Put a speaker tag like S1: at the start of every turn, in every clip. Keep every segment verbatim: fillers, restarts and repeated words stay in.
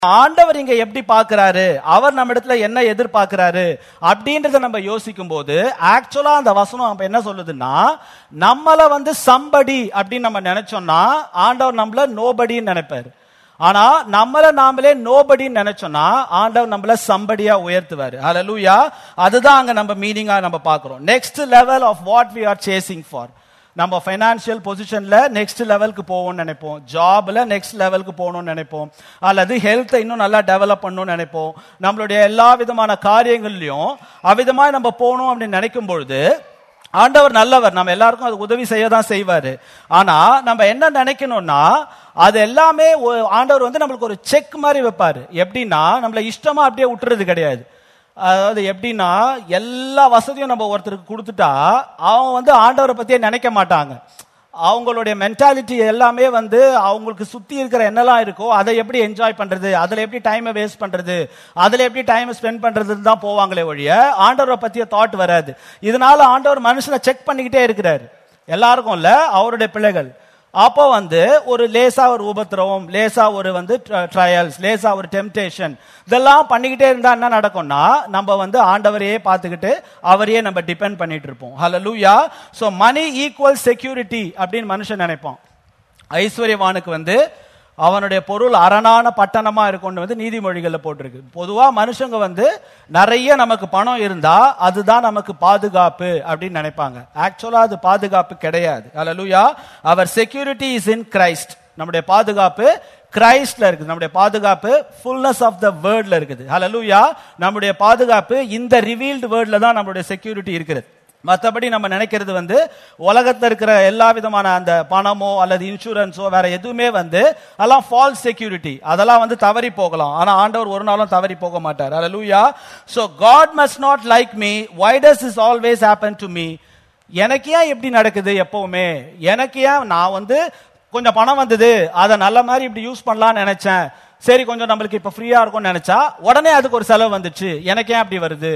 S1: ஆண்டவர் இங்க எப்படி பார்க்கிறாரு, அவர் நம்ம இடத்துல என்ன எதிர்பார்க்கிறாரு அப்படின்றத நம்ம யோசிக்கும் போது ஆக்சுவலா அந்த வசனம் நம்ம என்ன சொல்லுதுன்னா, நம்மள வந்து சம்படி அப்படின்னு நம்ம நினைச்சோம்னா ஆண்டவர் நம்மள நோபடின்னு நினைப்பாரு. ஆனா நம்மள நாமளே நோபடின்னு நினைச்சோம்னா ஆண்டவர் நம்மள சம்படியா உயர்த்துவாரு. ஹல்லேலூயா. அதுதான் அங்க நம்ம மீனிங்கா நம்ம பார்க்கிறோம். Next level of what we are chasing for. நம்ம ஃபைனான்சியல் பொசிஷன்ல நெக்ஸ்ட் லெவலுக்கு போவோம்னு நினைப்போம், ஜாப்ல நெக்ஸ்ட் லெவலுக்கு போகணும்னு நினைப்போம், அல்லது ஹெல்த்தை இன்னும் நல்லா டெவலப் பண்ணணும்னு நினைப்போம். நம்மளுடைய எல்லா விதமான காரியங்கள்லயும் அவ்விதமா நம்ம போகணும் அப்படின்னு நினைக்கும் பொழுது ஆண்டவர் நல்லவர், நம்ம எல்லாருக்கும் அது உதவி செய்ய தான் செய்வாரு. ஆனா நம்ம என்ன நினைக்கணும்னா, அது எல்லாமே ஆண்டவர் வந்து நம்மளுக்கு ஒரு செக் மாதிரி வைப்பாரு. எப்படின்னா நம்மள இஷ்டமா அப்படியே விட்டுறது கிடையாது. அதாவது எப்படின்னா, எல்லா வசதியும் நம்ம ஒருத்தருக்கு கொடுத்துட்டா அவன் வந்து ஆண்டவரை பத்தியே நினைக்க மாட்டாங்க. அவங்களுடைய மென்டாலிட்டி எல்லாமே வந்து அவங்களுக்கு சுத்தி இருக்கிற என்னெல்லாம் இருக்கோ அதை எப்படி என்ஜாய் பண்றது, அதுல எப்படி டைமை வேஸ்ட் பண்றது, அதுல எப்படி டைமை ஸ்பெண்ட் பண்றதுன்னு தான் போவாங்களே ஒழிய ஆண்டவரை பத்திய தாட் வராது. இதனால ஆண்டவர் மனுஷனை செக் பண்ணிக்கிட்டே இருக்கிறாரு. எல்லாருக்கும் இல்ல, அவருடைய பிள்ளைகள். அப்போ வந்து ஒரு லேசா ஒரு உபத்திரவம், லேசா ஒரு வந்து ட்ரையல்ஸ், லேசா ஒரு டெம்டேஷன், இதெல்லாம் பண்ணிக்கிட்டே இருந்தா என்ன நடக்கும்னா நம்ம வந்து ஆண்டவரையே பார்த்துக்கிட்டு அவரையே நம்ம டிபெண்ட் பண்ணிட்டு இருப்போம். Hallelujah. So money equal security அப்படின்னு மனுஷன் நினைப்பான். ஐஸ்வர்யவானுக்கு வந்து அவனுடைய பொருள் அரணான பட்டணமா இருக்கும்னு வந்து நீதிமொழிகள்ல போட்டிருக்கு. பொதுவா மனுஷங்க வந்து நிறைய நமக்கு பணம் இருந்தா அதுதான் நமக்கு பாதுகாப்பு அப்படின்னு நினைப்பாங்க. ஆக்சுவலா அது பாதுகாப்பு கிடையாது. ஹல்லேலூயா. அவர் செக்யூரிட்டி இஸ் இன் கிரைஸ்ட். நம்முடைய பாதுகாப்பு கிரைஸ்ட்ல இருக்குது. நம்முடைய பாதுகாப்பு ஃபுல்னஸ் ஆஃப் த வேர்ட்ல இருக்குது. ஹல்லேலூயா. நம்முடைய பாதுகாப்பு இந்த ரிவீல்டு வேர்ட்ல தான் நம்முடைய செக்யூரிட்டி இருக்குது. மற்றபடி நம்ம நினைக்கிறது வந்து உலகத்தில் இருக்கிற எல்லா விதமான அந்த பணமோ அல்லது இன்சூரன்ஸோ வேற எதுவுமே வந்து அதெல்லாம் ஃபால்ஸ் செக்யூரிட்டி, அதெல்லாம் வந்து தவறி போகலாம். ஆனா ஆண்டவர் ஒரு நாளும் தவறி போக மாட்டார். Hallelujah. So God must not like me, why does this always happen to me? எனக்கு ஏன் இப்படி நடக்குது எப்பவுமே, எனக்கு ஏன் நான் வந்து கொஞ்சம் பணம் வந்தது அதை நல்ல மாதிரி இப்படி யூஸ் பண்ணலாம்னு நினைச்சேன், சரி கொஞ்சம் நம்மளுக்கு இப்ப ஃப்ரீயா இருக்கும்னு நினைச்சா உடனே அதுக்கு ஒரு செலவு வந்துச்சு, எனக்கு ஏன் அப்படி வருது,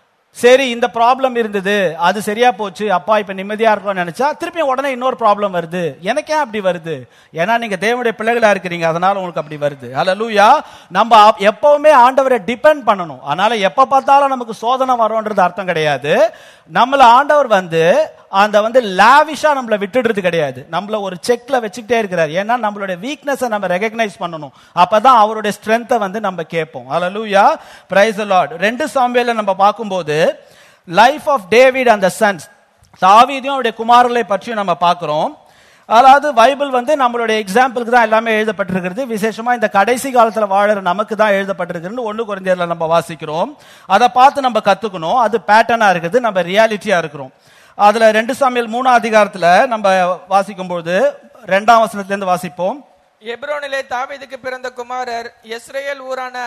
S1: சரி இந்த ப்ராப்ளம் இருந்தது அது சரியா போச்சு, அப்பா இப்ப நிம்மதியா இருக்கணும்னு நினைச்சா திருப்பி உடனே இன்னொரு ப்ராப்ளம் வருது, எனக்கு ஏன் அப்படி வருது, ஏன்னா நீங்க தேவனுடைய பிள்ளைகளா இருக்கிறீங்க அதனால உங்களுக்கு அப்படி வருது. ஹல்லேலூயா. நம்ம எப்பவுமே ஆண்டவரை டிபெண்ட் பண்ணணும். அதனால எப்ப பார்த்தாலும் நமக்கு சோதனை வரும்ன்றது அர்த்தம் கிடையாது. நம்மள ஆண்டவர் வந்து அந்த வந்து லாவிஷா நம்மள விட்டுடுறது கிடையாது, நம்மள ஒரு செக்ல வச்சுக்கிட்டே இருக்கிறார். ஏன்னா நம்மளுடைய வீக்னஸை நம்ம ரெகக்னைஸ் பண்ணணும், அப்பதான் அவருடைய ஸ்ட்ரென்த்தை வந்து நம்ம கேட்போம். ஹல்லேலூயா. Praise the Lord. ரெண்டு சாமுவேல்ல நம்ம பார்க்கும்போது life of David and the sons, தாவீதையும் அவருடைய குமாரர்களை பற்றி நம்ம பார்க்கிறோம். அதாவது பைபிள் வந்து நம்மளுடைய எக்ஸாம்பிளுக்கு தான் எல்லாமே எழுதப்பட்டிருக்கிறது. விசேஷமா இந்த கடைசி காலத்துல வாழற நமக்கு தான் எழுதப்பட்டிருக்கிறது. ஒன்று கொரிந்தியர்ல நம்ம வாசிக்கிறோம், அதை பார்த்து நம்ம கத்துக்கணும். அது பேட்டர்னா இருக்குது, நம்ம ரியாலிட்டியா இருக்கிறோம். அதுல ரெண்டு சாமுவேல் மூணாம் அதிகாரத்துல நம்ம வாசிக்கும் போது இரண்டாம் வசனத்துல இருந்து வாசிப்போம்.
S2: எப்ரோனிலே தாவீதுக்கு பிறந்த குமாரர் இஸ்ரேல் ஊரான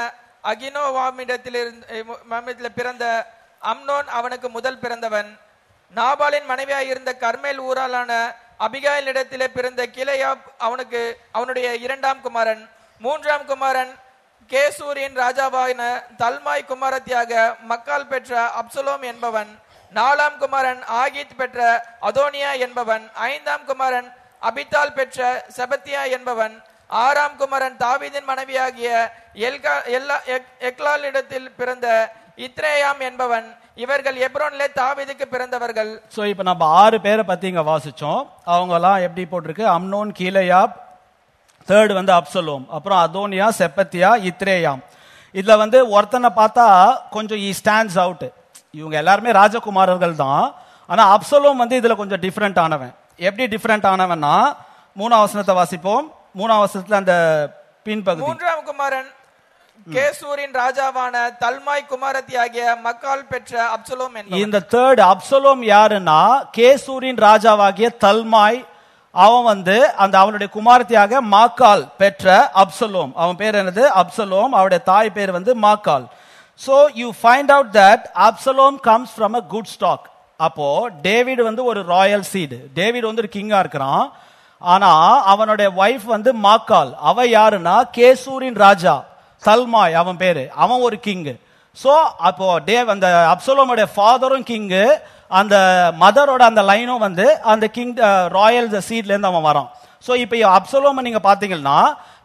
S2: அகினோவாமிடத்தில் பிறந்த அம்னோன் அவனுக்கு முதல் பிறந்தவன். நாபாலின் மனைவியாய் இருந்த கர்மேல் ஊராளான அபிகாயிலிடத்திலே பிறந்த கிளையாப் அவனுக்கு அவனுடைய இரண்டாம் குமாரன். மூன்றாம் குமாரன் கேசூரின் ராஜாவான தல்மாய் குமாரத்தியாக மக்கால் பெற்ற அப்சலோம் என்பவன். நாலாம் குமாரன் ஆகித் பெற்ற அதோனியா என்பவன். ஐந்தாம் குமாரன் அபித்தால் பெற்ற செபத்தியா என்பவன். ஆறாம் குமாரன் தாவீதின் மனைவியாகிய எல்கா எல்லா எக்லாலிடத்தில் பிறந்த இத்ரேயாம் என்பவன். இவர்கள் எப்ரோன்ல தாவீதுக்கு பிறந்தவர்கள்.
S1: சோ இப்ப நம்ம ஆறு பேரை பத்தி இங்க வாசிச்சோம். அவங்க எல்லாம் எப்படி போட்டிருக்கு, அம்னோன், கீலேயாப், தேர்ட் வந்து அப்சலோம், அப்புறம் அதோனியா, செப்பத்தியா, இத்ரேயாம். இதுல வந்து ஒருத்தனை பார்த்தா கொஞ்சம் ஈ ஸ்டாண்ட்ஸ் அவுட். இவங்க எல்லாருமே ராஜகுமாரர்கள் தான், ஆனா அப்சலோம் வந்து இதுல கொஞ்சம் டிஃபரெண்ட் ஆனவன். எப்படி டிஃபரெண்ட் ஆனவன்னா, மூணாம் வசனத்தை வாசிப்போம். மூணாம் வசனத்துல அந்த பின்பகுதி.
S2: மூன்றாம் குமாரன் கேசூரின் ராஜாவான தல்மாய் குமாரத்தி ஆகிய மக்கால் பெற்ற அப்சலோம் என்பவன்.
S1: இந்த தேர்ட் அப்சலோம் யாருன்னா, கேசூரின் ராஜாவாகிய தல்மாய், அவன் வந்து அந்த அவனுடைய குமாரத்தியாக மாக்கால் பெற்ற அப்சலோம். அவன் பேர் என்னது, அப்சலோம். அவருடைய தாய் பேர் வந்து Maacah. So you find out that Absalom comes from a good stock. அப்போ டேவிட் வந்து ஒரு ராயல் சீடு, டேவிட் வந்து ஒரு கிங்கா இருக்கிறான். ஆனா அவனுடைய வைஃப் வந்து மாக்கால், அவ யாருன்னா கேசூரின் ராஜா தல்மாய் அவன் பேரு, அவன் ஒரு கிங். சோ அப்போ டேவ் அந்த அப்சலோமோட ஃபாதரும் கிங்கு, அந்த மதரோட அந்த லைனும் வந்து அந்த கிங் ராயல் சீட்ல இருந்து அவன் வரான். சோ இப்போ அப்சலோம் நீங்க பாத்தீங்கன்னா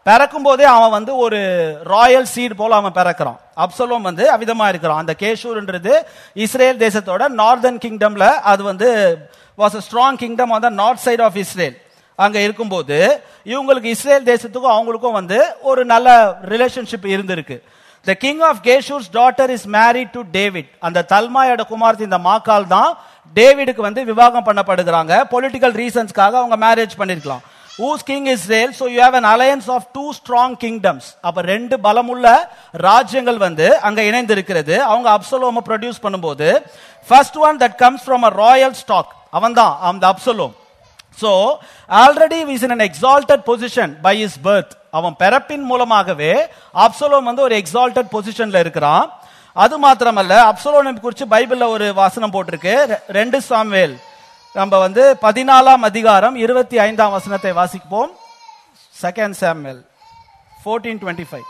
S1: பிறக்கும் போதே அவன் வந்து ஒரு ராயல் சீட் போல அவன் பிறக்கிறான். அப்சலோம் வந்து அவிதமா இருக்கிறான். அந்த கேஷூர்ன்றது இஸ்ரேல் தேசத்தோட நார்தர்ன் கிங்டம்ல அது வந்து was a strong kingdom on the north side of Israel. அங்க இருக்கும்போது இவங்களுக்கு இஸ்ரேல் தேசத்துக்கும் அவங்களுக்கும் வந்து ஒரு நல்ல ரிலேஷன்ஷிப் இருந்திருக்கு. The king of Geshur's daughter is married to David. அந்த தல்மாயோட குமாரத்தி இந்த மாக்கால் தான் டேவிடுக்கு வந்து விவாகம் பண்ணப்படுகிறாங்க. பொலிட்டிக்கல் ரீசன்ஸ்க்காக அவங்க மேரேஜ் பண்ணிருக்கலாம். Whose king Israel? So you have an alliance of two strong kingdoms. அப்ப ரெண்டு பலமுள்ள ராஜ்யங்கள் வந்து அங்க இணைந்து இருக்கிறது. அவங்க அப்சலோமை ப்ரொடியூஸ் பண்ணும்போது first one that comes from a royal stock அவன்தான் அந்த Absalom. So already he is in an exalted position by his birth. அவன் பிறப்பின் மூலமாகவே அப்சலோம் வந்து ஒரு எக்ஸால்டட் பொசிஷன்ல இருக்கிறான். அது மாத்திரமல்ல, அப்சலோமை குறித்து பைபிள்ல ஒரு வாசனம் போட்டிருக்கு. ரெண்டு சாமுவேல் நம்ம வந்து பதினாலாம் அதிகாரம் இருபத்தி ஐந்தாம் வசனத்தை வாசிப்போம். Second Samuel fourteen twenty-five.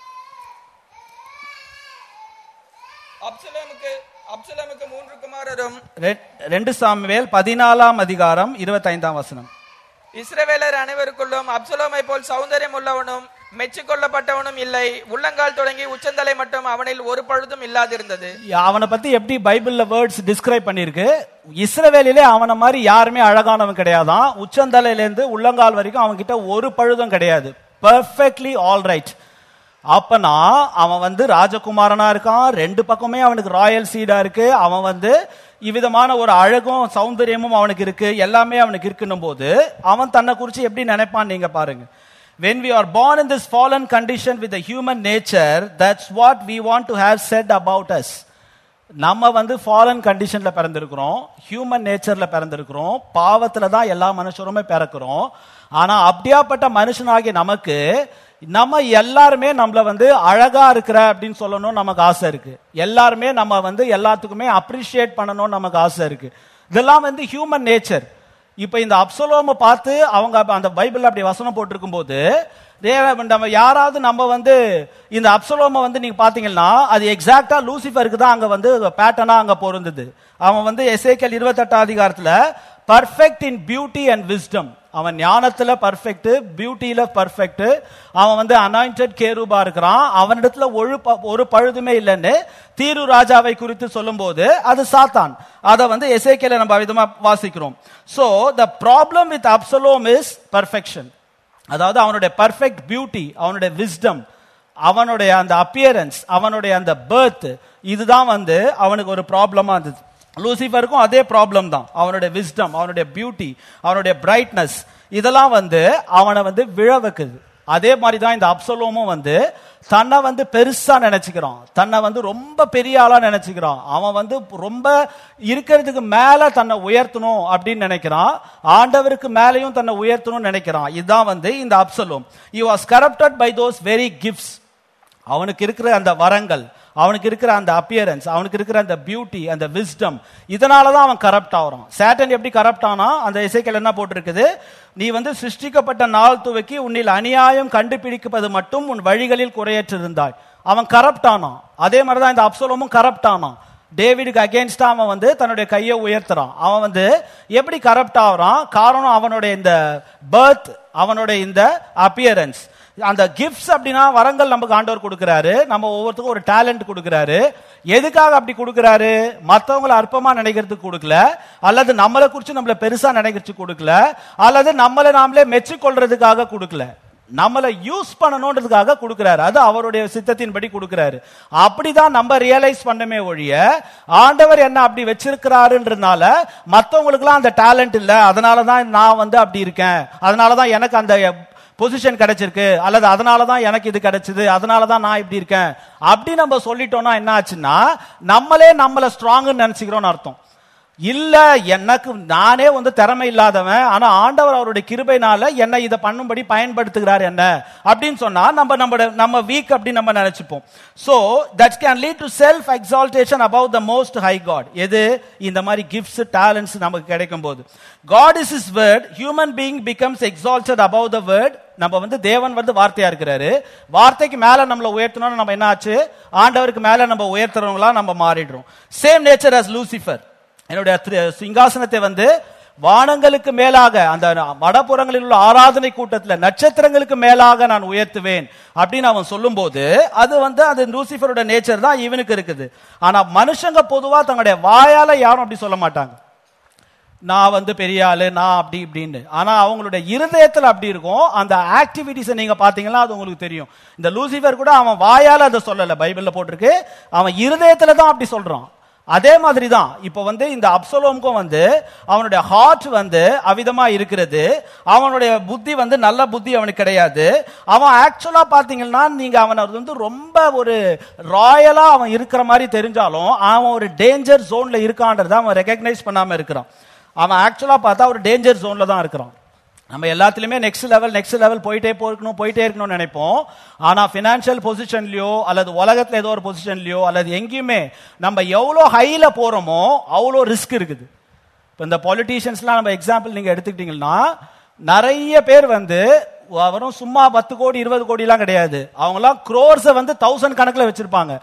S2: அப்சலோமுக்கு அப்சலோமுக்கு மூன்று குமாரரும்.
S1: ரெண்டு சாமுவேல் பதினாலாம் அதிகாரம் இருபத்தி ஐந்தாம் வசனம்.
S2: இஸ்ரவேலர் அனைவருக்குள்ளும் அப்சலோமை போல் சௌந்தரியம் உள்ளவனும் மெச்சுக்கொள்ளப்பட்டவனும் இல்லை. உள்ளங்கால் தொடங்கி உச்சந்தலை மட்டும் அவனில் ஒரு பழுதும் இல்லாதிருந்தது.
S1: அவனை பத்தி எப்படி பைபிள்ல வேர்ட்ஸ் டிஸ்கிரைப் பண்ணிருக்கு? இஸ்ரவேலிலே அவனை மாதிரி யாருமே அழகானவன் கிடையாதான். உச்சந்தலையில இருந்து உள்ளங்கால் வரைக்கும் அவன் கிட்ட ஒரு பழுதும் கிடையாது. Perfectly all right. அப்பனா அவன் வந்து ராஜகுமாரனா இருக்கான். ரெண்டு பக்கமே அவனுக்கு ராயல் சீடா இருக்கு. அவன் வந்து இவ்விதமான ஒரு அழகும் சௌந்தரியமும் அவனுக்கு இருக்கு. எல்லாமே அவனுக்கு இருக்குன்னும் போது அவன் தன்னை குறிச்சு எப்படி நினைப்பான் நீங்க பாருங்க. When we are born in this fallen condition with the human nature, that's what we want to have said about us. நம்ம வந்து ஃபாலன் கண்டிஷன்ல பிறந்திருக்கிறோம், ஹியூமன் நேச்சர்ல பிறந்திருக்கிறோம், பாவத்துல தான் எல்லா மனுஷருமே பிறக்கிறோம். ஆனா அப்படியாப்பட்ட மனுஷனாகிய நமக்கு நம்ம எல்லாருமே நம்மள வந்து அழகா இருக்கிற அப்படின்னு சொல்லணும் நமக்கு ஆசை இருக்கு. எல்லாருமே நம்ம வந்து எல்லாத்துக்குமே அப்ரிஷியேட் பண்ணணும் நமக்கு ஆசை இருக்கு. இதெல்லாம் வந்து ஹியூமன் நேச்சர். இப்ப இந்த அப்சலோமை பார்த்து அவங்க அந்த பைபிள்ல அப்படி வசனம் போட்டிருக்கும் போது நம்ம யாராவது நம்ம வந்து இந்த அப்சலோமை வந்து நீங்க பாத்தீங்கன்னா அது எக்ஸாக்டா லூசிஃபருக்கு தான் அங்க வந்து பேட்டர்னா அங்க பொருந்தது. அவன் வந்து எசேக்கியேல் இருபத்தி எட்டாம் அதிகாரத்துல perfect in beauty and wisdom. அவன் ஞானத்துல பர்ஃபெக்ட், பியூட்டியில பர்ஃபெக்ட். அவன் வந்து அனாயிண்டட் கேரூபா இருக்கிறான். அவனிடத்துல ஒரு ஒரு பழுதுமே இல்லைன்னு தீரு ராஜாவை குறித்து சொல்லும் போது அது சாத்தான். அதை வந்து எசேக்கியேல நம்ம விதமா வாசிக்கிறோம். So the problem with Absalom is perfection. அதாவது அவனுடைய பர்ஃபெக்ட் பியூட்டி, அவனுடைய விஸ்டம், அவனுடைய அந்த அப்பியரன்ஸ், அவனுடைய அந்த பர்த், இதுதான் வந்து அவனுக்கு ஒரு ப்ராப்ளமா இருந்தது. லூசிஃபருக்கும் அதே ப்ராப்ளம் தான். அவனுடைய விஸ்டம், அவனுடைய பியூட்டி, அவனுடைய பிரைட்னஸ், இதெல்லாம் வந்து அவனை வந்து விழ வைக்குது. அதே மாதிரி தான் இந்த அப்சலோமும் வந்து தன்னை வந்து பெருசா நினைச்சுக்கிறான், தன்னை வந்து ரொம்ப பெரிய ஆளா நினைச்சுக்கிறான். அவன் வந்து ரொம்ப இருக்கிறதுக்கு மேல தன்னை உயர்த்தணும் அப்படின்னு நினைக்கிறான். ஆண்டவருக்கு மேலையும் தன்னை உயர்த்தணும்னு நினைக்கிறான். இதுதான் வந்து இந்த Absalom. he was corrupted by those very gifts. அவனுக்கு இருக்கிற அந்த வரங்கள், அவனுக்கு இருக்கிற அந்த அப்பியரன்ஸ், அவனுக்கு இருக்கிற அந்த பியூட்டி, அந்த விஸ்டம், இதனாலதான் அவன் கரப்ட் ஆகிறான். சாட்டன் எப்படி கரப்ட் ஆனா அந்த எசேக்கியேல் என்ன போட்டிருக்குது? நீ வந்து சிருஷ்டிக்கப்பட்ட நாள் துவக்கி உன்னில் அநியாயம் கண்டுபிடிப்பது மட்டும் உன் வழிகளில் குறையற்றிருந்தாய். அவன் கரப்ட் ஆனான். அதே மாதிரிதான் இந்த அப்சலோமும் கரப்ட் ஆனான். டேவிடுக்கு அகேன்ஸ்டா அவன் வந்து தன்னுடைய கையை உயர்த்துறான். அவன் வந்து எப்படி கரப்ட் ஆகிறான்? காரணம் அவனுடைய இந்த பர்த், அவனுடைய இந்த அப்பியரன்ஸ், அந்த கிஃப்ட்ஸ். அப்படின்னா வரங்கள் நமக்கு ஆண்டவர் கொடுக்கிறாரு. நம்ம ஒவ்வொருத்துக்கும் ஒரு டேலண்ட் கொடுக்கிறாரு. எதுக்காக அப்படி கொடுக்கிறாரு? மற்றவங்களை அற்பமா நினைக்கிறதுக்கு கொடுக்கல, அல்லது நம்மளை குறிச்சு நம்மள பெருசா நினைக்கிறதுக்கு கொடுக்கல, அல்லது நம்மளை நாமளே மெச்சுக்கொள்றதுக்காக கொடுக்கல. நம்மளை யூஸ் பண்ணணும்ன்றதுக்காக கொடுக்கிறாரு. அது அவருடைய சித்தத்தின்படி கொடுக்கிறாரு. அப்படிதான் நம்ம ரியலைஸ் பண்ணமே ஒழிய ஆண்டவர் என்ன அப்படி வச்சிருக்கிறாருன்றதுனால மற்றவங்களுக்குலாம் அந்த டேலண்ட் இல்ல, அதனாலதான் நான் வந்து அப்படி இருக்கேன், அதனாலதான் எனக்கு அந்த பொசிஷன் கிடைச்சிருக்கு, அல்லது அதனாலதான் எனக்கு இது கிடைச்சது, அதனாலதான் நான் இப்படி இருக்கேன் அப்படி நம்ம சொல்லிட்டோம்னா என்ன ஆச்சுன்னா நம்மளே நம்மள ஸ்ட்ராங்னு நினைச்சுக்கிறோம்னு அர்த்தம். இல்ல, எனக்கு நானே வந்து திறமை இல்லாதவன், ஆனா ஆண்டவர் அவருடைய கிருபையினால என்னை இதை பண்ணும்படி பயன்படுத்துகிறார் என்ன அப்படின்னு சொன்னா நம்ம நம்ம நம்ம வீக் அப்படி நம்ம நினைச்சுப்போம். So that can lead to self exaltation about the most high God. எது? இந்த மாதிரி கிஃப்ட்ஸ், டேலண்ட்ஸ் நமக்கு கிடைக்கும் போது. God is his word, human being becomes exalted above the word. நம்ம வந்து தேவன் வந்து வார்த்தையா இருக்கிறாரு. வார்த்தைக்கு மேல நம்மள உயர்த்தணும்னு நம்ம என்ன ஆச்சு? ஆண்டவருக்கு மேல நம்ம உயர்த்துறவங்களா நம்ம மாறிடுறோம். Same nature as Lucifer. என்னுடைய சிங்காசனத்தை வந்து வானங்களுக்கு மேலாக அந்த வடபுறங்களில் உள்ள ஆராதனை கூட்டத்தில் நட்சத்திரங்களுக்கு மேலாக நான் உயர்த்துவேன் அப்படின்னு அவன் சொல்லும் போது அது வந்து அது லூசிஃபரோட நேச்சர் தான் இவனுக்கு இருக்குது. ஆனா மனுஷங்க பொதுவா தங்களுடைய வாயால யாரும் அப்படி சொல்ல மாட்டாங்க, நான் வந்து பெரிய ஆளு நான் அப்படி இப்படின்னு. ஆனா அவங்களுடைய இருதயத்துல அப்படி இருக்கும். அந்த ஆக்டிவிட்டிஸை நீங்க பாத்தீங்கன்னா அது உங்களுக்கு தெரியும். இந்த லூசிஃபர் கூட அவன் வாயால அதை சொல்லல, பைபிள்ல போட்டிருக்கு, அவன் இருதயத்துல தான் அப்படி சொல்றான். அதே மாதிரி தான் இப்ப வந்து இந்த அப்சலோமுக்கும் வந்து அவனுடைய ஹார்ட் வந்து அவிதமா இருக்கிறது. அவனுடைய புத்தி வந்து நல்ல புத்தி அவனுக்கு கிடையாது. அவன் ஆக்சுவலா பாத்தீங்கன்னா நீங்க அவனை வந்து ரொம்ப ஒரு ராயலா அவன் இருக்கிற மாதிரி தெரிஞ்சாலும் அவன் ஒரு டேஞ்சர் ஜோன்ல இருக்கான்றத அவன் ரெகக்னைஸ் பண்ணாம இருக்கிறான். அவன் ஆக்சுவலா பார்த்தா ஒரு டேஞ்சர் ஜோன்ல தான் இருக்கிறான். நம்ம எல்லாத்துலயுமே நெக்ஸ்ட் லெவல் நெக்ஸ்ட் லெவல் போயிட்டே போயிருக்கணும் போயிட்டே இருக்கணும்னு நினைப்போம். ஆனா பினான்சியல் பொசிஷன்லயோ அல்லது உலகத்துல ஏதோ ஒரு பொசிஷன்லயோ அல்லது எங்கேயுமே நம்ம எவ்வளோ ஹைல போறோமோ அவ்வளோ ரிஸ்க் இருக்குது. இப்போ இந்த பொலிட்டீஷியன்ஸ்லாம் நம்ம எக்ஸாம்பிள் நீங்க எடுத்துக்கிட்டீங்கன்னா நிறைய பேர் வந்து அவரும் சும்மா பத்து கோடி இருபது கோடி எல்லாம் கிடையாது, அவங்கலாம் குரோர்ஸை வந்து தௌசண்ட் கணக்கில் வச்சிருப்பாங்க.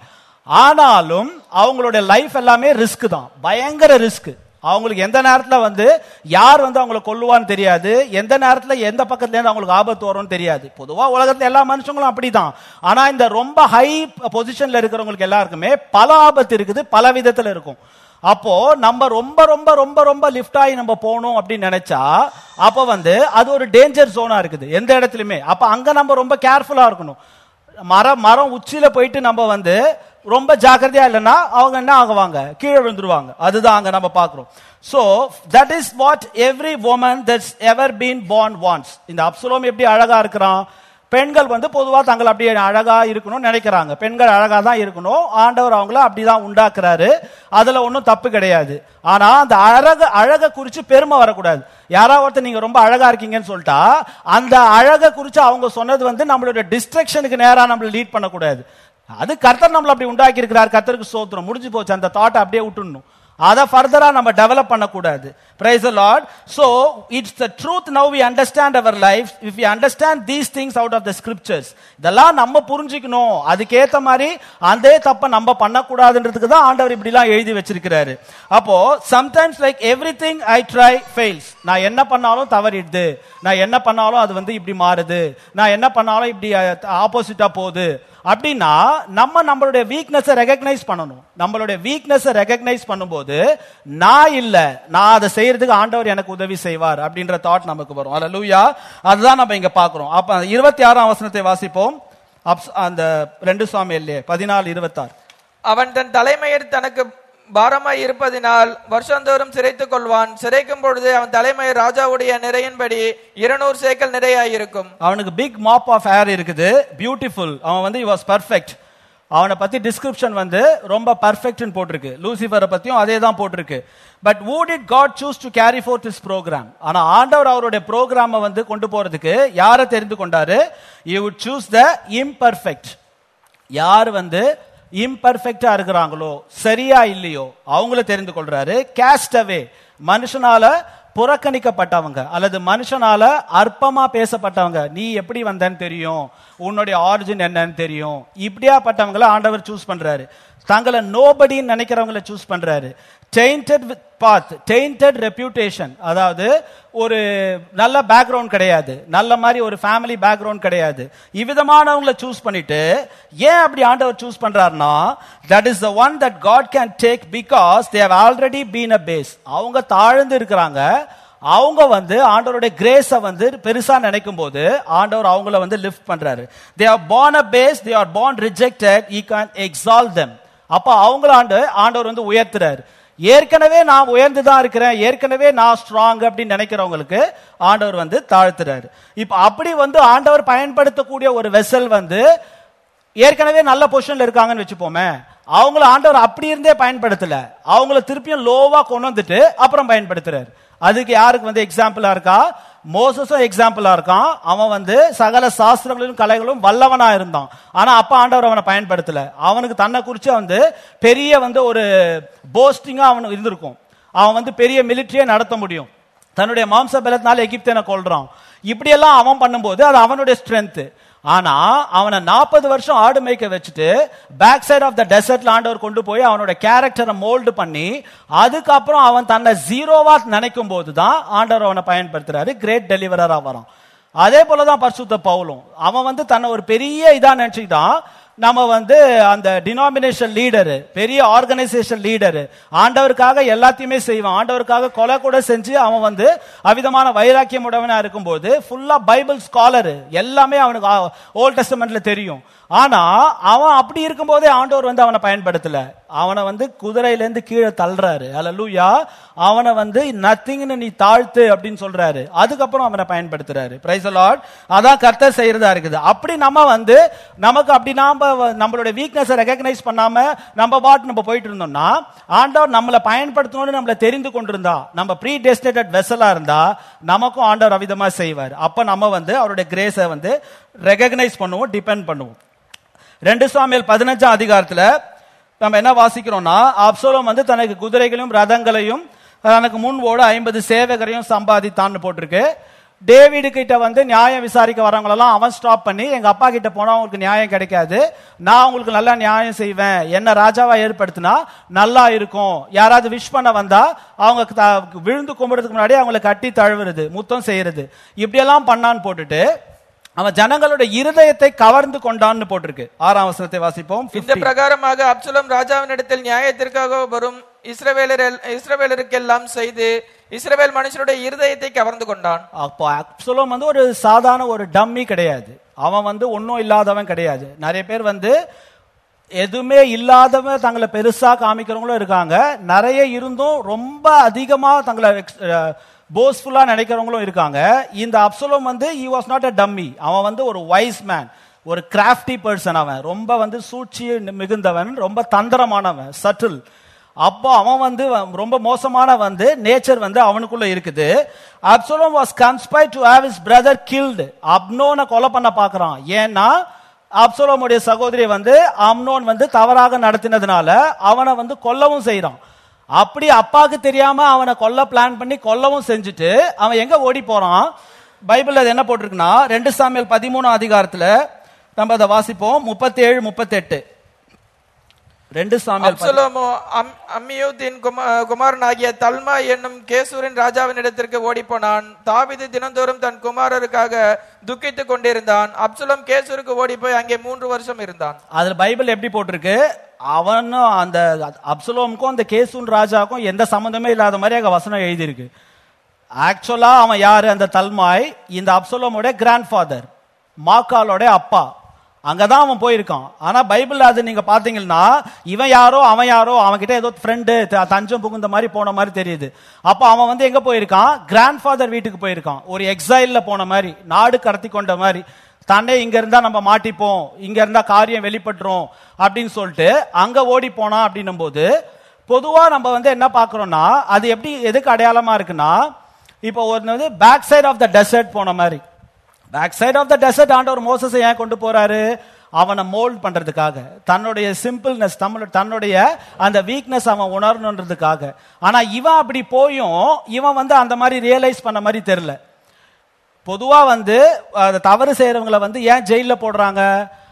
S1: ஆனாலும் அவங்களுடைய லைஃப் எல்லாமே ரிஸ்க் தான், பயங்கர ரிஸ்க். அவங்களுக்கு எந்த நேரத்துல வந்து யார் வந்து அவங்களை கொல்லுவான்னு தெரியாது, எந்த நேரத்துல எந்த பக்கத்துல இருந்து அவங்களுக்கு ஆபத்து வரும்னு தெரியாது. பொதுவா உலகத்துல எல்லா மனுஷங்களும் அப்படிதான். ஆனா இந்த ரொம்ப ஹை பொசிஷன்ல இருக்கிறவங்களுக்கு எல்லாருக்குமே பல ஆபத்து இருக்குது, பல விதத்துல இருக்கும். அப்போ நம்ம ரொம்ப ரொம்ப ரொம்ப ரொம்ப லிஃப்ட் ஆகி நம்ம போகணும் அப்படின்னு நினைச்சா அப்ப வந்து அது ஒரு டேஞ்சர் ஜோனா இருக்குது எந்த இடத்துலயுமே. அப்ப அங்க நம்ம ரொம்ப கேர்ஃபுல்லா இருக்கணும். மரம் மரம் உச்சியில போயிட்டு நம்ம வந்து ரொம்ப ஜாக்கிரதையா இல்லைன்னா அவங்க என்ன ஆகுவாங்க, கீழே விழுந்துருவாங்க. அதுதான் அங்க நம்ம பாக்குறோம். So that is what every woman that's ever been born wants. இந்த அப்சலோம் எப்படி அழகா இருக்கிறான், பெண்கள் வந்து பொதுவா தங்கள் அப்படியே அழகா இருக்கணும்னு நினைக்கிறாங்க. பெண்கள் அழகா தான் இருக்கணும், ஆண்டவர் அவங்கள அப்படிதான் உண்டாக்குறாரு, அதுல ஒன்றும் தப்பு கிடையாது. ஆனா அந்த அழக அழக குறிச்சு பெருமை வரக்கூடாது. யாராவது ஒருத்தர் நீங்க ரொம்ப அழகா இருக்கீங்கன்னு சொல்லிட்டா அந்த அழக குறிச்சு அவங்க சொன்னது வந்து நம்மளுடைய டிஸ்ட்ரக்ஷனுக்கு நேரா நம்மள லீட் பண்ணக்கூடாது. அது கர்த்தர் நம்மள அப்படி உண்டாக்கி இருக்கிறார், கர்த்தருக்கு ஸ்தோத்திரம், முடிஞ்சு போச்சு. அந்த தாட்டை அப்படியே விட்டுடணும், அதை ஃபர்தரா நம்ம டெவலப் பண்ணக்கூடாது. Praise the Lord. So it's the truth. Now we understand our lives if we understand these things out of the scriptures. இதெல்லாம் நம்ம புரிஞ்சுக்கணும், அதுக்கேத்த மாதிரி அதே தப்ப நம்ம பண்ணக்கூடாதுன்றதுக்கு தான் ஆண்டவர் இப்படி எல்லாம் எழுதி வச்சிருக்கிறாரு. அப்போ sometimes like everything I try fails. நான் என்ன பண்ணாலும் தவறிடுது, நான் என்ன பண்ணாலும் அது வந்து இப்படி மாறுது, நான் என்ன பண்ணாலும் இப்படி ஆப்போசிட்டா போகுது அப்படின்னா நம்ம நம்மளுடைய வீக்னஸை ரெகக்னைஸ் பண்ணணும். நம்மளுடைய வீக்னஸை ரெகக்னைஸ் பண்ணும்போது நான் இல்ல, நான் அதை செய்யறதுக்கு ஆண்டவர் எனக்கு உதவி செய்வார் அப்படின்ற தாட் நமக்கு வரும். அல்லேலூயா. அதுதான் நம்ம இங்க பாக்குறோம். அப்ப இருபத்தி ஆறாம் வசனத்தை வாசிப்போம். அந்த ரெண்டு சாமுவேல் பதினாலு இருபத்தாறு.
S2: அவன் தன் தலைமையர் தனக்கு பாரமாய் இருப்பதினால் வருஷந்தோறும் சிரைத்துக் கொள்வான். சிரைக்கும் பொழுது அவன் தலைமையர் ராஜாவுடைய நிறையின்படி இருநூறு சேக்கல் நிறையாயிருக்கும்.
S1: அவனுக்கு பிக் மாப் ஆஃப் ஹேர் இருக்குது, பியூட்டிஃபுல். அவன் வந்து he was perfect. அவனை பத்தி டிஸ்கிரிப்ஷன் வந்து ரொம்ப பர்ஃபெக்ட்னு போட்டிருக்கு. லூசிஃபரை பத்தியும் அதே தான் போட்டிருக்கு. But who did God choose to carry forth his program? ஆனா ஆண்டவர் அவருடைய ப்ரோக்ராமை வந்து கொண்டு போறதுக்கு யாரை தெரிந்து கொண்டாரு? he would choose the imperfect. யார் வந்து இம்பர்ஃபெக்டா இருக்கிறாங்களோ, சரியா இல்லையோ அவங்கள தெரிந்து கொள்றாரு. கேஸ்ட் அவே, மனுஷனால புறக்கணிக்கப்பட்டவங்க அல்லது மனுஷனால அற்பமா பேசப்பட்டவங்க, நீ எப்படி வந்தன்னு தெரியும், உன்னுடைய ஆரிஜின் என்னன்னு தெரியும், இப்படியாப்பட்டவங்களை ஆண்டவர் சூஸ் பண்றாரு. தங்களை நோபடின்னு நினைக்கிறவங்களை சூஸ் பண்றாரு. tainted with path, tainted reputation, அதாவது ஒரு நல்ல பேக்ரவுண்ட் கிடையாது, நல்ல மாதிரி ஒரு ஃபேமிலி பேக்ரவுண்ட் கிடையாது, இவ்விதமானவங்களை சூஸ் பண்ணிட்டு ஏன் அப்படி ஆண்டவர் சூஸ் பண்றாருன்னா that is the one that God can take because they have already been a base. அவங்க தாழ்ந்து இருக்கிறாங்க, அவங்க வந்து ஆண்டவருடைய கிரேஸை வந்து பெருசா நினைக்கும் போது ஆண்டவர் அவங்கள வந்து லிஃப்ட் பண்றாரு. they are born a base, they are born rejected, he can exalt them. அப்ப அவங்கள ஆண்டு ஆண்டவர் வந்து உயர்த்துறாரு. ஏற்கனவே நான் உயர்ந்துதான் இருக்கிறேன், ஏற்கனவே நான் ஸ்ட்ராங் அப்படின்னு நினைக்கிறவங்களுக்கு ஆண்டவர் வந்து தாழ்த்துறாரு. இப்ப அப்படி வந்து ஆண்டவர் பயன்படுத்தக்கூடிய ஒரு வெசல் வந்து ஏற்கனவே நல்ல பொசிஷன்ல இருக்காங்கன்னு வச்சுப்போமே, அவங்கள ஆண்டவர் அப்படி இருந்தே பயன்படுத்தல, அவங்கள திருப்பியும் லோவா கொண்டு வந்துட்டு அப்புறம் பயன்படுத்துறாரு. அதுக்கு யாருக்கு வந்து எக்ஸாம்பிளா இருக்கா? மோசஸும் எக்ஸாம்பிளா இருக்கான். அவன் வந்து சகல சாஸ்திரங்களிலும் கலைகளும் வல்லவனா இருந்தான். ஆனா அப்ப ஆண்டவர் அவனை பயன்படுத்தல. அவனுக்கு தன்னை குறிச்சு வந்து பெரிய வந்து ஒரு போஸ்டிங்கா அவனுக்கு இருந்திருக்கும். அவன் வந்து பெரிய மிலிட்டரியை நடத்த முடியும், தன்னுடைய மாம்ச பலத்தினால எகிப்தியனை கொல்றான். இப்படியெல்லாம் அவன் பண்ணும்போது அது அவனுடைய ஸ்ட்ரென்த். ஆனா அவனை நாற்பது வருஷம் ஆடு மேய்க்க வச்சுட்டு பேக் சைட் ஆஃப் த டெசர்ட்ல ஆண்டவர் கொண்டு போய் அவனோட கேரக்டரை மோல்டு பண்ணி அதுக்கப்புறம் அவன் தன்னை ஜீரோவா நினைக்கும் போதுதான் ஆண்டவர் அவனை பயன்படுத்துறாரு, கிரேட் டெலிவரரா வரான். அதே போலதான் பரிசுத்த பவுலும். அவன் வந்து தன்னை ஒரு பெரிய இதா நினைச்சுக்கிட்டான். நம்ம வந்து அந்த டினாமினேஷன் லீடரு, பெரிய ஆர்கனைசேஷன் லீடரு, ஆண்டவருக்காக எல்லாத்தையுமே செய்வான், ஆண்டவருக்காக கொலை கூட செஞ்சு அவன் வந்து அவிதமான வைராக்கியம் உடவனா இருக்கும்போது ஃபுல்லா பைபிள் ஸ்காலரு, எல்லாமே அவனுக்கு ஓல்ட் டெஸ்டமெண்ட்ல தெரியும். ஆனா அவன் அப்படி இருக்கும்போதே ஆண்டவர் வந்து அவனை பயன்படுத்தல. அவனை வந்து குதிரையில இருந்து கீழே தள்ளுறாரு. அல்லேலூயா. அவனை வந்து நத்திங்னு நீ தாழ்த்து அப்படின்னு சொல்றாரு. அதுக்கப்புறம் அவனை பயன்படுத்துறாரு. Price the Lord. அதான் கர்த்தர் செய்யறதா இருக்குது. அப்படி நம்ம வந்து நமக்கு அப்படி நாம நம்மளுடைய வீக்னஸை ரெகக்னைஸ் பண்ணாம நம்ம பாட்டு நம்ம போயிட்டு இருந்தோம்னா, ஆண்டவர் நம்மளை பயன்படுத்தணும்னு நம்மளை தெரிந்து கொண்டிருந்தா, நம்ம ப்ரீ டெஸ்டினேட்டட் வெசலா இருந்தா நமக்கும் ஆண்டவர் அவிதமா செய்வார். அப்ப நம்ம வந்து அவருடைய கிரேஸை வந்து ரெகக்னைஸ் பண்ணுவோம், டிபெண்ட் பண்ணுவோம். ரெண்டு சாமுவேல் பதினஞ்சாம் அதிகாரத்துல நம்ம என்ன வாசிக்கிறோம்னா, அப்சலோம் வந்து தனக்கு குதிரைகளையும் ரதங்களையும் தனக்கு முன் ஓட ஐம்பது சேவகரையும் சம்பாதித்தான்னு போட்டிருக்கு. டேவிடு கிட்ட வந்து நியாயம் விசாரிக்க வரவங்களெல்லாம் அவன் ஸ்டாப் பண்ணி, எங்க அப்பா கிட்ட போனா உங்களுக்கு நியாயம் கிடைக்காது, நான் உங்களுக்கு நல்லா நியாயம் செய்வேன், என்ன ராஜாவா ஏற்படுத்தினா நல்லா இருக்கும், யாராவது விஷ் பண்ண வந்தா அவங்க விழுந்து கும்பிடுறதுக்கு முன்னாடி அவங்களை கட்டி தழுவுறது, முத்தம் செய்யறது, இப்படியெல்லாம் பண்ணான்னு போட்டுட்டு அவன் ஜனங்களோட இருதயத்தை கவர்ந்து கொண்டான்னு போட்டிருக்கு. ஆறாம் வசனத்தை வாசிப்போம்.
S2: இந்த பிரகாரமாக அப்சலோம் ராஜாவினிடத்தில் நியாயத்திற்காக வரும் இஸ்ரவேலர் இஸ்ரவேலருக்கெல்லாம் செய்து இஸ்ரவேல் மனுஷருடைய இருதயத்தை கவர்ந்து கொண்டான்.
S1: அப்போ அப்சலோம் வந்து ஒரு சாதாரண ஒரு டம்மி கிடையாது. அவன் வந்து ஒன்னும் இல்லாதவன் கிடையாது. நிறைய பேர் வந்து எதுவுமே இல்லாதவன் தங்களை பெருசா காமிக்கிறவங்களும் இருக்காங்க. நிறைய இருந்தும் ரொம்ப அதிகமா தங்களை போஸ்ஃபுல்லா நினைக்கிறவங்களும் இருக்காங்க. இந்த அப்சலோம் வந்து he was not a dummy. அவன் வந்து ஒரு வைஸ் மேன், ஒரு கிராஃப்டி பர்சன். அவன் ரொம்ப வந்து சூழ்ச்சி மிகுந்தவன், ரொம்ப தந்திரமானவன், சட்டில். அப்போ அவன் வந்து ரொம்ப மோசமான வந்து நேச்சர் வந்து அவனுக்குள்ள இருக்குது. Absalom was conspired to have his brother killed. அம்னோனை கொலை பண்ண பாக்குறான். ஏன்னா அப்சலோமுடைய சகோதரி வந்து அம்னோன் வந்து தவறாக நடத்தினதுனால அவனை வந்து கொல்லவும் செய்யறான். அப்படி அப்பாவுக்கு தெரியாம அவனை கொல்ல பிளான் பண்ணி கொல்லவும் செஞ்சுட்டு அவன் எங்க ஓடி போறான்? பைபிள் அது என்ன போட்டிருக்குன்னா, ரெண்டு சாமுவேல் பதிமூணாம் அதிகாரத்துல நம்ம அதை வாசிப்போம். முப்பத்தி ஏழு முப்பத்தி எட்டு ரெண்டு சாமுவேல்.
S2: அப்சலோமோ அம்மியூதின் குமாரனாகிய தல்மா என்னும் கேசூரின் ராஜாவின் இடத்திற்கு ஓடி போனான். தாவீது தினந்தோறும் தன் குமாரருக்காக துக்கித்துக் கொண்டிருந்தான். அப்சலோம் கேசூருக்கு ஓடி போய் அங்கே மூன்று வருஷம் இருந்தான். அதுல பைபிள் எப்படி போட்டிருக்கு? அவனும் அந்த அப்சலோமுக்கும் அந்த கேசூன் ராஜாவுக்கும் எந்த சம்பந்தமே இல்லாத மாதிரி அங்க வசனம் எழுதியிருக்கு. ஆக்சுவலா அவன் யாரு? அந்த தல்மாய் இந்த அப்சலோமோட கிராண்ட் ஃபாதர், மாக்காலோட அப்பா. அங்கதான் அவன் போயிருக்கான். ஆனா பைபிள் அது நீங்க பாத்தீங்கன்னா இவன் யாரோ அவன் யாரோ, அவன் கிட்ட ஏதோ ஃப்ரெண்டு தஞ்சம் புகுந்த மாதிரி போன மாதிரி தெரியுது. அப்ப அவன் வந்து எங்க போயிருக்கான்? கிராண்ட் ஃபாதர் வீட்டுக்கு போயிருக்கான். ஒரு எக்ஸைல்ல போன மாதிரி, நாடு கடத்தி கொண்ட மாதிரி, தானே இங்க இருந்தா நம்ம மாட்டிப்போம், இங்க இருந்தா காரியம் வெளிப்பட்டுரும் அப்படின்னு சொல்லிட்டு அங்க ஓடி போனா. அப்படின்னும் போது பொதுவா நம்ம வந்து என்ன பாக்குறோம்னா, அது எப்படி எதுக்கு அடையாளமா இருக்குன்னா, இப்போ ஒரு வந்து back side of the desert போன மாதிரி. Back side of the desert ஆண்டவர் மோசஸை ஏன் கொண்டு போறாரு? அவனை மோல்ட் பண்றதுக்காக, தன்னுடைய சிம்பிள்னஸ், தன்னுடைய அந்த வீக்னஸ் அவன் உணரணுன்றதுக்காக. ஆனா இவன் அப்படி போயும் இவன் வந்து அந்த மாதிரி ரியலைஸ் பண்ண மாதிரி தெரியல. பொதுவா வந்து தவறு செய்யறவங்களை வந்து ஏன் ஜெயில போடுறாங்க?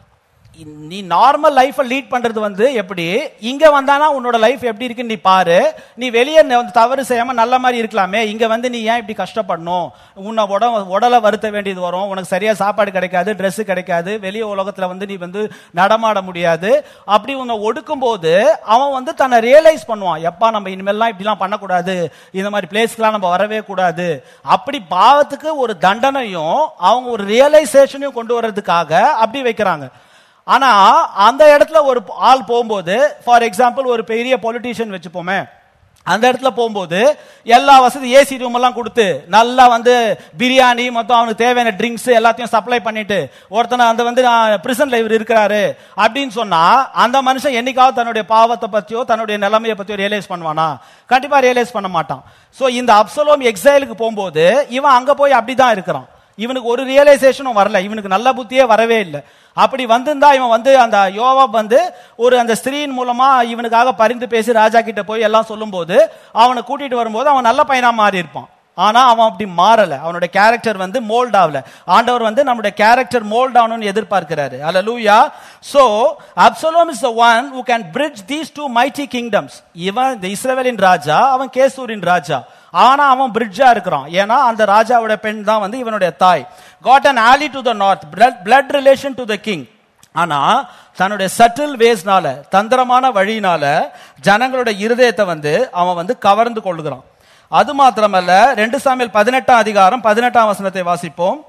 S2: நீ நார்மல் லைஃபை லீட் பண்றது வந்து எப்படி, இங்க வந்தானா உன்னோட லைஃப் எப்படி இருக்குன்னு நீ பாரு. நீ வெளியே தவறு செய்யாம நல்ல மாதிரி இருக்கலாமே, இங்க வந்து நீ ஏன் இப்படி கஷ்டப்படணும்? உன்னை உடலை வருத்த வேண்டியது வரும், உனக்கு சரியா சாப்பாடு கிடைக்காது, ட்ரெஸ் கிடைக்காது, வெளியே உலகத்துல வந்து நீ வந்து நடமாட முடியாது. அப்படி உன்னை ஒடுக்கும் போது அவன் வந்து தன்னை ரியலைஸ் பண்ணுவான், எப்பா நம்ம இனிமேல்லாம் இப்படிலாம் பண்ணக்கூடாது, இந்த மாதிரி பிளேஸ்க்குலாம் நம்ம வரவே கூடாது. அப்படி பாவத்துக்கு ஒரு தண்டனையும் அவங்க ஒரு ரியலைசேஷனையும் கொண்டு வர்றதுக்காக அப்படி வைக்கிறாங்க. ஆனா அந்த இடத்துல ஒரு ஆள் போகும்போது, ஃபார் எக்ஸாம்பிள் ஒரு பெரிய பொலிட்டீஷியன் வச்சுப்போமே, அந்த இடத்துல போகும்போது எல்லா வசதி ஏசி ரூம் எல்லாம் கொடுத்து நல்லா வந்து பிரியாணி மொத்தம் அவனுக்கு தேவையான ட்ரிங்க்ஸ் எல்லாத்தையும் சப்ளை பண்ணிட்டு ஒருத்தனை அந்த வந்து பிரிசன்ல இவர் இருக்கிறாரு அப்படின்னு சொன்னா, அந்த மனுஷன் என்னைக்காவது தன்னுடைய பாவத்தை பத்தியோ தன்னுடைய நிலைமையை பத்தியோ ரியலைஸ் பண்ணுவானா? கண்டிப்பா ரியலைஸ் பண்ண மாட்டான். சோ இந்த அப்சலோம் எக்ஸைலுக்கு போகும்போது இவன் அங்க போய் அப்படிதான் இருக்கிறான். இவனுக்கு ஒரு ரியலைசேஷனும் வரல, இவனுக்கு நல்ல புத்தியே வரவே இல்லை. அப்படி வந்திருந்தா இவன் வந்து அந்த யோவாப் வந்து ஒரு அந்த ஸ்திரீயின் மூலமா இவனுக்காக பரிந்து பேசி ராஜா கிட்ட போய் எல்லாம் சொல்லும் போது அவனை கூட்டிட்டு வரும்போது அவன் நல்ல பையனா மாறி இருப்பான்.
S1: ஆனா அவன் அப்படி மாறல. அவனுடைய கேரக்டர் வந்து மோல்ட் ஆகல. ஆண்டவர் வந்து நம்முடைய கேரக்டர் மோல்ட் ஆகணும்னு எதிர்பார்க்கிறாரு. Hallelujah. So Absalom is the one who can bridge these two mighty kingdoms. இவன் இந்த இஸ்ரவேலின் ராஜா, அவன் கேசூரின் ராஜா. ஆனா அவன் பிரிட்ஜா இருக்கிறான். ஏன்னா அந்த ராஜாவோட பெண் தான் வந்து இவனுடைய தாய். got an ally to the north, blood, blood relation to the king. ஆனா தன்னுடைய சட்டில் வேஸ்னால, தந்திரமான வழியினால ஜனங்களோட இருதயத்தை வந்து அவன் வந்து கவர்ந்து கொள்ளுகிறான். அது மாத்திரமல்ல, ரெண்டு சாமுவேல் பதினெட்டாம் அதிகாரம் பதினெட்டாம் வசனத்தை வாசிப்போம்.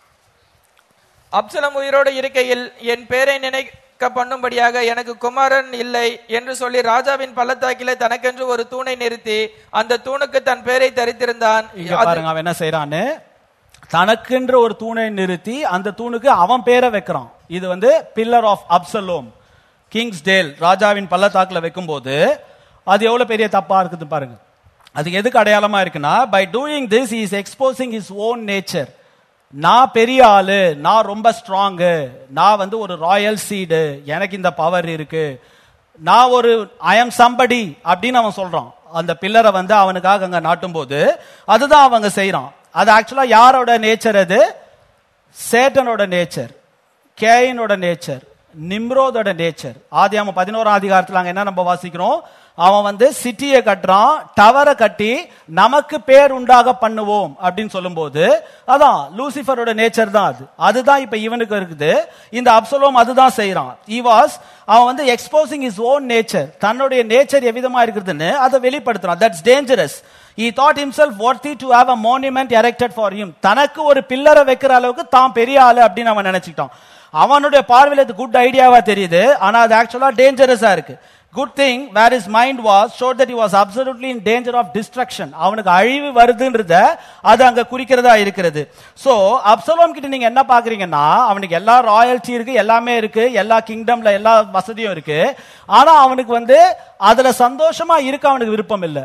S2: அப்சலோம் உயிரோடு இருக்கையில் என் பேரை நினைக்க பண்ணும்படியாக எனக்கு குமாரன் இல்லை என்று சொல்லி ராஜாவின் பள்ளத்தாக்கிலே தனக்கென்று ஒரு தூணை நிறுத்தி அந்த தூணுக்கு தன் பேரை தரித்திருந்தான்.
S1: பாருங்க அவன் என்ன செய்யறான்னு, தனக்கென்று ஒரு தூணை நிறுத்தி அந்த தூணுக்கு அவன் பேரை வைக்கிறான். இது வந்து pillar of Absalom, king's dale, ராஜாவின் பள்ளத்தாக்குல வைக்கும் போது அது எவ்வளவு பெரிய தப்பா இருக்குது பாருங்க. அது எதுக்கு அடையாளமா இருக்குன்னா, by doing this he is exposing his own nature. நான் பெரிய ஆளு, நான் ரொம்ப ஸ்ட்ராங்கு, நான் வந்து ஒரு ராயல் சீடு, எனக்கு இந்த பவர் இருக்கு, நான் ஒரு ஐ எம் சம்படி அப்படின்னு அவன் சொல்றான். அந்த பில்லரை வந்து அவனுக்காக அங்க நாட்டும் போது அதுதான் அவங்க செய்யறான். அது ஆக்சுவலா யாரோட நேச்சர்? அது சேட்டனோட நேச்சர், கேயினோட நேச்சர், நிம்ரோதோட நேச்சர். ஆதியாகமம் பதினோராம் அதிகாரத்தில் அங்க என்ன நம்ம வாசிக்கிறோம்? அவன் வந்து சிட்டியை கட்டுறான், டவரை கட்டி நமக்கு பேர் உண்டாக பண்ணுவோம் அப்படின்னு சொல்லும் போது அதான் லூசிஃபரோட நேச்சர் தான் அது. அதுதான் இப்ப இவனுக்கு இருக்குது. இந்த அப்சலோம் அதுதான் செய்யறான். he was அவன் வந்து எக்ஸ்போசிங் his own நேச்சர், தன்னுடைய நேச்சர் எவ்விதமா இருக்குதுன்னு அதை வெளிப்படுத்துறான். That's dangerous. he thought himself worthy to have a monument erected for him. தனக்கு ஒரு பில்லரை வைக்கிற அளவுக்கு தான் பெரிய ஆளு அப்படின்னு அவன் நினைச்சிட்டான். அவனுடைய பார்வையில் இது குட் ஐடியாவா தெரியுது, ஆனா அது ஆக்சுவலா டேஞ்சரஸா இருக்கு. Good thing where his mind was showed that he was absolutely in danger of destruction. அவனுக்கு அழிவு வருதுன்றத அது அங்க குறிக்கிறதா இருக்கிறது. சோ அப்சலோம் கிட்ட நீங்க என்ன பாக்குறீங்கன்னா, அவனுக்கு எல்லா ராயல்ட்டி இருக்கு, எல்லாமே இருக்கு, எல்லா கிங்டம்ல எல்லா வசதியும் இருக்கு. ஆனா அவனுக்கு வந்து அதுல சந்தோஷமா இருக்க அவனுக்கு விருப்பம் இல்லை.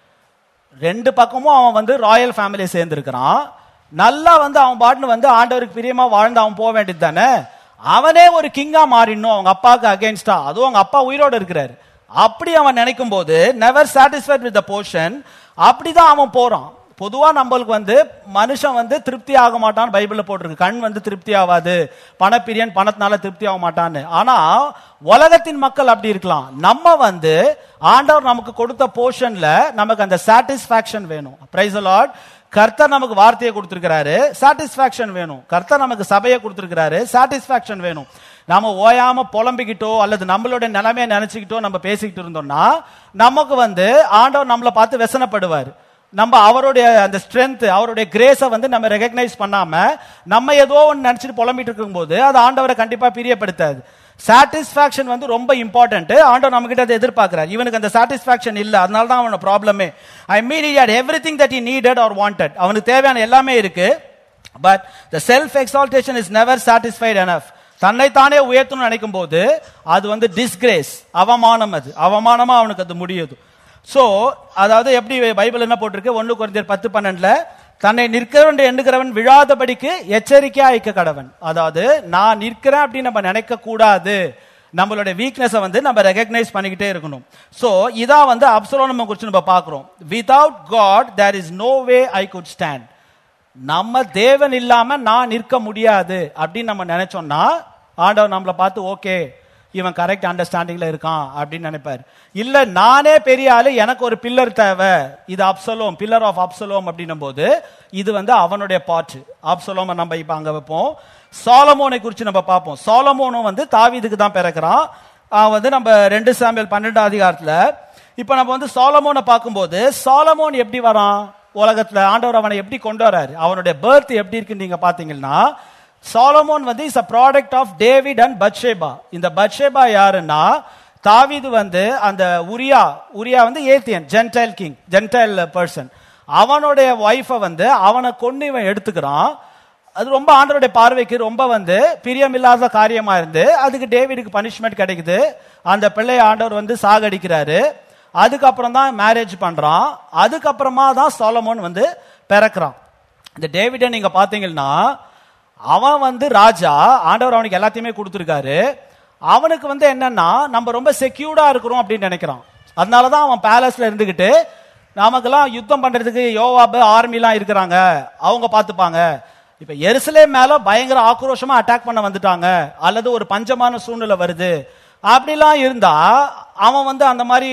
S1: ரெண்டு பக்கமும் அவன் வந்து ராயல் ஃபேமிலியை சேர்ந்திருக்கிறான். நல்லா வந்து அவன் பாட்டுன்னு வந்து ஆண்டவருக்கு பிரியமா வாழ்ந்து அவன் போக வேண்டியது தானே. அவனே ஒரு கிங்கா மாறிடணும் அவங்க அப்பாவுக்கு அகேன்ஸ்டா, அதுவும் அவங்க அப்பா உயிரோடு இருக்கிறாரு. அப்படி அவன் நினைக்கும் போது never satisfied with the portion, அப்படிதான் அவன் போறான். பொதுவா நம்மளுக்கு வந்து மனுஷன் வந்து திருப்தி ஆக மாட்டான்னு பைபிள்ல போட்டிருக்கு. கண் வந்து திருப்தி ஆகாது, பணப்பிரியன் பணத்தினால திருப்தி ஆக மாட்டான்னு. ஆனா உலகத்தின் மக்கள் அப்படி இருக்கலாம். நம்ம வந்து ஆண்டவர் நமக்கு கொடுத்த போர்ஷன்ல நமக்கு அந்த சாட்டிஸ்பாக்சன் வேணும். Praise the Lord. கர்த்தர் நமக்கு வார்த்தையை கொடுத்திருக்கிறாரு, சாட்டிஸ்பாக்சன் வேணும். கர்த்தர் நமக்கு சபையை கொடுத்திருக்கிறாரு, சாட்டிஸ்பாக்சன் வேணும். நாம ஓயாம புலம்பிக்கிட்டோ அல்லது நம்மளுடைய நிலைமையை நினைச்சுக்கிட்டோ நம்ம பேசிக்கிட்டு இருந்தோம்னா நமக்கு வந்து ஆண்டவர் நம்மளை பார்த்து வெசனப்படுவார். நம்ம அவருடைய அந்த ஸ்ட்ரென்த், அவருடைய கிரேஸை வந்து நம்ம ரெகக்னைஸ் பண்ணாம நம்ம ஏதோ ஒன்று நினைச்சிட்டு புலம்பிட்டு இருக்கும் போது அது ஆண்டவரை கண்டிப்பா பிரியப்படுத்தாது. சாட்டிஸ்பாக்சன் வந்து ரொம்ப இம்பார்ட்டன்ட். ஆண்டவர் நம்ம கிட்ட அதை எதிர்பார்க்கிறார். இவனுக்கு அந்த சாட்டிஸ்பாக்சன் இல்ல, அதனால தான் அவனோட ப்ராப்ளமே. ஐ மீன் he had everything that he needed or wanted. அவனுக்கு தேவையான எல்லாமே இருக்கு. But the self exaltation is never satisfied enough. தன்னை தானே உயர்த்தணும்னு நினைக்கும் போது அது வந்து டிஸ்கிரேஸ், அவமானம். அது அவமானமா அவனுக்கு அது முடியுது. சோ அதாவது எப்படி பைபிள் என்ன போட்டிருக்கு, ஒன்னு கொரிந்தியர் பத்து பன்னெண்டுல தன்னை நிற்கிறவன் எண்ணுகிறவன் விழாதபடிக்கு எச்சரிக்கையா இருக்க கடவன். அதாவது நான் நிற்கிறேன் அப்படின்னு நம்ம நினைக்க கூடாது. நம்மளுடைய வீக்னஸை வந்து நம்ம ரெகக்னைஸ் பண்ணிக்கிட்டே இருக்கணும். சோ இதான் வந்து அப்சலோம் குறித்து நம்ம பார்க்கிறோம். Without God there is no way I could stand. நம்ம தேவன் இல்லாம நான் நிற்க முடியாது அப்படின்னு நம்ம நினைச்சோம்னா ஆண்டவர் நம்மளை பார்த்து ஓகே இவன் கரெக்ட் அண்டர்ஸ்டாண்டிங்ல இருக்கான் அப்படின்னு நினைப்பாரு. இல்ல நானே பெரிய ஆளு, எனக்கு ஒரு பில்லர் தேவை, இது அப்சலோம், பில்லர் ஆஃப் அப்சலோம் அப்படின்னும் போது இது வந்து அவனுடைய பார்ட். அப்சலோம் நம்ம இப்ப அங்க வைப்போம். சாலமோனை குறித்து நம்ம பார்ப்போம். சாலமோனும் வந்து தாவீதுக்கு தான் பிறக்கிறான். வந்து நம்ம ரெண்டு சாமுவேல் பன்னெண்டாம் அதிகாரத்துல இப்ப நம்ம வந்து சாலமோனை பார்க்கும்போது சாலமோன் எப்படி வரான் உலகத்துல, ஆண்டவர் அவனை எப்படி கொண்டு வராரு, அவனுடைய பர்த் எப்படி இருக்குன்னு நீங்க பாத்தீங்கன்னா சாலமோன் வந்து is a product of David and Bathsheba. இந்த பத்ஷேபா யாருன்னா தாவீது வந்து அந்த உரியா உரியா வந்து ஏத்தியன் ஜென்டைல் கிங், ஜென்டைல் பர்சன். அவனுடைய வைஃபை வந்து அவனை கொண்டு இவன் எடுத்துக்கிறான். அது ரொம்ப ஆண்டவருடைய பார்வைக்கு ரொம்ப வந்து பிரியமில்லாத காரியமா இருந்து அதுக்கு டேவிடுக்கு பனிஷ்மெண்ட் கிடைக்குது. அந்த பிள்ளைய ஆண்டவர் வந்து சாகடிக்கிறாரு. அதுக்கப்புறம் தான் மேரேஜ் பண்றான். அதுக்கப்புறமா தான் சாலமோன் வந்து பிறக்கிறான். இந்த டேவிட நீங்க பாத்தீங்கன்னா அவன் வந்து ராஜா, ஆண்டவர் அவனுக்கு எல்லாத்தையுமே கொடுத்துருக்காரு. அவனுக்கு வந்து என்னன்னா நம்ம ரொம்ப செக்யூர்டா இருக்கிறோம் அப்படின்னு நினைக்கிறான். அதனாலதான் அவன் பேலஸ்ல இருந்துகிட்டு நமக்கெல்லாம் யுத்தம் பண்றதுக்கு யோவாபு ஆர்மிலாம் இருக்கிறாங்க, அவங்க பார்த்துப்பாங்க. இப்ப எருசலேம் மேல பயங்கர ஆக்ரோஷமா அட்டாக் பண்ண வந்துட்டாங்க, அல்லது ஒரு பஞ்சமான சூழ்நிலை வருது, அப்படிலாம் இருந்தா அவன் வந்து அந்த மாதிரி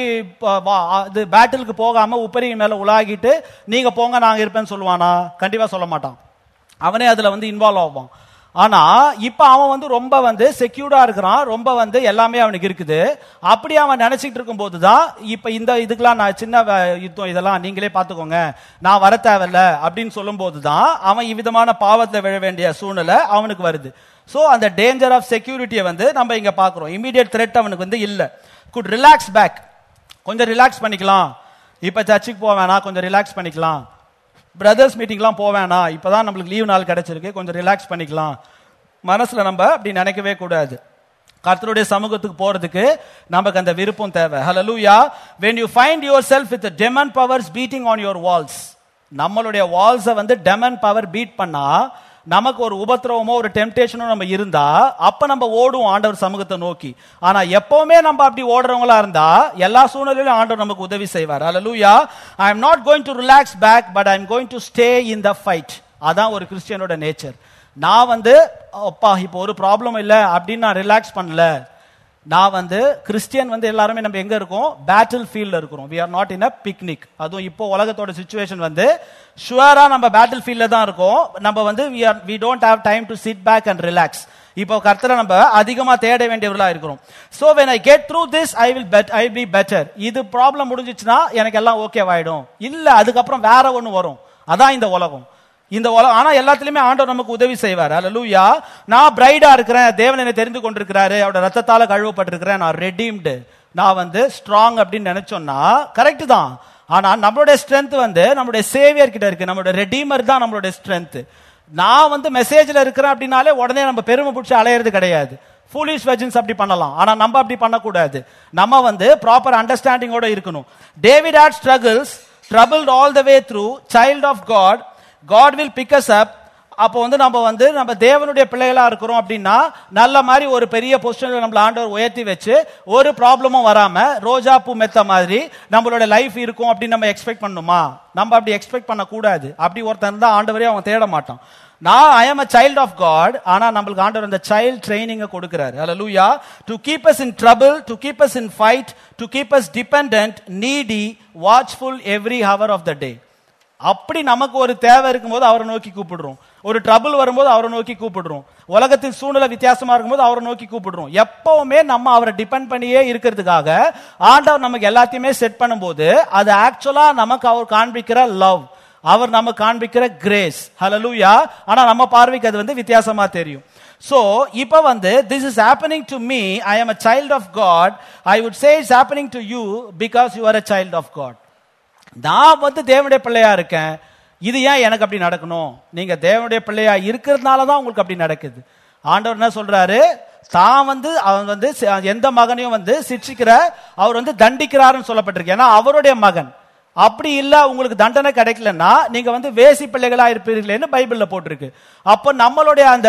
S1: பேட்டிலுக்கு போகாம உப்பரியின் மேல உலாகிட்டு நீங்க போங்க நாங்க இருப்பேன்னு சொல்லுவானா? கண்டிப்பா சொல்ல மாட்டான். அவனே அதுல வந்து இன்வால்வ் ஆவான். ஆனா இப்ப அவன் வந்து ரொம்ப வந்து செக்யூர்டா இருக்கிறான், ரொம்ப வந்து எல்லாமே அவனுக்கு இருக்குது. அப்படி அவன் நினைச்சிட்டு இருக்கும் போதுதான் இப்ப இந்த இதுக்கெல்லாம் நான் சின்ன யுத்தம் இதெல்லாம் நீங்களே பாத்துக்கோங்க, நான் வர தேவையில்ல அப்படின்னு சொல்லும் போதுதான் அவன் இவ்விதமான பாவத்துல விழ வேண்டிய சூழ்நிலை அவனுக்கு வருது. சோ அந்த டேஞ்சர் ஆஃப் செக்யூரிட்டியை வந்து நம்ம இங்க பாக்குறோம். இமீடியட் த்ரெட் அவனுக்கு வந்து இல்ல. குட் ரிலாக்ஸ் பேக், கொஞ்சம் ரிலாக்ஸ் பண்ணிக்கலாம், இப்ப சர்ச்சுக்கு போவேனா கொஞ்சம் ரிலாக்ஸ் பண்ணிக்கலாம், பிரதர்ஸ் மீட்டிங்லாம் போவேனா இப்பதான் நம்மளுக்கு லீவ் நாள் கிடைச்சிருக்கு கொஞ்சம் ரிலாக்ஸ் பண்ணிக்கலாம். மனசுல நம்ம அப்படி நினைக்கவே கூடாது. கர்த்தருடைய சமூகத்துக்கு போறதுக்கு நமக்கு அந்த விருப்பம் தேவை. ஹல்லேலூயா. when you find yourself with the demon powers beating on your walls, நம்மளுடைய வால்ஸ வந்து டெமன் பவர் பீட் பண்ணா, நமக்கு ஒரு உபத்திரவமோ ஒரு டெம்டேஷனோ நம்ம இருந்தா அப்ப நம்ம ஓடுவோம் ஆண்டவர் சமூகத்தை நோக்கி. ஆனா எப்பவுமே நம்ம அப்படி ஓடுறவங்களா இருந்தா எல்லா சூழ்நிலையிலும் ஆண்டவர் நமக்கு உதவி செய்வார். ஹல்லேலூயா. I am not going to relax back but I am going to stay in the fight. அதான் ஒரு கிறிஸ்டியனோட நேச்சர். நான் வந்து அப்பா இப்போ ஒரு ப்ராப்ளம் இல்ல அப்படின்னு நான் ரிலாக்ஸ் பண்ணல. நான் வந்து கிறிஸ்டியன் வந்து எல்லாருமே நம்ம எங்க இருக்கோம்? பேட்டில் ஃபீல்ட்ல இருக்கிறோம். we are not in a picnic. அதுவும் இப்போ உலகத்தோட சிச்சுவேஷன் வந்து ஷுவரா நம்ம பேட்டில் ஃபீல்ட்ல தான் இருக்கோம். நம்ம வந்து we are we don't have time to sit back and relax. இப்போ கர்த்தரை நம்ம அதிகமா தேட வேண்டியவர்களா இருக்கிறோம். so when I get through this I will bet I will be better. இது ப்ராப்ளம் முடிஞ்சிச்சுனா எனக்கு எல்லாம் ஓகே ஆயிடும். இல்ல அதுக்கப்புறம் வேற ஒன்னு வரும். அதான் இந்த உலகம். இந்த உலகம் ஆனா எல்லாத்துலயுமே ஆண்டவர் நமக்கு உதவி செய்வார். ஹல்லேலூயா. நான் பிரைடா இருக்கிறேன், தேவன் என்னை தெரிந்து கொண்டிருக்கிறாரு, அவரோட ரத்தத்தால கழுவப்பட்டிருக்கிறேன், நான் ரெடீம்டு, நான் வந்து ஸ்ட்ராங் அப்படின்னு நினைச்சோம்னா கரெக்ட் தான். ஆனா நம்மளுடைய ஸ்ட்ரென்த் வந்து நம்மளுடைய சேவியர் கிட்ட இருக்கு, நம்மளுடைய ரெடீமர் தான் நம்மளுடைய ஸ்ட்ரென்த். நான் வந்து மெசேஜ்ல இருக்கிறேன் அப்படின்னாலே உடனே நம்ம பெருமை பிடிச்சி அலையிறது கிடையாது. ஃபூலிஷ் வெர்ஜின்ஸ் அப்படி பண்ணலாம், ஆனா நம்ம அப்படி பண்ணக்கூடாது. நம்ம வந்து ப்ராப்பர் அண்டர்ஸ்டாண்டிங்கோட இருக்கணும். David had struggles, troubled all the way through, child of God, God will pick us up. அப்போ வந்து நம்ம வந்து நம்ம தேவனுடைய பிள்ளைகளா இருக்கிறோம் அப்படின்னா நல்ல மாதிரி ஒரு பெரிய பொசிஷன்ல நம்மள ஆண்டவர் உயர்த்தி வச்சு ஒரு ப்ராப்ளமும் வராம ரோஜா பூ மெத்த மாதிரி நம்மளோட லைஃப் இருக்கும் அப்படின்னு நம்ம எக்ஸ்பெக்ட் பண்ணுமா? நம்ம அப்படி எக்ஸ்பெக்ட் பண்ண கூடாது. அப்படி ஒருத்தன் தான் ஆண்டவரே அவன் தேட மாட்டான். நான் ஐ am a child of God, ஆனா நம்மளுக்கு ஆண்டவர் அந்த child training கொடுக்கிறார். ஹல்லேலூயா. to keep us in trouble, to keep us in fight, to keep us dependent, needy, watchful every hour of the day. அப்படி நமக்கு ஒரு தேவை இருக்கும்போது அவரை நோக்கி கூப்பிடுறோம், ஒரு ட்ரபிள் வரும்போது அவரை நோக்கி கூப்பிடுறோம், உலகத்தின் சூழ்நிலை வித்தியாசமா இருக்கும்போது அவரை நோக்கி கூப்பிடுறோம். எப்பவுமே நம்ம அவரை டிபெண்ட் பண்ணியே இருக்கிறதுக்காக ஆண்டவர் நமக்கு எல்லாத்தையுமே செட் பண்ணும்போது அது ஆக்சுவலா நமக்கு அவர் காண்பிக்கிற லவ், அவர் நமக்கு காண்பிக்கிற கிரேஸ். ஹல்லேலூயா. ஆனா நம்ம பார்வைக்கு அது வந்து வித்தியாசமா தெரியும். So இப்ப வந்து this is happening to me, I am a child of God. I would say it's happening to you because you are a child of God. நான் வந்து தேவனுடைய பிள்ளையா இருக்கேன், இது ஏன் எனக்கு அப்படி நடக்கணும்? நீங்க தேவனுடைய பிள்ளையா இருக்கிறதுனால தான் உங்களுக்கு அப்படி நடக்குது. ஆண்டவர் என்ன சொல்றாரு? தான் வந்து அவன் வந்து எந்த மகனையும் வந்து சிட்சிக்கிற அவர் வந்து தண்டிக்கிறாருன்னு சொல்லப்பட்டிருக்கு. ஏன்னா அவருடைய மகன். அப்படி இல்ல உங்களுக்கு தண்டனை கிடைக்கலன்னா நீங்க வந்து வேசி பிள்ளைகளா இருப்பீர்களேன்னு பைபிள்ல போட்டிருக்கு. அப்ப நம்மளுடைய அந்த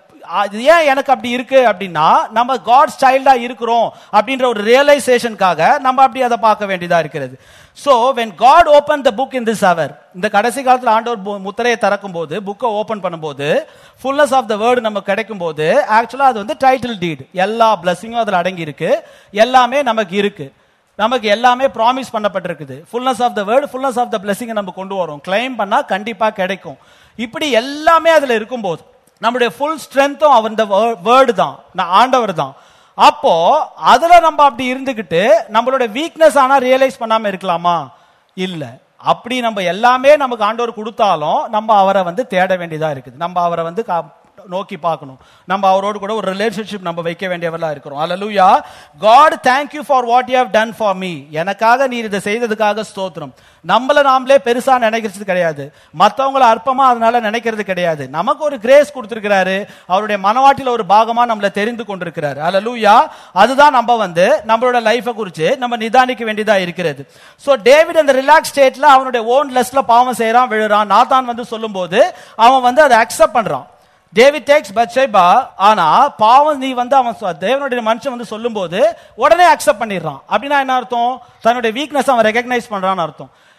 S1: ஏன் எனக்கு அப்படி இருக்கு அப்படின்னா நம்ம காட்ஸ் சைல்டா இருக்கிறோம் அப்படின்ற ஒரு ரியலைசேஷனுக்காக நம்ம அப்படி அதை பார்க்க வேண்டியதா இருக்கிறது. So when God opened the book in this hour, இந்த கடைசி காலத்துல ஆண்டவர் முத்திரையை திறக்கும் போது, புக்கை ஓபன் பண்ணும்போது, fullness of the word நமக்கு கிடைக்கும் போது ஆக்சுவலா அது வந்து டைட்டில் டீட், எல்லா பிளஸிங்கும் அதுல அடங்கி இருக்கு, எல்லாமே நமக்கு இருக்கு, நமக்கு எல்லாமே ப்ராமிஸ் பண்ணப்பட்டிருக்குது. fullness of the word, fullness of the blessing நம்ம கொண்டு வரோம், கிளைம் பண்ணா கண்டிப்பா கிடைக்கும். இப்படி எல்லாமே அதுல இருக்கும்போது நம்முடைய ஃபுல் ஸ்ட்ரென்த்தும் அவர் இந்த வேர்டு தான், ஆண்டவர் தான். அப்போ அதுல நம்ம அப்படி இருந்துகிட்டு நம்மளோட வீக்னஸ் ஆனா ரியலைஸ் பண்ணாம இருக்கலாமா? இல்ல. அப்படி நம்ம எல்லாமே நமக்கு ஆண்டவர் கொடுத்தாலும் நம்ம அவரை வந்து தேட வேண்டியதா இருக்குது, நம்ம அவரை வந்து நோக்கி பார்க்கணும், நம்ம அவரோடு கூட ஒரு ரிலேஷன்ஷிப் நம்ம வைக்க வேண்டியவர்களா இருக்கிறோம். ஹல்லேலூயா. God, thank you for what you have done for me. எனக்காக நீர் இதை செய்ததுக்காக ஸ்தோத்திரம். நம்மள நாமளே பெருசா நினைக்கிறது கிடையாது, மற்றவங்களை அற்பமா அதனால நினைக்கிறது கிடையாது. நமக்கு ஒரு கிரேஸ் கொடுத்திருக்கிறாரு, அவருடைய மனவாட்டில ஒரு பாகமா நம்மள தெரிந்து கொண்டிருக்கிறாரு. ஹல்லேலூயா. அதுதான் நம்ம வந்து நம்மளோட லைஃபை குறித்து நம்ம நிதானிக்க வேண்டியதா இருக்கிறது. சோ டேவிட் அந்த ரிலாக்ஸ் ஸ்டேட்ல அவனுடைய ஓன் லெஸ்ட்ல பாவம் செய்யறான், விழுறான். நாத்தான் வந்து சொல்லும் போது அவன் வந்து அதை அக்செப்ட் பண்றான். டேவிட் டேக்ஸ் பத்ஷேபா, ஆனா பாவம் நீ வந்து அவன் தேவனுடைய மனுஷன் வந்து சொல்லும் போது உடனே அக்செப்ட் பண்ணிடுறான். அப்படின்னா என்ன அர்த்தம்? தன்னுடைய வீக்னஸ் அவன் ரெகக்னைஸ் பண்றான்னு அர்த்தம்.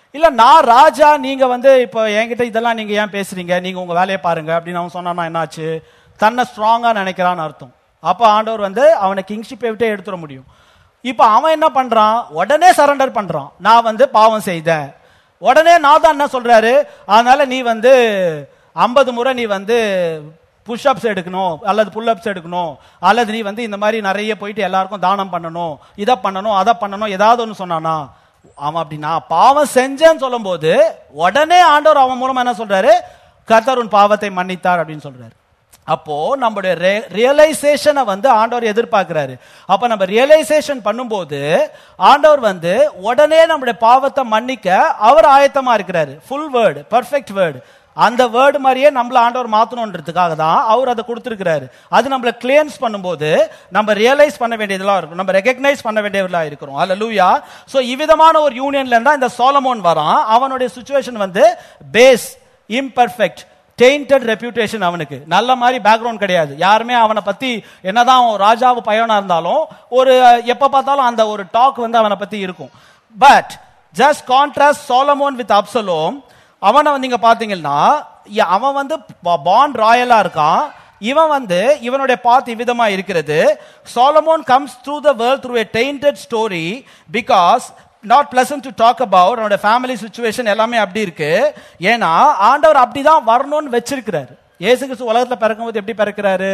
S1: இல்ல நான் ராஜா, நீங்க வந்து இப்போ என்கிட்ட இதெல்லாம் நீங்க ஏன் பேசுறீங்க, நீங்க உங்க வேலையை பாருங்க அப்படின்னு அவன் சொன்னான்னா என்னாச்சு? தன்னை ஸ்ட்ராங்கா நினைக்கிறான்னு அர்த்தம். அப்ப ஆண்டவர் வந்து அவனை கிங்ஷிப்பை விட்டே எடுத்துட முடியும். இப்ப அவன் என்ன பண்றான்? உடனே சரண்டர் பண்றான். நான் வந்து பாவம் செய்தேன். உடனே நான் தான் என்ன சொல்றாரு, அதனால நீ வந்து ஐம்பது முறை நீ வந்து புஷ்அப்ஸ் எடுக்கணும் அல்லது புல்அப்ஸ் எடுக்கணும், அல்லது நீ வந்து இந்த மாதிரி நிறைய போயிட்டு எல்லாருக்கும் தானம் பண்ணணும், இதை பண்ணணும் அதை பண்ணணும், ஏதாவது ஒன்று சொன்னானா? அவன் அப்படி நான் பாவம் செஞ்சேன்னு சொல்லும் போது உடனே ஆண்டவர் அவன் மூலமா என்ன சொல்றாரு? கர்த்தர் உன் பாவத்தை மன்னித்தார் அப்படின்னு சொல்றாரு. அப்போ நம்முடைய ரியலைசேஷனை வந்து ஆண்டவர் எதிர்பார்க்கிறாரு. அப்ப நம்ம ரியலைசேஷன் பண்ணும்போது ஆண்டவர் வந்து உடனே நம்முடைய பாவத்தை மன்னிக்க அவர் ஆயத்தமா இருக்கிறாரு. ஃபுல் வேர்டு, பர்ஃபெக்ட் வேர்டு, அந்த வேர்டு மாதிரியே நம்மள ஆண்டவர் மாத்தணும்ன்றதுக்காக தான் அவர் அதை கொடுத்திருக்கிறாரு. அது நம்மள கிளியன்ஸ் பண்ணும்போது நம்ம ரியலைஸ் பண்ண வேண்டியதெல்லாம் இருக்கும், நம்ம ரெகக்னைஸ் பண்ண வேண்டியதெல்லாம் இருக்கிறோம். அல்லேலூயா. சோ இவ்விதமான ஒரு யூனியன்ல இருந்தா இந்த சாலமோன் வரான். அவனுடைய சிச்சுவேஷன் வந்து பேஸ், இம்பர்ஃபெக்ட், டெயின்டட் ரெப்யூட்டேஷன். அவனுக்கு நல்ல மாதிரி பேக்ரவுண்ட் கிடையாது. யாருமே அவனை பத்தி என்னதான் ராஜாவு பையனா இருந்தாலும் ஒரு எப்ப பார்த்தாலும் அந்த ஒரு டாக் வந்து அவனை பத்தி இருக்கும். But just contrast Solomon with Absalom. அவனை வந்து நீங்க பாத்தீங்கன்னா அவன் வந்து பாண்ட் ராயலா இருக்கான். இவன் வந்து இவனுடைய பாத் இவ்விதமா இருக்கிறது. Solomon comes through the world through a tainted story because not pleasant to talk about. அவனுடைய ஃபேமிலி சிச்சுவேஷன் எல்லாமே அப்படி இருக்கு. ஏன்னா ஆண்டவர் அப்படிதான் வரணும்னு வச்சிருக்கிறாரு. இயேசு கிறிஸ்து உலகத்துல பிறக்கும்போது எப்படி பிறக்கிறாரு?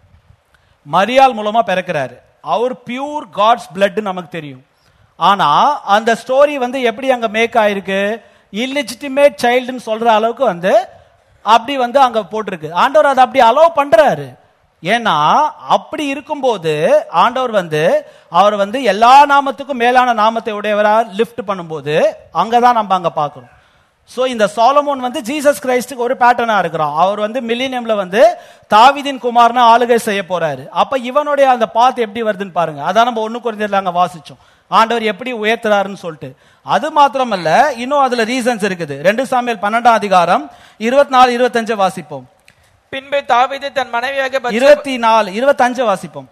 S1: மரியாள் மூலமா பிறக்கிறாரு. அவர் பியூர் காட்ஸ் பிளட் நமக்கு தெரியும். ஆனா அந்த ஸ்டோரி வந்து எப்படி அங்க மேக் ஆயிருக்கு? இல்லிஜிட்டிமேட் சைல்டுன்னு சொல்ற அளவுக்கு வந்து அப்படி வந்து அங்க போட்டிருக்கு. ஆண்டவர் அதை அப்படி அலோவ் பண்றாரு. ஏன்னா அப்படி இருக்கும்போது ஆண்டவர் வந்து அவர் வந்து எல்லா நாமத்துக்கும் மேலான நாமத்தை உடையவரா லிஃப்ட் பண்ணும்போது அங்கதான் நம்ம அங்க பாக்குறோம். சோ இந்த சாலமோன் வந்து ஜீசஸ் கிரைஸ்டுக்கு ஒரு பேட்டர்னா இருக்கிறான். அவர் வந்து மில்லினியம்ல வந்து தாவீதின் குமாரனை ஆளுகை செய்ய போறாரு. அப்ப இவனுடைய அந்த பாத் எப்படி வருதுன்னு பாருங்க. அதான் நம்ம ஒண்ணு குறைஞ்சதுல அங்க வாசிச்சோம், ஆண்டவர் எப்படி உயர்த்துறாருன்னு சொல்லிட்டு. அது மாத்திரமல்ல, இன்னும் அதுல ரீசன்ஸ் இருக்குது. ரெண்டு சாமுவேல் பன்னெண்டாம் அதிகாரம் இருபத்தி நாலு இருபத்தஞ்சு வாசிப்போம்.
S2: பின்பு தாவீது தன் மனைவியாக
S1: இருபத்தி நாலு இருபத்தஞ்சு வாசிப்போம்.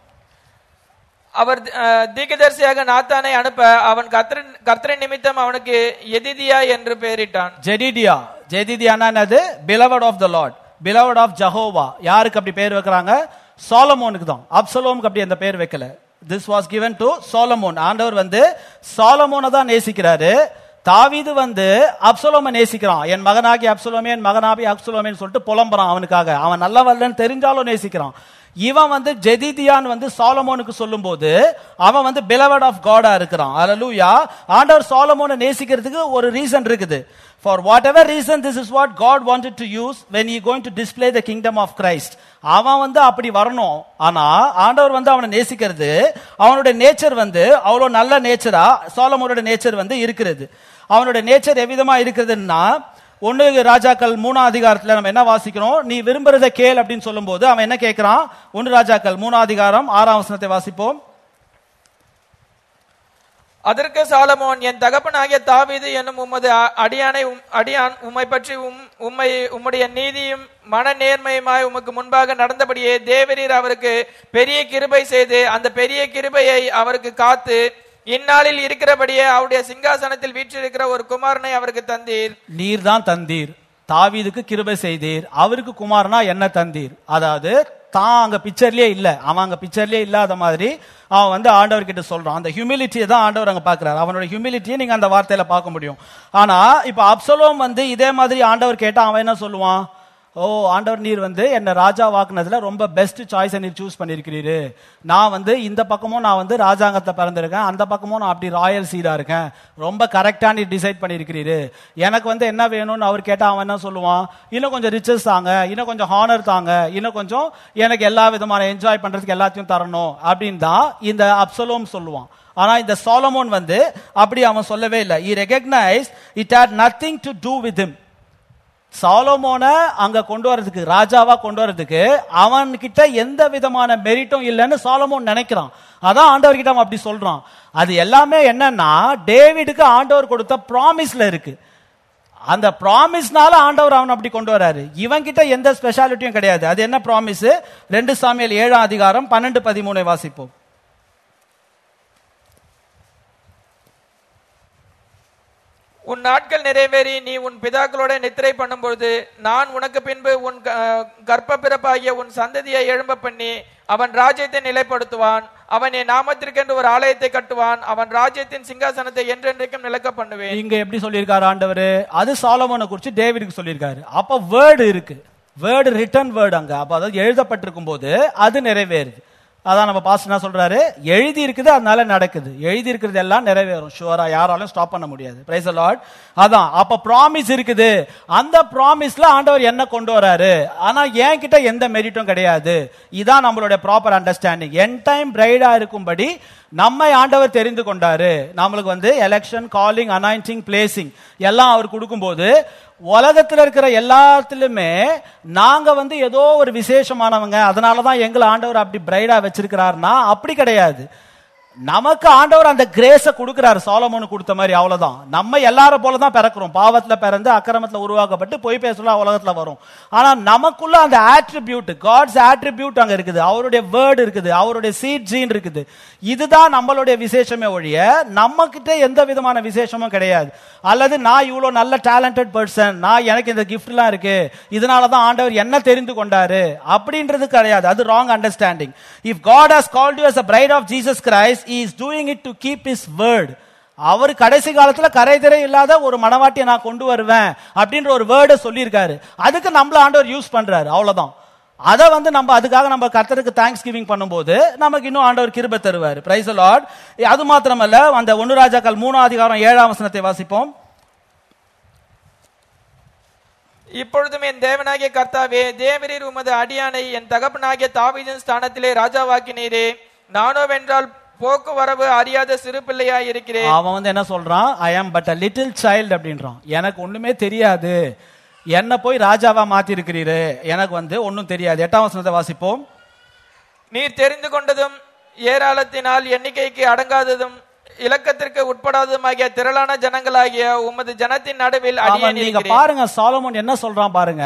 S2: அவர் தீர்க்கதரிசியாக நாத்தானை அனுப்ப அவன் கர்த்தரின் நிமித்தம் அவனுக்கு எதிதியா என்று பெயரிட்டான்.
S1: ஜெடிடியா. ஜெடிடியானா என்னது? beloved of the Lord, beloved of Jehovah. யாருக்கு அப்படி பேர் வைக்கிறாங்க? சாலமோனுக்கு தான். அப்சலோமுக்கு அப்படி அந்த பேர் வைக்கல. This was given to Solomon. ஆண்டவர் வந்து சாலமோனை தான் நேசிக்கிறாரு. தாவீது வந்து அப்சலோமை நேசிக்கிறான். என் மகனாகி அப்சலோமே, என் மகனாகி அப்சலோமேன்னு சொல்லிட்டு புலம்புறான் அவனுக்காக. அவன் நல்லவல்லன்னு தெரிஞ்சாலும் நேசிக்கிறான். இவன் வந்து ஜெதிதியான் வந்து சாலமோனுக்கு சொல்லும் போது அவன் வந்து beloved of God-ஆ இருக்கிறான். அல்லேலூயா. ஆண்டவர் சாலமோனை நேசிக்கிறதுக்கு ஒரு ரீசன் இருக்குது. For whatever reason, this is what God wanted to use when he going to display the kingdom of Christ. அவன் வந்து அப்படி வரணும். ஆனா ஆண்டவர் வந்து அவனை நேசிக்கிறது, அவனுடைய நேச்சர் வந்து அவ்வளவு நல்ல நேச்சரா சாலமோனோட நேச்சர் வந்து இருக்கிறது. அவனுடைய நேச்சர் எவ்விதமா இருக்கிறதுன்னா, ஒன்னு ராஜாக்கள் மூணாம் அதிகாரத்துல நம்ம என்ன வாசிக்கிறோம்? நீ விரும்புறதை கேள் அப்படின்னு சொல்லும் போது அவன் என்ன கேட்கிறான்? ஒன்னு ராஜாக்கள் மூணாம் அதிகாரம் ஆறாம் வசனத்தை வாசிப்போம்.
S2: அதற்கு சாலமோன், என் தகப்பனாகிய தாவீது என்னும் உமது அடியானை அடியான் உம்மை பற்றி உம்மை உம்முடைய நீதியும் மன நேர்மையுமாய் உமக்கு முன்பாக நடந்தபடியே தேவரீர் அவருக்கு பெரிய கிருபை செய்து அந்த பெரிய கிருபையை அவருக்கு காத்து இந்நாளில் இருக்கிறபடியே அவருடைய சிங்காசனத்தில் வீற்றிருக்கிற ஒரு குமாரனை அவருக்கு தந்தீர். நீர் தான் தந்தீர். தாவீதுக்கு கிருபை செய்தீர், அவருக்கு குமாரனா என்ன தந்தீர். அதாவது தான் அங்க பிக்சர்லயே இல்ல, அவன் அங்க பிக்சர்லயே இல்லாத மாதிரி அவன் வந்து ஆண்டவர் கிட்ட சொல்றான். அந்த ஹியூமிலிட்டியை தான் ஆண்டவர் அங்க பாக்குறாரு. அவனோட ஹியூமிலிட்டியை நீங்க அந்த வார்த்தையில பார்க்க முடியும். ஆனா இப்ப அப்சலோம் வந்து இதே மாதிரி ஆண்டவர் கேட்டா அவன் என்ன சொல்லுவான்? ஓ ஆண்டவர், நீர் வந்து என்ன ராஜா வாக்குனதுல ரொம்ப பெஸ்ட் சாய்ஸ் நீர் சூஸ் பண்ணிருக்கிறீரு. நான் வந்து இந்த பக்கமும் நான் வந்து ராஜாங்கத்தை பிறந்திருக்கேன், அந்த பக்கமும் நான் அப்படி ராயல் சீடா இருக்கேன், ரொம்ப கரெக்டா நீர் டிசைட் பண்ணிருக்கிறீரு. எனக்கு வந்து என்ன வேணும்னு அவர் கேட்டா அவன் என்ன சொல்லுவான்? இன்னும் கொஞ்சம் ரிச்சஸ் தாங்க, இன்னும் கொஞ்சம் ஹானர் தாங்க, இன்னும் கொஞ்சம் எனக்கு எல்லா விதமான என்ஜாய் பண்றதுக்கு எல்லாத்தையும் தரணும் அப்படின்னு தான் இந்த அப்சலோம் சொல்லுவான். ஆனா இந்த சாலமோன் வந்து அப்படி அவன் சொல்லவே இல்லை. he recognized it had nothing to do with him. சாலமோனை அங்க கொண்டு வரதுக்கு, ராஜாவா கொண்டு வரதுக்கு அவன் கிட்ட எந்த விதமான மெரிட்டும் இல்லைன்னு சாலமோன் நினைக்கிறான். அதான் ஆண்டவர் கிட்ட அவன் அப்படி சொல்றான். அது எல்லாமே என்னன்னா டேவிடுக்கு ஆண்டவர் கொடுத்த ப்ராமிஸ்ல இருக்கு. அந்த ப்ராமிஸ்னால ஆண்டவர் அவன் அப்படி கொண்டு வராரு. இவன் கிட்ட எந்த ஸ்பெஷாலிட்டியும் கிடையாது. அது என்ன ப்ராமிஸ்? ரெண்டு சாமுவேல் ஏழாம் அதிகாரம் பன்னெண்டு பதிமூணை வாசிப்போம். உன் நாட்கள் நிறைவேறி நீ உன் பிதாக்களோட நித்திரை பண்ணும்பொழுது நான் உனக்கு பின்பு உன் கர்ப்ப பிறப்பாகிய உன் சந்ததியை எழும்ப பண்ணி அவன் ராஜ்யத்தை நிலைப்படுத்துவான். அவன் என் நாமத்திற்கென்று ஒரு ஆலயத்தை கட்டுவான். அவன் ராஜ்யத்தின் சிங்காசனத்தை என்றென்றைக்கும் நிலைக்க பண்ணுவேன்.
S1: இங்க எப்படி சொல்லியிருக்காரு ஆண்டவர்? அது சாலமோனை குறிச்சு டேவிடுக்கு சொல்லியிருக்காரு. அப்ப வேர்டு இருக்கு, வேர்டு ரிட்டன் வேர்டு அங்க, அப்ப அதாவது எழுதப்பட்டிருக்கும் போது அது நிறைவேறுது. அதான் நம்ம பாஸ்டர் என்ன சொல்றாரு, எழுதி இருக்குது அதனால நடக்குது, எழுதி இருக்கிறது எல்லாம் நிறைவேறும், ஷுவரா யாராலும் ஸ்டாப் பண்ண முடியாது. Praise the Lord. அதான் அப்ப ப்ராமிஸ் இருக்குது, அந்த ப்ராமிஸ்ல ஆண்டவர் என்ன கொண்டு வராரு, ஆனா என் கிட்ட எந்த மெரிட்டும் கிடையாது. இதான் நம்மளுடைய ப்ராப்பர் அண்டர்ஸ்டாண்டிங். என் டைம் பிரைடா இருக்கும்படி நம்மை ஆண்டவர் தெரிந்து கொண்டாரு. நம்மளுக்கு வந்து எலெக்ஷன், காலிங், அனாயிண்டிங், பிளேசிங் எல்லாம் அவர் கொடுக்கும்போது உலகத்தில் இருக்கிற எல்லாத்திலுமே நாங்க வந்து ஏதோ ஒரு விசேஷமானவங்க, அதனாலதான் எங்களை ஆண்டவர் அப்படி பிரைடா வச்சிருக்கிறாருன்னா அப்படி கிடையாது. நமக்கு ஆண்டவர் அந்த கிரேஸை கொடுக்கிறாரு, சாலமோனுக்கு கொடுத்த மாதிரி, அவ்வளவுதான். நம்ம எல்லாரும் போலதான் பிறக்கிறோம், பாவத்துல பிறந்து அக்கிரமத்துல உருவாக்கப்பட்டு பொய் பேசலாம் உலகத்துல வரும். ஆனா நமக்குள்ள அந்த ஆட்ரிபியூட், காட்ஸ் ஆட்ரிபியூட் அங்க இருக்குது, அவருடைய வேர்டு இருக்குது, அவருடைய சீட் ஜீன் இருக்குது. இதுதான் நம்மளுடைய விசேஷமே ஒழிய நம்ம கிட்ட எந்த விதமான விசேஷமும் கிடையாது. அல்லது நான் இவ்வளவு நல்ல டேலண்டட் பர்சன், நான் எனக்கு இந்த கிஃப்ட் எல்லாம் இருக்கு, இதனாலதான் ஆண்டவர் என்ன தெரிந்து கொண்டாரு அப்படின்றது கிடையாது. அது wrong understanding. If God has called you as a bride of Jesus Christ, he is doing it to keep his word. அவர் கடைசி காலத்துல கரைதிரை இல்லாத ஒரு மணவாட்டியை நான் கொண்டு வருவேன் அப்படின்ற ஒரு வேர்டை சொல்லியிருக்காரு. அதுக்கு நம்மள ஆண்டவர் யூஸ் பண்றாரு, அவ்வளவுதான். அதை வந்து நம்ம அதுக்காக நம்ம கர்த்தருக்கு தேங்க்ஸ் கிவிங் பண்ணும்போது நமக்கு இன்னும் ஆண்டவர் கிருபை தருவார். Praise the Lord. அது மாத்திரமல்ல, அந்த ஒன்னு ராஜாக்கள் மூணாம் அதிகாரம் ஏழாம் வசனத்தை வாசிப்போம்.
S2: இப்பொழுதும் என் தேவனாகிய கர்த்தாவே, தேவரீர் உமது அடியானை என் தகப்பனாகிய தாவீதின் ஸ்தானத்திலே ராஜாவாக்கினீரே. நானோ வென்றால் போக்குவரவு அறியாத சிறு பிள்ளையாய் இருக்கிறேன்.
S1: அவன் வந்து என்ன சொல்றான், ஐ ஆம் பட் a little child அப்படின்றான். எனக்கு ஒண்ணுமே தெரியாது, என்ன போய் ராஜாவா மாத்தி இருக்கிறீரு, எனக்கு வந்து ஒன்னும் தெரியாது. எட்டாம் வசனத்தை வாசிப்போம்.
S2: நீர் தெரிந்து கொண்டதும் ஏராளத்தினால் எண்ணிக்கைக்கு அடங்காததும் இலக்கத்திற்கு உட்படாததுமாகிய திரளான ஜனங்களாகிய உமது ஜனத்தின் நடுவில் அடியேன்.
S1: நீங்க பாருங்க, சாலமோன் என்ன சொல்றான் பாருங்க.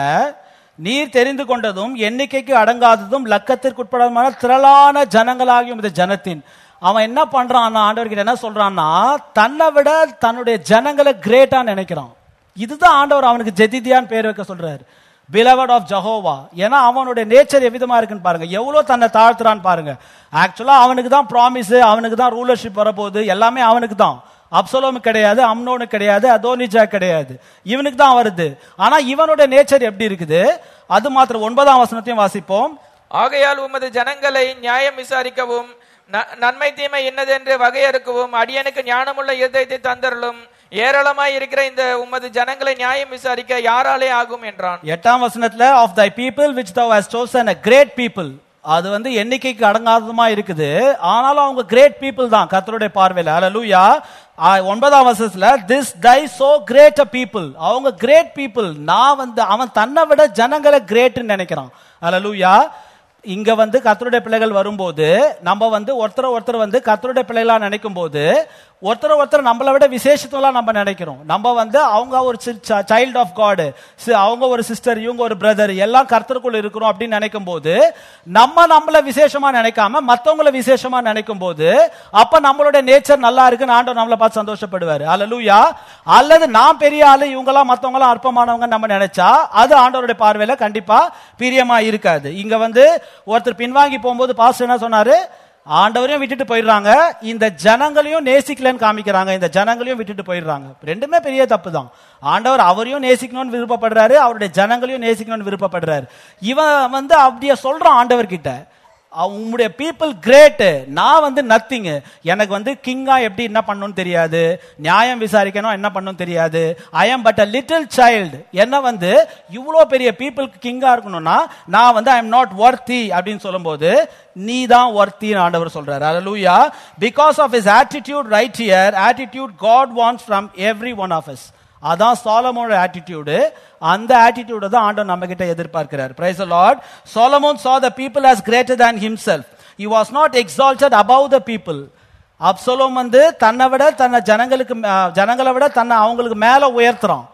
S1: நீர் தெரிந்து கொண்டதும் எண்ணிக்கைக்கு அடங்காததும் லக்கத்திற்கு உட்படாததுமான திரளான ஜனங்களாகிய உமது ஜனத்தின். அவன் என்ன பண்றான், ஆண்டவர்கிட்ட என்ன சொல்றான்னா, தன்னை விட தன்னுடைய ஜனங்களை கிரேட்டா நினைக்கிறான். இதுதான் ஆண்டவர் அவனுக்கு ஜெதிதியான் பேர் வைக்க சொல்றாரு, பிலவட் ஆஃப் ஜஹோவா. ஏன்னா அவனுடைய நேச்சர் எவ்விதமா இருக்குன்னு பாருங்க, எவ்வளவு தன்னை தாழ்த்துறான்னு பாருங்க. ஆக்சுவலா அவனுக்கு தான் ப்ராமிஸ், அவனுக்கு தான் ரூலர்ஷிப் வரப்போகுது, எல்லாமே அவனுக்கு தான். அப்சலோமு கிடையாது, அம்னோனு கிடையாது, அதோனிஜா கிடையாது, இவனுக்கு தான் வருது. ஆனா இவனுடைய நேச்சர் எப்படி இருக்குது, அது மாத்திரம் ஒன்பதாம் வசனத்தையும் வாசிப்போம்.
S2: ஆகையால் உமது ஜனங்களை நியாயம் விசாரிக்கவும் நன்மை தீமை என்னதென்று வகையறுக்கவும் அடியனுக்கு ஞானமுள்ள இருதயத்தை தந்தருளும். ஏராளமாய் இருக்கிற இந்த உமது ஜனங்களை நியாயம் விசாரிக்க யாராலே ஆகும் என்றான்.
S1: எட்டாம் வசனத்துல of thy people which thou hast chosen a great people, அது வந்து எண்ணிக்கைக்கு அடங்காததுமா இருக்குது, ஆனாலும் அவங்க கிரேட் பீப்புள் தான் கர்த்தருடைய பார்வையில. ஹல்லேலூயா. ஒன்பதாம் வசனத்துல this thy so great a people, அவங்க கிரேட் பீப்புள். நான் வந்து அவன் தன்னை விட ஜனங்களை கிரேட்னு நினைக்கிறான். ஹல்லேலூயா. இங்க வந்து கர்த்தருடைய பிள்ளைகள் வரும்போது நம்ம வந்து ஒருத்தர் ஒருத்தர் வந்து கர்த்தருடைய பிள்ளைகளா நினைக்கும் போது ஒருத்தர் ஒருத்தர் நம்மளை விட விசேஷத்தெல்லாம் நம்ம நினைக்கிறோம். நம்ம வந்து அவங்க ஒரு சைல்ட் ஆஃப் காட், அவங்க ஒரு சிஸ்டர், இவங்க ஒரு பிரதர், எல்லாம் கர்த்தருக்குள்ள இருக்கிறோம் அப்படின்னு நினைக்கும் போது நம்ம நம்மள விசேஷமா நினைக்காம மத்தவங்கள விசேஷமா நினைக்கும் போது அப்ப நம்மளுடைய நேச்சர் நல்லா இருக்குன்னு ஆண்டவர் நம்மளை பார்த்து சந்தோஷப்படுவாரு. அல்லேலூயா. அல்லது நான் பெரிய ஆளு, இவங்க எல்லாம் மத்தவங்க எல்லாம் அற்பமானவங்க நம்ம நினைச்சா அது ஆண்டவருடைய பார்வையில கண்டிப்பா பிரியமா இருக்காது. இங்க வந்து ஒருத்தர் பின்வாங்கி போகும்போது பாஸ்டர் என்ன சொன்னாரு, ஆண்டவரையும் விட்டுட்டு போயிடுறாங்க, இந்த ஜனங்களையும் நேசிக்கலன்னு காமிக்கிறாங்க, இந்த ஜனங்களையும் விட்டுட்டு போயிடுறாங்க. ரெண்டுமே பெரிய தப்பு தான். ஆண்டவர் அவரையும் நேசிக்கணும்னு விருப்பப்படுறாரு, அவருடைய ஜனங்களையும் நேசிக்கணும்னு விருப்பப்படுறாரு. இவன் வந்து அப்படியே சொல்றான் ஆண்டவர் கிட்ட, உங்களுடைய பீப்புள் கிரேட், நான் வந்து நத்திங், எனக்கு வந்து கிங்கா எப்படி என்ன பண்ணணும்னு தெரியாது, நியாயம் விசாரிக்கணும் என்ன பண்ணணும் தெரியாது, I am but a little child. என்ன வந்து இவ்வளோ பெரிய பீப்புளுக்கு கிங்கா இருக்கணும்னா நான் வந்து ஐ எம் நாட் வர்த்தி அப்படின்னு சொல்லும்போது நீ தான் வர்த்தின்னு ஆண்டவர் சொல்றாரு. Hallelujah. Because of his attitude right here, attitude God wants from every one of us. அதான் சாலமோனோட ஆட்டிடியூடு. அந்த ஆட்டிடியூட தான் ஆண்டவர் நம்ம கிட்ட எதிர்பார்க்கிறார். Praise the Lord. Solomon saw the people as greater than himself. He was not exalted above the people. Absalom வந்து தன்னை விட தன்னை ஜனங்களுக்கு ஜனங்களை விட தன்னை அவங்களுக்கு மேல உயர்த்துறான்.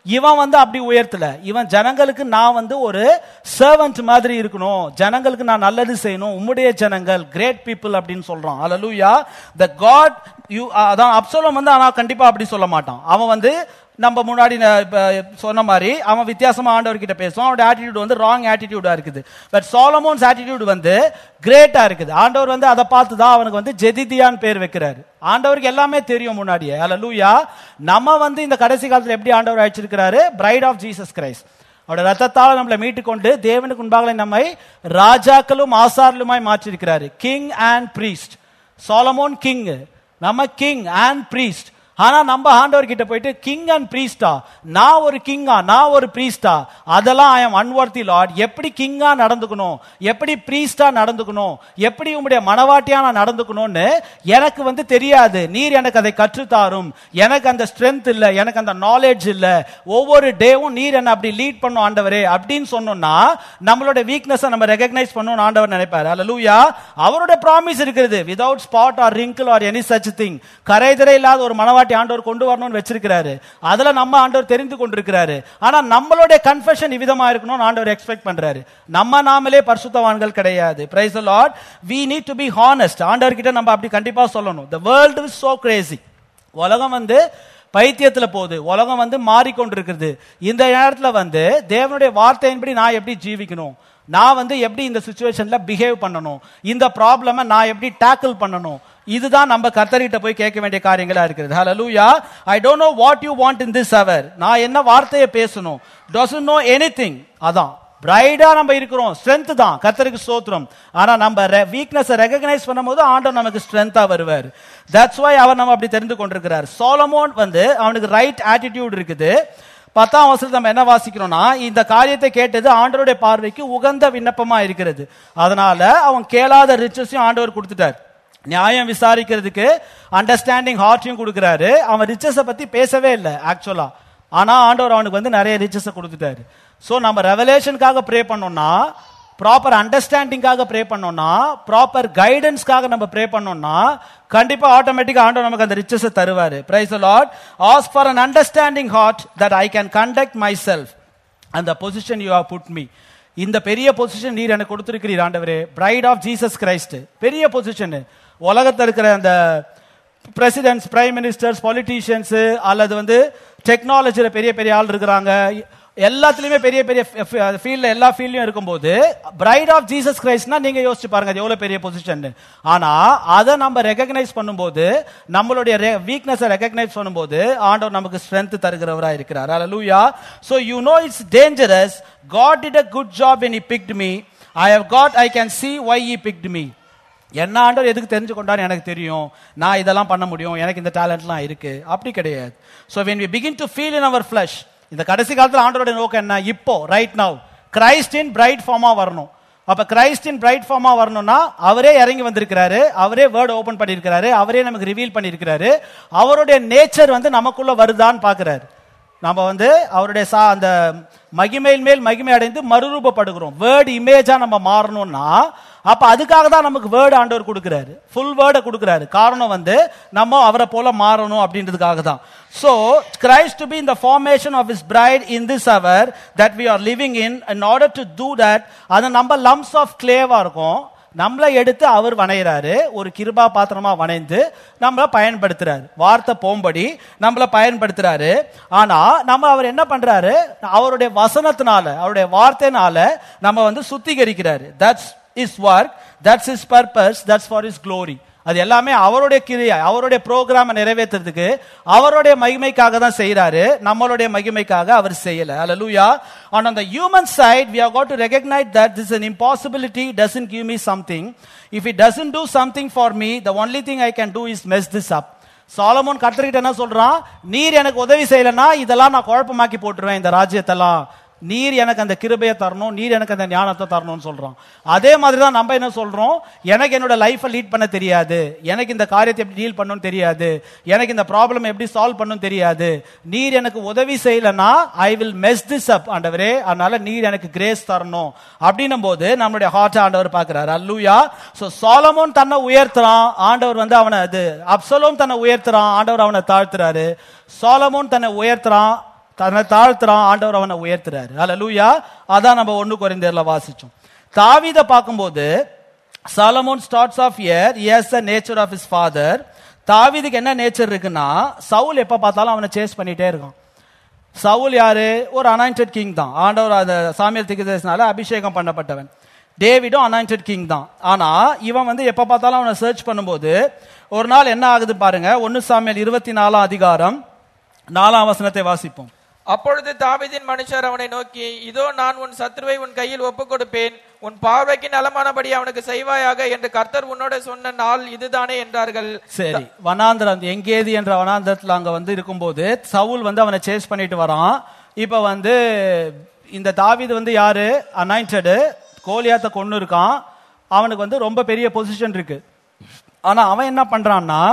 S1: இவன் வந்து அப்படி உயர்த்தல. இவன் ஜனங்களுக்கு நான் வந்து ஒரு சர்வன்ட் மாதிரி இருக்கணும், ஜனங்களுக்கு நான் நல்லது செய்யணும், உம்முடைய ஜனங்கள் கிரேட் பீப்புள் அப்படின்னு சொல்றான். அல்லேலூயா. the god you அதான் அப்சலோம் வந்து ஆனா கண்டிப்பா அப்படி சொல்ல மாட்டான். அவன் வந்து நம்ம முன்னாடி சொன்ன மாதிரி அவன் வித்தியாசமா ஆண்டவர் கிட்ட பேசுவான். அவனோட ஆட்டிடியூட் வந்து ராங் ஆட்டிடியூடா இருக்குது. பட் சாலமோன்ஸ் ஆட்டிடியூட் வந்து கிரேட்டா இருக்குது. ஆண்டவர் வந்து அதை பார்த்து தான் அவனுக்கு வந்து ஜெதிதியான் பேர் வைக்கிறாரு. ஆண்டவருக்கு எல்லாமே தெரியும் முன்னாடியே. அல்லேலூயா. நம்ம வந்து இந்த கடைசி காலத்துல எப்படி ஆண்டவர் அழைச்சிருக்கிறாரு? Bride of Jesus Christ. அவருடைய ரத்தத்தால் நம்மளை மீட்டு கொண்டு தேவனுக்கு முன்பாக நம்மை ராஜாக்களும் ஆசார்களுமாய் மாற்றிருக்கிறாரு. King and priest. Solomon king, நம்ம கிங் அண்ட் பிரீஸ்ட். ஆனா நம்ம ஆண்டவர் கிட்ட போயிட்டு கிங் அண்ட் பிரீஸ்டா, நான் ஒரு கிங்கா, நான் ஒரு பிரீஸ்டா, அதெல்லாம் ஐ அம் அன்வர்த்தி லார்ட். எப்படி கிங்கா நடந்துக்கணும், எப்படி பிரீஸ்டா நடந்துக்கணும், எப்படி உங்களுடைய மனவாட்டியா நான் நடந்துக்கணும்னு எனக்கு வந்து தெரியாது. நீர் எனக்கு அதை கற்றுத்தாரும். எனக்கு அந்த ஸ்ட்ரென்த் இல்ல, எனக்கு அந்த நாலேஜ் இல்ல. ஒவ்வொரு டேவும் நீர் என்ன அப்படி லீட் பண்ணும் ஆண்டவரே அப்படின்னு சொன்னோம்னா நம்மளோட வீக்னஸ் நம்ம ரெகக்னைஸ் பண்ணணும் ஆண்டவர் நினைப்பாரு. அல்லேலூயா. அவரோட ப்ராமிஸ் இருக்கிறது, without spot or wrinkle or any such thing. கரைதிரை இல்லாத ஒரு மனவாட்டி ஆண்டவர் கொண்டு வரணும்னு வச்சிருக்கிறாரு. அதுல நம்ம ஆண்டவர் தெரிந்து கொண்டிருக்கிறாரு. ஆனா நம்மளுடைய கன்ஃபெஷன் இவ்விதமா இருக்கணும்னு ஆண்டவர் எக்ஸ்பெக்ட் பண்றாரு. நம்ம நாமளே பரிசுத்தவான்கள் கிடையாது. Praise the Lord. we need to be honest. ஆண்டவர் கிட்ட நம்ம அப்படி கண்டிப்பா சொல்லணும். the world is so crazy. உலகம் வந்து பைத்தியத்துல போகுது, உலகம் வந்து மாறிக்கொண்டிருக்கிறது. இந்த நேரத்துல வந்து தேவனுடைய வார்த்தையின்படி நான் எப்படி ஜீவிக்கணும், நான் வந்து எப்படி இந்த சிச்சுவேஷன்ல பிஹேவ் பண்ணணும், இந்த ப்ராப்ளமை நான் எப்படி டேக்கிள் பண்ணணும், இதுதான் நம்ம கர்த்தர்கிட்ட போய் கேட்க வேண்டிய காரியங்களா இருக்கிறது. ஹல்லேலூயா. I don't know what you want in this hour. நான் என்ன வார்த்தையை பேசணும், doesn't know anything. அதான் பிரைடா நம்ம இருக்கிறோம், ஸ்ட்ரென்த் தான், கர்த்தருக்கு ஸ்தோத்திரம். ஆனா நம்ம வீக்னஸை ரெகக்னைஸ் பண்ணும்போது ஆண்டவர் நமக்கு ஸ்ட்ரென்த்தா வருவார். தட்ஸ் வை அவர் நம்ம அப்படி தெரிந்து கொண்டிருக்கிறார். சாலமோன் வந்து அவனுக்கு ரைட் ஆட்டிடியூட் இருக்குது. பத்தாம் வசனத்துல நம்ம என்ன வாசிக்கிறோம்னா, இந்த காரியத்தை கேட்டது ஆண்டவருடைய பார்வைக்கு உகந்த விண்ணப்பமா இருக்கிறது. அதனால அவன் கேளாத ரிச்சஸையும் ஆண்டவர் கொடுத்துட்டார். நியாயம் விசாரிக்கிறதுக்கு அண்டர்ஸ்டாண்டிங் ஹார்ட்டையும் கொடுக்கிறாரு. அவன் ரிச்சஸை பத்தி பேசவே இல்லை ஆக்சுவலா. ஆனா ஆண்டவர் அவனுக்கு வந்து நிறைய ரிச்சஸை கொடுத்துட்டாரு. சோ நம்ம ரெவலேஷனுக்காக ப்ரே பண்ணோம்னா, ப்ராப்பர் அண்டர்ஸ்டாண்டிங்காக ப்ரே பண்ணோம்னா, ப்ராப்பர் கைடன்ஸ்க்காக நம்ம ப்ரே பண்ணோம்னா கண்டிப்பா ஆட்டோமேட்டிக்கா ஆண்டவர் நமக்கு அந்த ரிச்சஸை தருவாரு. Praise the Lord. Ask for an understanding heart that I can conduct myself and the position you have put me. இந்த பெரிய பொசிஷன் நீர் எனக்கு கொடுத்திருக்கிறீர் ஆண்டவரே. பிரைட் ஆஃப் ஜீசஸ் கிரைஸ்ட் பெரிய பொசிஷன். உலகத்தில் இருக்கிற அந்த பிரசிடென்ட்ஸ், பிரைம் மினிஸ்டர்ஸ், பொலிட்டீஷியன்ஸ் அல்லது வந்து டெக்னாலஜியில பெரிய பெரிய ஆள் இருக்கிறாங்க, எல்லாத்துலயுமே பெரிய பெரிய ஃபீல்ட்ல எல்லா ஃபீல்ட்லயும் இருக்கும்போது பிரைட் ஆஃப் ஜீசஸ் கிரைஸ்ட்னா நீங்க யோசிச்சு பாருங்க அது எவ்வளவு பெரிய பொசிஷன். ஆனா அதை நம்ம ரெகக்னைஸ் பண்ணும்போது, நம்மளுடைய வீக்னஸை ரெகக்னைஸ் பண்ணும்போது ஆண்டவர் நமக்கு ஸ்ட்ரென்த் தருகிறவரா இருக்கிறார். ஹல்லேலூயா. So you know it's dangerous. God did a good job when he picked me. I have got I can see why he picked me. என்ன ஆண்டவர் எதுக்கு தெரிஞ்சு கொண்டாரு எனக்கு தெரியும், நான் இதெல்லாம் பண்ண முடியும், எனக்கு இந்த டேலண்ட்லாம் இருக்கு, அப்படி கிடையாது. So when we begin to feel in our flesh, இந்த கடைசி காலத்துல ஆண்டவரோட நோக்கம் என்ன, இப்போ right now Christ in bride ஃபார்மா வரணும். அப்ப கிரைஸ்ட் இன் பிரைட் ஃபார்மா வரணும்னா அவரே இறங்கி வந்திருக்கிறாரு, அவரே வேர்ட் ஓபன் பண்ணியிருக்கிறாரு, அவரே நமக்கு ரிவீல் பண்ணியிருக்கிறாரு. அவருடைய நேச்சர் வந்து நமக்குள்ள வருதான்னு பாக்குறாரு. நம்ம வந்து அவருடைய சா அந்த மகிமையின் மேல் மகிமை அடைந்து மறுரூபப்படுகிறோம். வேர்ட் இமேஜா நம்ம மாறணும்னா அப்ப அதுக்காக தான் நமக்கு வேர்ட் ஆண்டவர் கொடுக்கிறாரு, ஃபுல் வேர்டை கொடுக்கிறாரு. காரணம் வந்து நம்ம அவரை போல மாறணும் அப்படின்றதுக்காக தான். So Christ to be in the formation of his bride in this hour that we are living in, in order to do that, அது நம்ம lumps of clay-வா இருக்கும், நம்மளை எடுத்து அவர் வணைகிறாரு, ஒரு கிருபா பாத்திரமா வணைந்து நம்மளை பயன்படுத்துறாரு, வார்த்தை போம்படி நம்மளை பயன்படுத்துறாரு. ஆனா நம்ம அவர் என்ன பண்றாரு, அவருடைய வசனத்தினால, அவருடைய வார்த்தையினால நம்ம வந்து சுத்திகரிக்கிறாரு. That's his work, that's his purpose, that's for his glory. அது எல்லாமே அவருடைய கிரியை, அவருடைய ப்ரோக்ராமை நிறைவேற்றுறதுக்கு அவருடைய மகிமைக்காக தான் செய்யறாரு, நம்மளுடைய மகிமைக்காக அவர் செய்யல. Hallelujah. And on the human side we have got to recognize that this is an impossibility, doesn't give me something. If it doesn't do something for me, the only thing I can do is mess this up. Solomon கர்த்தர்கிட்ட என்ன சொல்றான், நீர் எனக்கு உதவி செய்யலன்னா இதெல்லாம் நான் குழப்பமாக்கி போட்டுருவேன், இந்த ராஜ்யத்தெல்லாம் நீர் எனக்கு அந்த கிருபையை தரணும், நீர் எனக்கு அந்த ஞானத்தை தரணும்னு சொல்றோம். அதே மாதிரி தான் நம்ம என்ன சொல்றோம், எனக்கு என்னோட லைஃபை லீட் பண்ண தெரியாது, எனக்கு இந்த காரியத்தை எப்படி டீல் பண்ணணும்னு தெரியாது, எனக்கு இந்த ப்ராப்ளம் எப்படி சால்வ் பண்ணணும் தெரியாது, நீர் எனக்கு உதவி செய்யலன்னா I will mess this up ஆண்டவரே, அதனால நீர் எனக்கு கிரேஸ் தரணும் அப்படின்னும் போது நம்மளுடைய ஹார்ட் ஆண்டவர் பார்க்கிறார். அல்லேலூயா. சோ சாலமோன் தன்னை உயர்த்துறான், ஆண்டவர் வந்து அவனை அது அப்சலோம் தன்னை உயர்த்துறான், ஆண்டவர் அவனை தாழ்த்துறாரு. சாலமோன் தன்னை உயர்த்துறான், தன்னை தாழ்த்துறான், ஆண்டவர் அவனை உயர்த்துறாரு. ஹல்லேலூயா. அதான் நம்ம ஒன்னு கொரிந்தியர்ல வாசிச்சோம். தாவீதை பார்க்கும்போது Solomon starts off here, he has the nature of his father. தாவீதுக்கு என்ன நேச்சர் இருக்குன்னா, சவுல் எப்ப பார்த்தாலும் அவனை சேஸ் பண்ணிட்டே இருக்கான். சவுல் யாரு? ஒரு அனாயிண்டட் கிங் தான். ஆண்டவர் அந்த சாமுவேல் தீர்க்கதரிசினால அபிஷேகம் பண்ணப்பட்டவன். டேவிடும் அனாயிண்டட் கிங் தான். ஆனா இவன் வந்து எப்ப பார்த்தாலும் அவனை சர்ச் பண்ணும்போது ஒரு நாள் என்ன ஆகுது பாருங்க. ஒன்னு சாமுவேல் இருபத்தி நாலாம் அதிகாரம் நாலாம் வசனத்தை வாசிப்போம்.
S2: அப்பொழுது தாவீதின் மனுஷர் அவனை நோக்கி, இதோ நான் உன் சத்ருவை உன் கையில் ஒப்புக் கொடுப்பேன், உன் பார்வைக்கு நலமானபடி அவனுக்கு செய்வாயாக என்று கர்த்தர் உன்னோட சொன்ன நாள் இதுதானே என்றார்கள்.
S1: சரி, வனாந்திரம் எங்கேது என்ற வனாந்திரத்துல அங்க வந்து இருக்கும்போது சவுல் வந்து அவனை சேஸ் பண்ணிட்டு வரான். இப்ப வந்து இந்த தாவீது வந்து யாரு? அனாயிண்டடு. கோலியாத்தை கொண்டு இருக்கான். அவனுக்கு வந்து ரொம்ப பெரிய பொசிஷன் இருக்கு. ஆனா அவன் என்ன பண்றான்னா,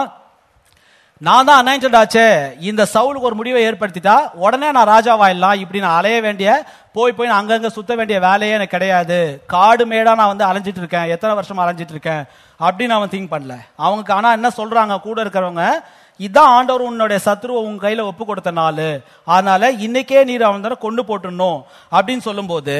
S1: நான் தான் அனாயிண்டட் ஆச்சே, இந்த சவுலுக்கு ஒரு முடிவை ஏற்படுத்திட்டா உடனே நான் ராஜாவாயிடலாம், இப்படி நான் அலைய வேண்டிய போய் போய் நான் அங்கங்க சுத்த வேண்டிய வேலையே எனக்கு கிடையாது, காடு மேடா நான் வந்து அலைஞ்சிட்டு இருக்கேன், எத்தனை வருஷமா அலைஞ்சிட்டு இருக்கேன் அப்படின்னு அவன் திங்க் பண்ணல. அவங்க ஆனா என்ன சொல்றாங்க கூட இருக்கிறவங்க, இதான் ஆண்டவர் உன்னுடைய சத்ருவை உங்க கையில ஒப்பு கொடுத்த நாள், அதனால இன்னைக்கே நீர் அவன் தானே கொண்டு போட்டுடணும் அப்படின்னு சொல்லும் போது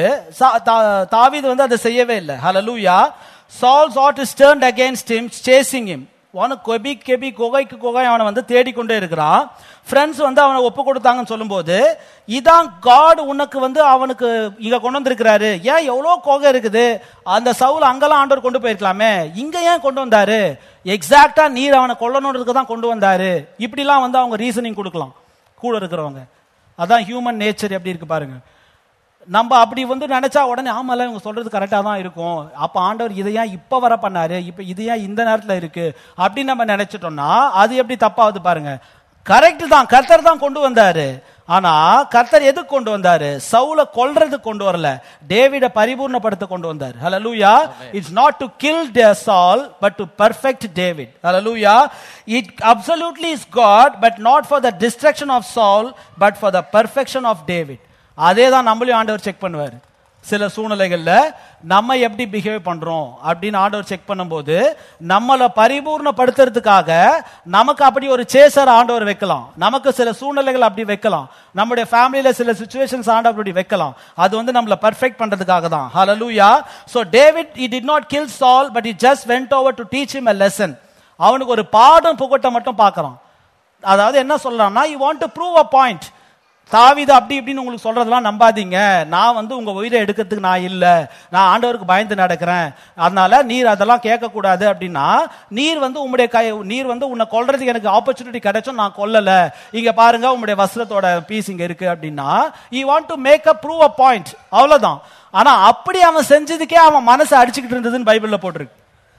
S1: தாவீது வந்து அதை செய்யவே இல்லை. ஹல்லேலூயா. Saul's heart is turned against him, chasing him. அவனு கெபி கெபி குகைக்கு குகை அவனை வந்து தேடிக்கொண்டே இருக்கிறான். ஃப்ரெண்ட்ஸ் வந்து அவனை ஒப்பு கொடுத்தாங்கன்னு சொல்லும்போது, இதான் காட் உனக்கு வந்து அவனுக்கு இங்க கொண்டு வந்திருக்கிறாரு. ஏன் எவ்வளோ குகை இருக்குது, அந்த சவுல் அங்கெல்லாம் ஆண்டவர் கொண்டு போயிருக்கலாமே, இங்க ஏன் கொண்டு வந்தாரு? எக்ஸாக்டா நீர் அவனை கொல்லணுன்றதுக்கு தான் கொண்டு வந்தாரு. இப்படிலாம் வந்து அவங்க ரீசனிங் கொடுக்கலாம் கூட இருக்கிறவங்க. அதான் ஹியூமன் நேச்சர் எப்படி இருக்கு பாருங்க. நம்ம அப்படி வந்து நினைச்சா உடனே ஆமால இவங்க சொல்றது கரெக்டா தான் இருக்கும், அப்ப ஆண்டவர் இதை ஏன் இப்ப வர பண்ணாரு, இப்ப இது ஏன் இந்த நேரத்துல இருக்கு அப்படின்னு நம்ம நினைச்சிட்டோம்னா அது எப்படி தப்பாவது பாருங்க. கரெக்ட் தான், கர்த்தர் தான் கொண்டு வந்தாரு. ஆனா கர்த்தர் எதுக்கு கொண்டு வந்தாரு? சவுலை கொல்றதுக்கு கொண்டு வரல, டேவிட பரிபூர்ணப்படுத்த கொண்டு வந்தார். Hallelujah. It's not to kill Saul but to perfect David. Hallelujah. It absolutely is God but not for the destruction of Saul but for the perfection of David. அதே தான் நம்மளையும் ஆண்டவர் செக் பண்ணுவார். சில சூழ்நிலைகள்ல நம்ம எப்படி பிஹேவ் பண்றோம் அப்படின்னு ஆண்டவர் செக் பண்ணும்போது நம்மளை பரிபூர்ணப்படுத்துறதுக்காக நமக்கு அப்படி ஒரு சேசர் ஆண்டவர் வைக்கலாம், நமக்கு சில சூழ்நிலைகள் அப்படி வைக்கலாம், நம்முடைய ஃபேமிலியில சில சிச்சுவேஷன்ஸ் ஆண்டவர் அப்படி வைக்கலாம். அது வந்து நம்மளை பெர்ஃபெக்ட் பண்றதுக்காக தான். ஹல்லேலூயா. So David, he did not kill Saul but he just went over to teach him a lesson. அவனுக்கு ஒரு பாடம் புகட்ட மட்டும் பார்க்கறான். அதாவது என்ன சொல்றான்னா, you want to prove a point. தாவீது அப்படி இப்படின்னு உங்களுக்கு சொல்றதெல்லாம் நம்பாதீங்க, நான் வந்து உங்க உயிரை எடுக்கிறதுக்கு நான் இல்ல, நான் ஆண்டவருக்கு பயந்து நடக்கிறேன், அதனால நீர் அதெல்லாம் கேட்க கூடாது அப்படின்னா, நீர் வந்து உங்களுடைய கை நீர் வந்து உன்னை கொல்றதுக்கு எனக்கு ஆப்பர்ச்சுனிட்டி கிடைச்சும் நான் கொல்லல, இங்க பாருங்க உங்களுடைய வஸ்திரத்தோட பீஸ் இங்க இருக்கு அப்படின்னா, you want to make a prove a point, அவ்வளவுதான். ஆனா அப்படி அவன் செஞ்சதுக்கே அவன் மனசை அடிச்சுக்கிட்டு இருந்ததுன்னு பைபிள்ல போட்டிருக்கு.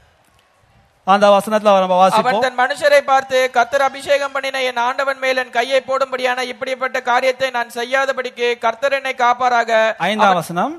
S1: அந்த வசனத்துல நம்ம வாசிப்போம்.
S2: அவன் தன் மனுஷரை பார்த்து, கர்த்தர் அபிஷேகம் பண்ணின என் ஆண்டவன் மேல் என் கையை போடும்படியான இப்படிப்பட்ட காரியத்தை நான் செய்யாதபடிக்கு கர்த்தர் என்னை காப்பாராக.
S1: ஐந்தாம் வசனம்.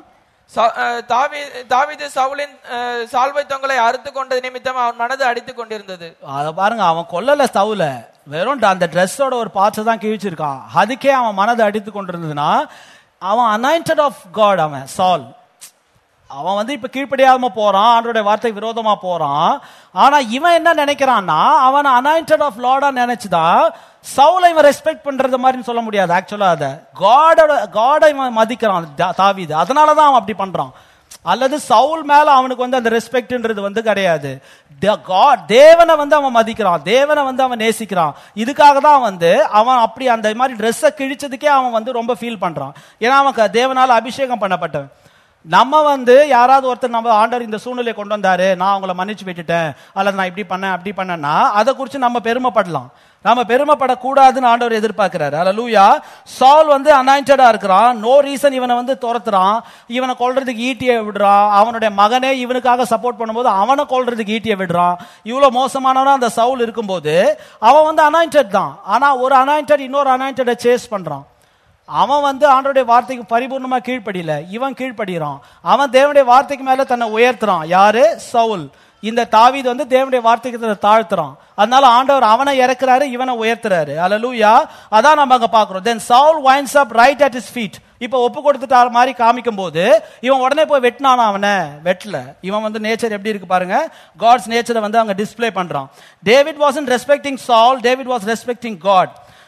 S2: தாவீது சவுலின் சால்வை தொங்கலை அறுத்து கொண்டது நிமித்தம் அவன் மனது அடித்துக் கொண்டிருந்தது.
S1: அத பாருங்க, அவன் கொல்லல சவுல, வெறும் அந்த ட்ரெஸ்ஸோட ஒரு பார்ட்ஸ் தான் கிழிச்சிருக்கான், அதுக்கே அவன் மனது அடித்து கொண்டிருந்ததுன்னா அவன் அனாயிண்டட் ஆஃப் காட். அவன் சால் அவன் வந்து இப்ப கீழ்ப்படியாம போறான், ஆண்டவருடைய வார்த்தை விரோதமா போறான். ஆனா இவன் என்ன நினைக்கிறான்னா, அவன் அனாயிண்டட் ஆஃப் லார்டா நினைச்சுதான் சவுலை இவன் ரெஸ்பெக்ட் பண்றது மாதிரி சொல்ல முடியாது. ஆக்சுவலா அத காடோட காடை இவன் மதிக்கிறான் தாவீது, அதனாலதான் அவன் அப்படி பண்றான். அல்லது சவுல் மேல அவனுக்கு வந்து அந்த ரெஸ்பெக்ட்ன்றது வந்து கிடையாது. தேவனை வந்து அவன் மதிக்கிறான், தேவனை வந்து அவன் நேசிக்கிறான். இதுக்காக தான் வந்து அவன் அப்படி அந்த மாதிரி ட்ரெஸ்ஸை கிழிச்சதுக்கே அவன் வந்து ரொம்ப ஃபீல் பண்றான். ஏன்னா அவன் தேவனால அபிஷேகம் பண்ணப்பட்டவன். நம்ம வந்து யாராவது ஒருத்தர் நம்ம ஆண்டவர் இந்த சூழ்நிலையை கொண்டு வந்தாரு, நான் அவங்கள மன்னிச்சு விட்டுட்டேன், அல்லது நான் இப்படி பண்ணேன் அப்படி பண்ணேன்னா அதை குறித்து நம்ம பெருமைப்படலாம். நம்ம பெருமைப்படக்கூடாதுன்னு ஆண்டவர் எதிர்பார்க்கிறாரு. ஹல்லேலூயா. சால் வந்து அனாயிண்டடா இருக்கிறான், நோ ரீசன் இவனை வந்து துரத்துறான், இவனை கொல்றதுக்கு ஈட்டியை விடுறான், அவனுடைய மகனே இவனுக்காக சப்போர்ட் பண்ணும்போது அவனை கொல்றதுக்கு ஈட்டியை விடுறான். இவ்வளவு மோசமானவனா அந்த சவுல் இருக்கும்போது அவன் வந்து அனாயிண்டட் தான். ஆனா ஒரு அனாயிண்டட் இன்னொரு அனாயிண்டடை சேஸ் பண்றான். அவன் வந்து ஆண்டவருடைய வார்த்தைக்கு பரிபூர்ணமா கீழ்ப்படியில, இவன் கீழ்ப்படுகிறான். அவன் தேவனுடைய வார்த்தைக்கு மேல தன்னை உயர்த்துறான். யாரு? சவுல். இந்த தாவீது வந்து தேவனுடைய வார்த்தைக்கு தன்னை தாழ்த்துறான். அதனால ஆண்டவர் அவனை இறக்குறாரு, இவனை உயர்த்துறாரு. ஹல்லேலூயா. அதான் நம்ம அங்க பாக்குறோம். Then Saul winds up right at his feet. இப்ப ஒப்பு கொடுத்துட்டார் மாதிரி காமிக்கும் போது இவன் உடனே போய் வெட்டினானா? அவனை வெட்டல. இவன் வந்து நேச்சர் எப்படி இருக்கு பாருங்க, காட்ஸ் நேச்சரை வந்து அங்க டிஸ்ப்ளே பண்றான். David wasn't respecting Saul, David was respecting God.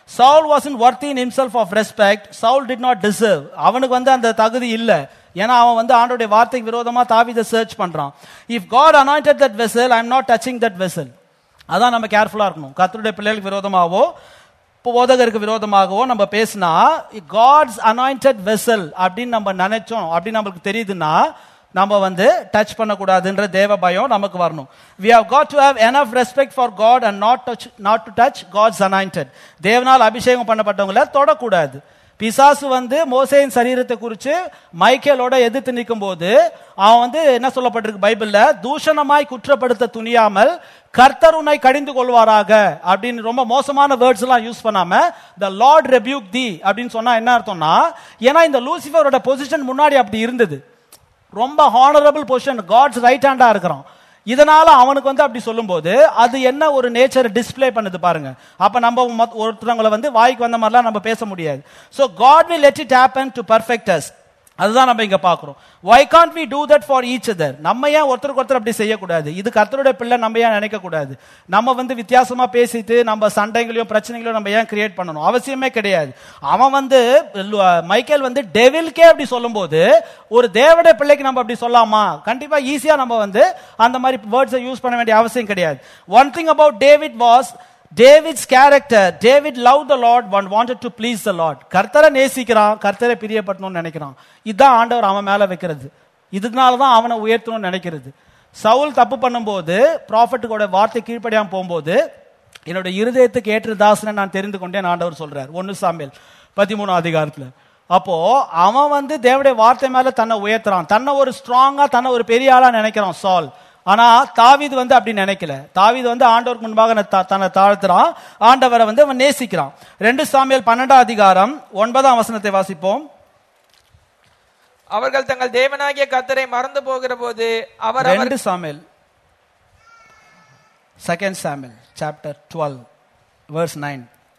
S1: Saul wasn't worthy in himself of respect. Saul did not deserve. அவனுக்கு வந்து அந்த தகுதி இல்ல. ஏன்னா அவன் வந்து ஆண்டவருடைய வார்த்தைக்கு விரோதமா தாவீதை சர்ச் பண்றான். If God anointed that vessel, I am not touching that vessel. அதான் நம்ம கேர்ஃபுல்லா இருக்கணும். கர்த்தருடைய பிள்ளைகளுக்கு விரோதமாவோ போதகருக்கு விரோதமாகவோ நம்ம பேசினா God's anointed vessel அப்படின்னு நம்ம நினைச்சோம் அப்படின்னு நமக்கு தெரியுதுன்னா நம்ம வந்து டச் பண்ணக்கூடாதுன்ற தேவ பயம் நமக்கு வரணும். We have got to have enough respect for God and not touch, not to touch God's anointed. தேவனால் அபிஷேகம் பண்ணப்பட்டவங்களை தொடக்கூடாது. பிசாசு வந்து மோசேயின் சரீரத்தை குறித்து மைக்கேலோட எதிர்த்து நிற்கும் போது அவன் வந்து என்ன சொல்லப்பட்டிருக்கு பைபிள்ல, தூஷணமாய் குற்றப்படுத்த துணியாமல் கர்த்தர் உன்னை கடிந்து கொள்வாராக அப்படின்னு ரொம்ப மோசமான வேர்ட்ஸ் எல்லாம் யூஸ் பண்ணாம the Lord rebuke thee அப்படின்னு சொன்னா என்ன அர்த்தம்னா, ஏன்னா இந்த லூசிஃபரோட பொசிஷன் முன்னாடி அப்படி இருந்தது, ரொம்ப ஹானரபிள் பொசிஷன், காட்ஸ் ரைட் ஹேண்டா இருக்கிறான். இதனால அவனுக்கு வந்து அப்படி சொல்லும்போது அது என்ன ஒரு நேச்சர் டிஸ்ப்ளே பண்ணுது பாருங்க. அப்ப நம்ம ஒருத்தவங்களை வந்து வாய்க்கு வந்த மாதிரிலாம் நம்ம பேச முடியாது. So God will let it happen to perfect us. அதுதான் நம்ம இங்க பாக்குறோம். Why can't we do that for each other? நம்ம ஏன் ஒருத்தருக்கு ஒருத்தர் அப்படி செய்யக்கூடாது? இது கர்த்தருடைய பிள்ளை, நம்ம ஏன் நினைக்க கூடாது? நம்ம வந்து வித்தியாசமா பேசிட்டு நம்ம சண்டைகளையும் பிரச்சனைகளையும் நம்ம ஏன் கிரியேட் பண்ணணும்? அவசியமே கிடையாது. அவன் வந்து மைக்கேல் வந்து டெவில்கே அப்படி சொல்லும்போது ஒரு தேவனுடைய பிள்ளைக்கு நம்ம அப்படி சொல்லாமா? கண்டிப்பா ஈஸியா நம்ம வந்து அந்த மாதிரி வேர்ட்ஸை யூஸ் பண்ண வேண்டிய அவசியம் கிடையாது. One thing about David was David's character. David loved the Lord and wanted to please the Lord. கர்த்தரை நேசிக்கிறான், கர்த்தரை பிரியப்படணும்னு நினைக்கிறான். இதுதான் ஆண்டவர் அவன் மேல வைக்கிறது. இதனால தான் அவனை உயர்த்தணும்னு நினைக்கிறது. சவுல் தப்பு பண்ணும்போது ப்ராஃபட்டுக்கோட வார்த்தை கீழ்ப்படியாம போகும்போது என்னோட இருதயத்துக்கு ஏற்ற தாசனை நான் தெரிந்து கொண்டேன் ஆண்டவர் சொல்றார் ஒன்னு சாமுவேல் பதிமூணாம் அதிகாரத்துல. அப்போ அவன் வந்து தேவனுடைய வார்த்தை மேல தன்னை உயர்த்துறான், தன்னை ஒரு ஸ்ட்ராங்கா தன்னை ஒரு பெரிய ஆளா நினைக்கிறான் சால். ஆனா தாவீது வந்து அப்படி நினைக்கல. தாவீது வந்து ஆண்டவருக்கு முன்பாக தன்னை தாழ்த்துறான், ஆண்டவரை வந்து அவன் நேசிக்கிறான். ரெண்டு சாமுவேல் பன்னெண்டாம் அதிகாரம் ஒன்பதாம் வசனத்தை வாசிப்போம்.
S2: அவர்கள் தங்கள் தேவனாகிய கர்த்தரை மறந்து போகிற போது அவர்
S1: ரெண்டு Samuel second Samuel chapter twelve verse nine.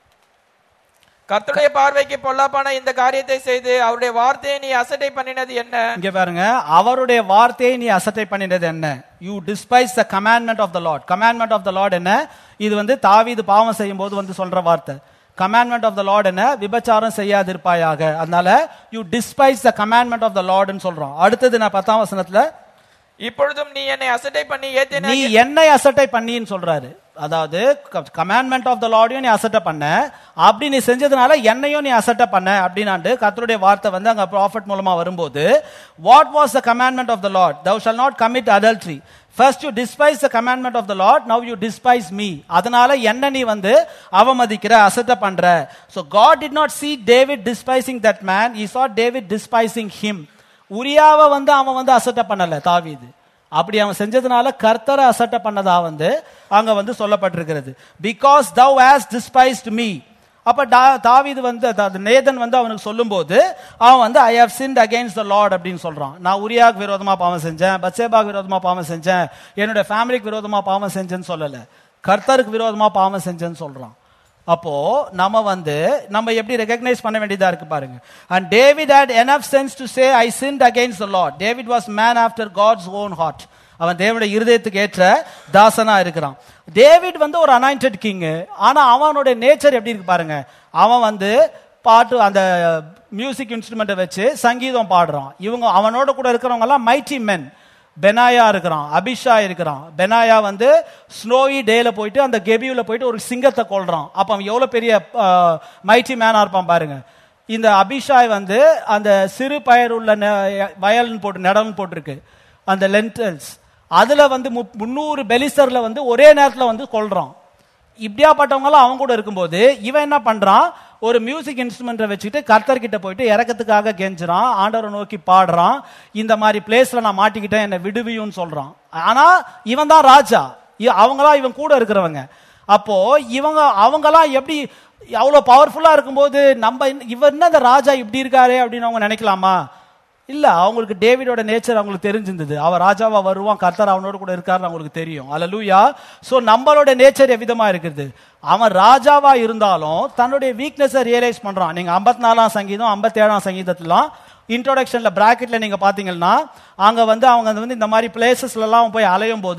S2: கர்த்தருடைய பார்வைக்கு பொல்லாப்பான இந்த காரியத்தை செய்து அவருடைய வார்த்தையை நீ அசட்டை பண்ணினது என்ன?
S1: இங்க பாருங்க, அவருடைய வார்த்தையை நீ அசட்டை பண்ணினது என்ன? You despise the commandment of the Lord. Commandment of the Lord என்ன? இது வந்து தாவீது பாவம் செய்யும் போது வந்து சொல்ற வார்த்தை. கமாண்ட்மெண்ட் ஆஃப் த லார்ட் என்ன? விபச்சாரம் செய்யாதிருப்பாயாக. அதனால you despise the commandment of the லார்ட்னு சொல்றோம். அடுத்தது நான் பத்தாம் வசனத்துல
S2: இப்பொழுதும் நீ என்னை அசட்டை பண்ணி ஏத்தேனே,
S1: நீ என்னை அசட்டை பண்ணின்னு சொல்றாரு. அதாவது கமாண்ட்மெண்ட் ஆஃப் த லார்டையும் நீ அசட்டை பண்ண, அப்படி நீ செஞ்சதுனால என்னையும் நீ அசட்டை பண்ண அப்படின்னாண்டு கர்த்தருடைய வார்த்தை வந்து அங்க ப்ராஃபட் மூலமா வரும்போது, what was the commandment of the Lord? thou shall not commit adultery. First you despise the commandment of the Lord, now you despise me. அதனால என்ன நீ வந்து அவமதிக்கிற, அசட்டை பண்ற. So God did not see David despising that man, he saw David despising him. உரியாவை வந்து அவன் வந்து அசட்டை பண்ணல தாவீது. அப்படி அவன் செஞ்சதுனால கர்த்தரை அசட்டை பண்ணதா வந்து அங்க வந்து சொல்லப்பட்டிருக்கிறது. Because thou hast despised me. அப்ப தாவீது வந்து நேதன் வந்து அவனுக்கு சொல்லும் போது அவன் வந்து I have sinned against the Lord அப்படின்னு சொல்றான். நான் உரியாக்கு விரோதமா பாவம் செஞ்சேன், பத்சேபாக்கு விரோதமா பாவம் செஞ்சேன், என்னோட ஃபேமிலிக்கு விரோதமா பாவம் செஞ்சேன்னு சொல்லல, கர்த்தருக்கு விரோதமா பாவம் செஞ்சேன்னு சொல்றான். அப்போ நம்ம வந்து நம்ம எப்படி ரெகக்னைஸ் பண்ண வேண்டியதா இருக்கு பாருங்க. And David had enough sense to say I sinned against the Lord. David was man after God's own heart. அவன் தேவனுடைய இருதயத்துக்கு ஏற்ற தாசனா இருக்கிறான். டேவிட் வந்து ஒரு அனாயிண்டட் கிங். ஆனா அவனுடைய நேச்சர் எப்படி இருக்கு பாருங்க. அவன் வந்து பாட்டு அந்த மியூசிக் இன்ஸ்ட்ருமெண்ட்டை வச்சு சங்கீதம் பாடுறான். இவங்க அவனோட கூட இருக்கிறவங்க எல்லாம் மைட்டி மென். பெனாயா இருக்கிறான், அபிஷா இருக்கிறான். பெனாயா வந்து ஸ்னோயி டேல போயிட்டு அந்த கெபியூல போயிட்டு ஒரு சிங்கத்தை கொல்றான். அப்ப அவன் எவ்வளவு பெரிய மைட்டி மேனா இருப்பான் பாருங்க. இந்த அபிஷாய் வந்து அந்த சிறு பயிர் உள்ள வயல்னு போட்டு நடன்னு போட்டிருக்கு, அந்த லென்டல்ஸ், அதுல வந்து முன்னூறு பெலிஸ்டர்ல வந்து ஒரே நேரத்துல வந்து கொல்றான். இப்படியாப்பட்டவங்களாம் அவங்க கூட இருக்கும்போது இவன் என்ன பண்றான், ஒரு மியூசிக் இன்ஸ்ட்ருமெண்ட்டை வச்சுட்டு கர்த்தர் கிட்ட போயிட்டு இறக்கத்துக்காக கெஞ்சுறான், ஆண்டவரை நோக்கி பாடுறான். இந்த மாதிரி பிளேஸ்ல நான் மாட்டிக்கிட்டேன், என்னை விடுவியும் சொல்றான். ஆனா இவன் தான் ராஜா, அவங்களாம் இவன் கூட இருக்கிறவங்க. அப்போ இவங்க அவங்களாம் எப்படி அவ்வளவு பவர்ஃபுல்லா இருக்கும்போது நம்ம இவன் என்ன இந்த ராஜா இப்படி இருக்காரு அப்படின்னு அவங்க நினைக்கலாமா? இல்ல, அவங்களுக்கு டேவிடோட நேச்சர் அவங்களுக்கு தெரிஞ்சிருந்தது. அவர் ராஜாவா வருவான், கர்த்தர் அவனோட கூட இருக்காருன்னு அவங்களுக்கு தெரியும். அல்லேலூயா. சோ நம்மளோட நேச்சர் எவ்விதமா இருக்குது? அவன் ராஜாவா இருந்தாலும் தன்னுடைய வீக்னஸை ரியலைஸ் பண்றான். நீங்க ஐம்பத்தி நாலாம் சங்கீதம் ஐம்பத்தி ஏழாம் சங்கீதத்துலாம் இன்ட்ரோடக்ஷன்ல பிராக்கெட்ல நீங்க பாத்தீங்கன்னா அங்க வந்து அவங்க வந்து இந்த மாதிரி பிளேசஸ்ல எல்லாம் போய் அலையும் போது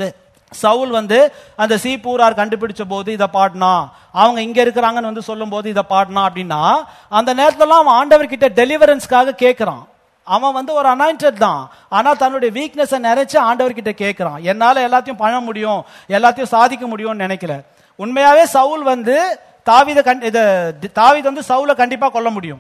S1: சவுல் வந்து அந்த சீப்பூரார் கண்டுபிடிச்ச போது இதை பாடினா, அவங்க இங்க இருக்கிறாங்கன்னு வந்து சொல்லும் போது இதை பாடினா அப்படின்னா, அந்த நேரத்துல அவன் ஆண்டவர் கிட்ட டெலிவரன்ஸ்க்காக கேட்கிறான். அவன் வந்து ஒரு அனாயிண்டட் தான், ஆனா தன்னுடைய வீக்னஸை நிறைச்சு ஆண்டவர் கிட்ட கேட்கிறான். என்னால எல்லாத்தையும் பண்ண முடியும், எல்லாத்தையும் சாதிக்க முடியும்னு நினைக்கல. உண்மையாவே சவுல் வந்து தாவீத தாவீது வந்து சவுலை கண்டிப்பா கொல்ல முடியும்.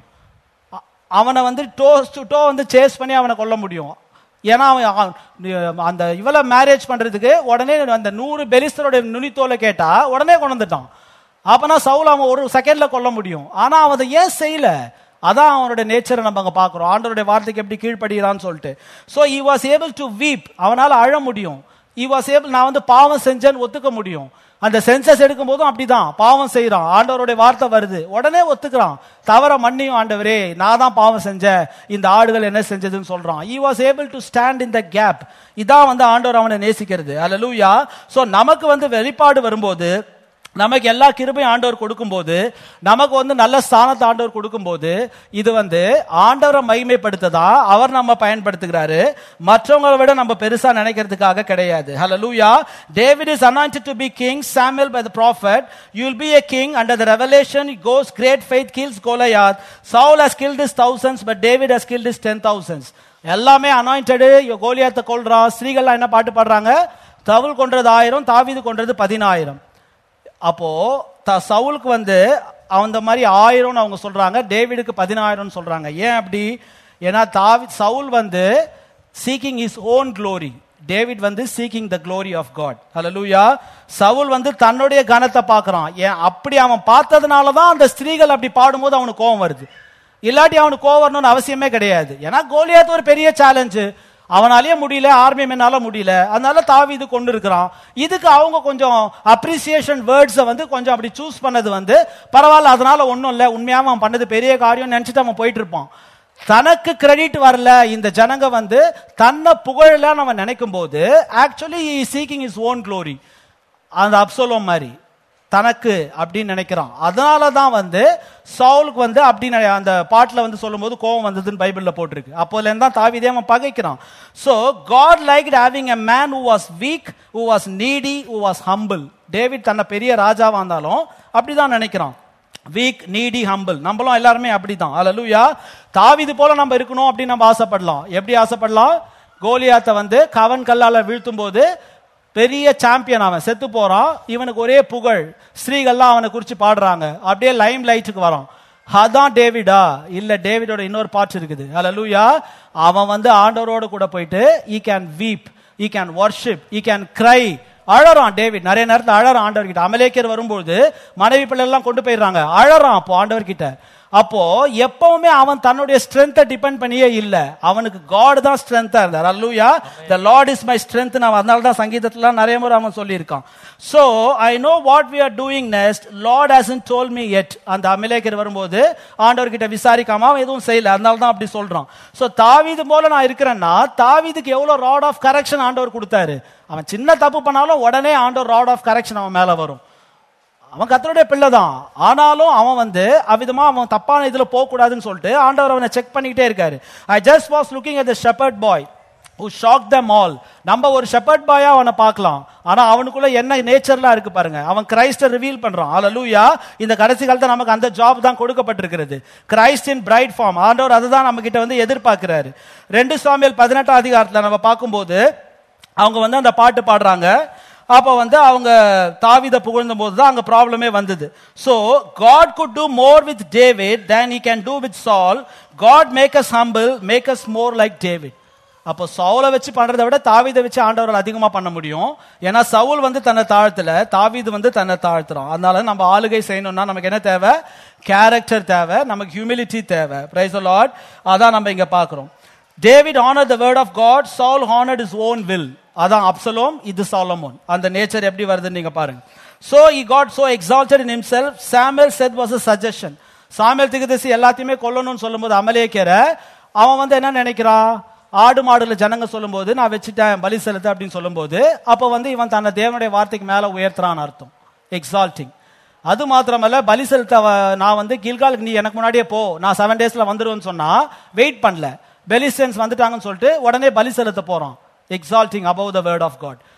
S1: அவனை வந்து டோ டோ வந்து சேஸ் பண்ணி அவனை கொல்ல முடியும். ஏன்னா அவன் அந்த இவளை மேரேஜ் பண்றதுக்கு உடனே அந்த நூறு பெலிஸ்தருடைய நுனித்தோலை கேட்டா உடனே கொண்டு வந்துட்டான். அப்பனா சவுல் அவன் ஒரு செகண்ட்ல கொல்ல முடியும். ஆனா அவன் அதை ஏன் செய்யல? அதான் அவனுடைய நேச்சரை நம்ம அங்க பாக்குறோம். ஆண்டவருடைய வார்த்தைக்கு எப்படி கீழ்ப்படுகிறான்னு சொல்லிட்டு. So he was able to weep. அவனால அழ முடியும். he was able, நான் வந்து பாவம் செஞ்சேன்னு ஒத்துக்க முடியும். அந்த சென்சஸ் எடுக்கும் போதும் அப்படிதான், பாவம் செய்யறான், ஆண்டவருடைய வார்த்தை வருது, உடனே ஒத்துக்கிறான். தவற மன்னியும் ஆண்டவரே, நான் தான் பாவம் செஞ்சேன், இந்த ஆடுகள் என்ன செஞ்சதுன்னு சொல்றான். he was able to stand in the gap. இதான் வந்து ஆண்டவர் அவனை நேசிக்கிறது. அல்லேலூயா. சோ நமக்கு வந்து வெளிப்பாடு வரும்போது, நமக்கு எல்லா கிருபையும் ஆண்டவர் கொடுக்கும்போது, நமக்கு வந்து நல்ல ஸ்தானத்தை ஆண்டவர் கொடுக்கும்போது, இது வந்து ஆண்டவரை மகிமைப்படுத்ததா அவர் நம்ம பயன்படுத்துகிறாரு, மற்றவங்களை விட நம்ம பெருசா நினைக்கிறதுக்காக கிடையாது. ஹல்லேலூயா. David is anointed to be king, Samuel by the prophet. You will be a king under the revelation. He goes, great faith kills Goliath. Saul has killed his thousands, but David has killed his ten thousands. எல்லாமே அனாயிண்டடு. கோலியாத்தை கொல்றான். ஸ்திரீகள்லாம் என்ன பாட்டு பாடுறாங்க? சவுல் கொன்றது ஆயிரம், தாவீது கொன்றது பதினாயிரம். அப்போ சவுலுக்கு வந்து அந்த மாதிரி ஆயிரம் அவங்க சொல்றாங்க, டேவிடுக்கு பதினாயிரம் சொல்றாங்க. ஏன் அப்படி? ஏன்னா தாவீது சவுல் வந்து seeking his own glory, David வந்து seeking the glory of God. Hallelujah. Saul வந்து தன்னுடைய கனத்தை பார்க்கறான். ஏன் அப்படி அவன் பார்த்ததுனால தான் அந்த ஸ்திரீகள் அப்படி பாடும்போது அவனுக்கு கோபம் வருது. இல்லாட்டி அவனுக்கு கோவம் வரணும்னு அவசியமே கிடையாது. ஏன்னா கோலியாத் ஒரு பெரிய சேலஞ்சு, அவனாலேயே முடியல, ஆர்மி மேனால முடியல, அதனால தாவீது கொண்டு இருக்கிறான். இதுக்கு அவங்க கொஞ்சம் அப்ரிசியேஷன் வேர்ட்ஸை வந்து கொஞ்சம் அப்படி சூஸ் பண்ணது வந்து பரவாயில்ல, அதனால ஒன்றும் இல்லை, உண்மையாக அவன் பண்ணது பெரிய காரியம் நினைச்சிட்டு அவன் போயிட்டு இருப்பான். தனக்கு கிரெடிட் வரல, இந்த ஜனங்க வந்து தன்னை புகழலாம் அவன் நினைக்கும் போது actually seeking his own glory. அந்த அப்சலோம் மாதிரி தனக்கு அப்படின்னு நினைக்கிறான். அதனால தான் வந்து சவுலுக்கு வந்து அப்படி அந்த பாட்டில் வந்து சொல்லும் போது கோபம் வந்ததுன்னு பைபிள்ல போட்டிருக்கு. அப்போல இருந்தா தாவீதே அவன் பகைக்கிறான். So God liked having a man who was weak, who was needy, who was humble. David தன்னை பெரிய ராஜாவா இருந்தாலும் அப்படிதான் நினைக்கிறான். Weak, needy, humble. நம்மளும் எல்லாருமே அப்படிதான். அல்லேலூயா. தாவீது போல நம்ம இருக்கணும் அப்படின்னு நம்ம ஆசைப்படலாம். எப்படி ஆசைப்படலாம்? கோலியாத்தை வந்து கவன் கல்லால வீழ்த்தும் போது பெரிய சாம்பியன், அவன் செத்து போறான், இவனுக்கு ஒரே புகழ், ஸ்ரீகள்லாம் அவனை குறிச்சு பாடுறாங்க, அப்படியே லைம் லைட்டுக்கு வரான். அதான் டேவிடா? இல்ல, டேவிடோட இன்னொரு பார்ட் இருக்குது. அல்லேலூயா. அவன் வந்து ஆண்டவரோட கூட போயிட்டு he can weep, he can worship, he can cry. அழறான் டேவிட். நிறைய நேரத்தில் அழறான் ஆண்டவர் கிட்ட. அமலேக்கியர் வரும்போது மனைவி பிள்ளை எல்லாம் கொண்டு போயிடுறாங்க, அழறான் அப்போ ஆண்டவர் கிட்ட. அப்போ எப்பவுமே அவன் தன்னுடைய ஸ்ட்ரென்த்தை டிபெண்ட் பண்ணியே இல்ல, அவனுக்கு காட் தான் ஸ்ட்ரென்த்தா இருந்தார். அல்லேலூயா. the lord is my strength. நான் அதனால தான் சங்கீதத்துல நிறைய முறை அவன் சொல்லியிருக்கான். so I know what we are doing next. Lord hasn't told me yet. அந்த அமலேக்கியர் வரும்போது ஆண்டவர் கிட்ட விசாரிக்காம அவன் எதுவும் செய்யல, அதனால தான் அப்படி சொல்றான். சோ தாவீது போல நான் இருக்கிறேன்னா, தாவீதுக்கு எவ்வளவு ராட் ஆஃப் கரெக்ஷன் ஆண்டவர் கொடுத்தாரு. அவன் சின்ன தப்பு பண்ணாலும் உடனே ஆண்டவர் ராட் ஆஃப் கரெக்ஷன் அவன் மேல வரும். அவன் கர்த்தருடைய பிள்ளை தான், ஆனாலும் அவன் வந்து அவ்விதமா அவன் தப்பான இதுல போக கூடாதுன்னு சொல்லிட்டு ஆண்டவர் அவனை செக் பண்ணிக்கிட்டே இருக்காரு. I just was looking at the shepherd boy who shocked them all. நம்ம ஒரு shepherd boy-ஆ அவனை பார்க்கலாம், ஆனா அவனுக்குள்ள என்ன நேச்சர்லாம் இருக்கு பாருங்க. அவன் கிரைஸ்ட ரிவீல் பண்றான். அல்லேலூயா. இந்த கடைசி காலத்துல நமக்கு அந்த ஜாப் தான் கொடுக்கப்பட்டிருக்கிறது, கிரைஸ்ட் இன் பிரைட் ஃபார்ம். ஆண்டவர் அதுதான் நம்ம கிட்ட வந்து எதிர்பார்க்கிறாரு. ரெண்டு சாமுவேல் பதினெட்டாம் அதிகாரத்துல நம்ம பார்க்கும்போது அவங்க வந்து அந்த பாட்டு பாடுறாங்க. அப்ப வந்து அவங்க தாவீதை புகழ்ந்த போது தான் அங்க ப்ராப்ளமே வந்தது. So God could do more with David than he can do with Saul. God make us humble, make us more like David. அப்போ சவுலை வச்சு பண்றதை விட தாவீதை வச்சு ஆண்டவரால் அதிகமா பண்ண முடியும். ஏன்னா சவுல் வந்து தன்னை தாழ்த்தல, தாவீது வந்து தன்னை தாழ்த்துறோம். அதனால நம்ம ஆளுகை செய்யணும்னா நமக்கு என்ன தேவை? கேரக்டர் தேவை, நமக்கு ஹியூமிலிட்டி தேவை. Praise the Lord. அதான் நம்ம இங்க பாக்குறோம். David honored the word of God, Saul honored his own will. அதான் அப்சலோம், இது சாலமோன். அந்த நேச்சர் எப்படி வருதுன்னு நீங்க பாருங்க. So he got so exalted in himself. Samuel said was a suggestion. Samuel தீர்க்கதரிசி எல்லாத்தையுமே கொல்லணும்னு சொல்லும்போது அமலேக்கியர அவன் வந்து என்ன நினைக்கிறான்? ஆடு மாடுல ஜனங்க சொல்லும்போது நான் வச்சுட்டேன் பலி செலுத்த அப்படின்னு சொல்லும்போது அப்ப வந்து இவன் தன்னை தேவனுடைய வார்த்தைக்கு மேல உயர்த்துறான்னு அர்த்தம். எக்ஸால்டிங். அது மாத்திரமல்ல, பலி செலுத்த நான் வந்து கில்காலுக்கு நீ எனக்கு முன்னாடியே போ, நான் செவன் டேஸ்ல வந்துருவேன்னு சொன்னா வெயிட் பண்ணல, பெலிஸ்டியன்ஸ் வந்துட்டாங்கன்னு சொல்லிட்டு உடனே பலி செலுத்த போறான். exalting above the word of God.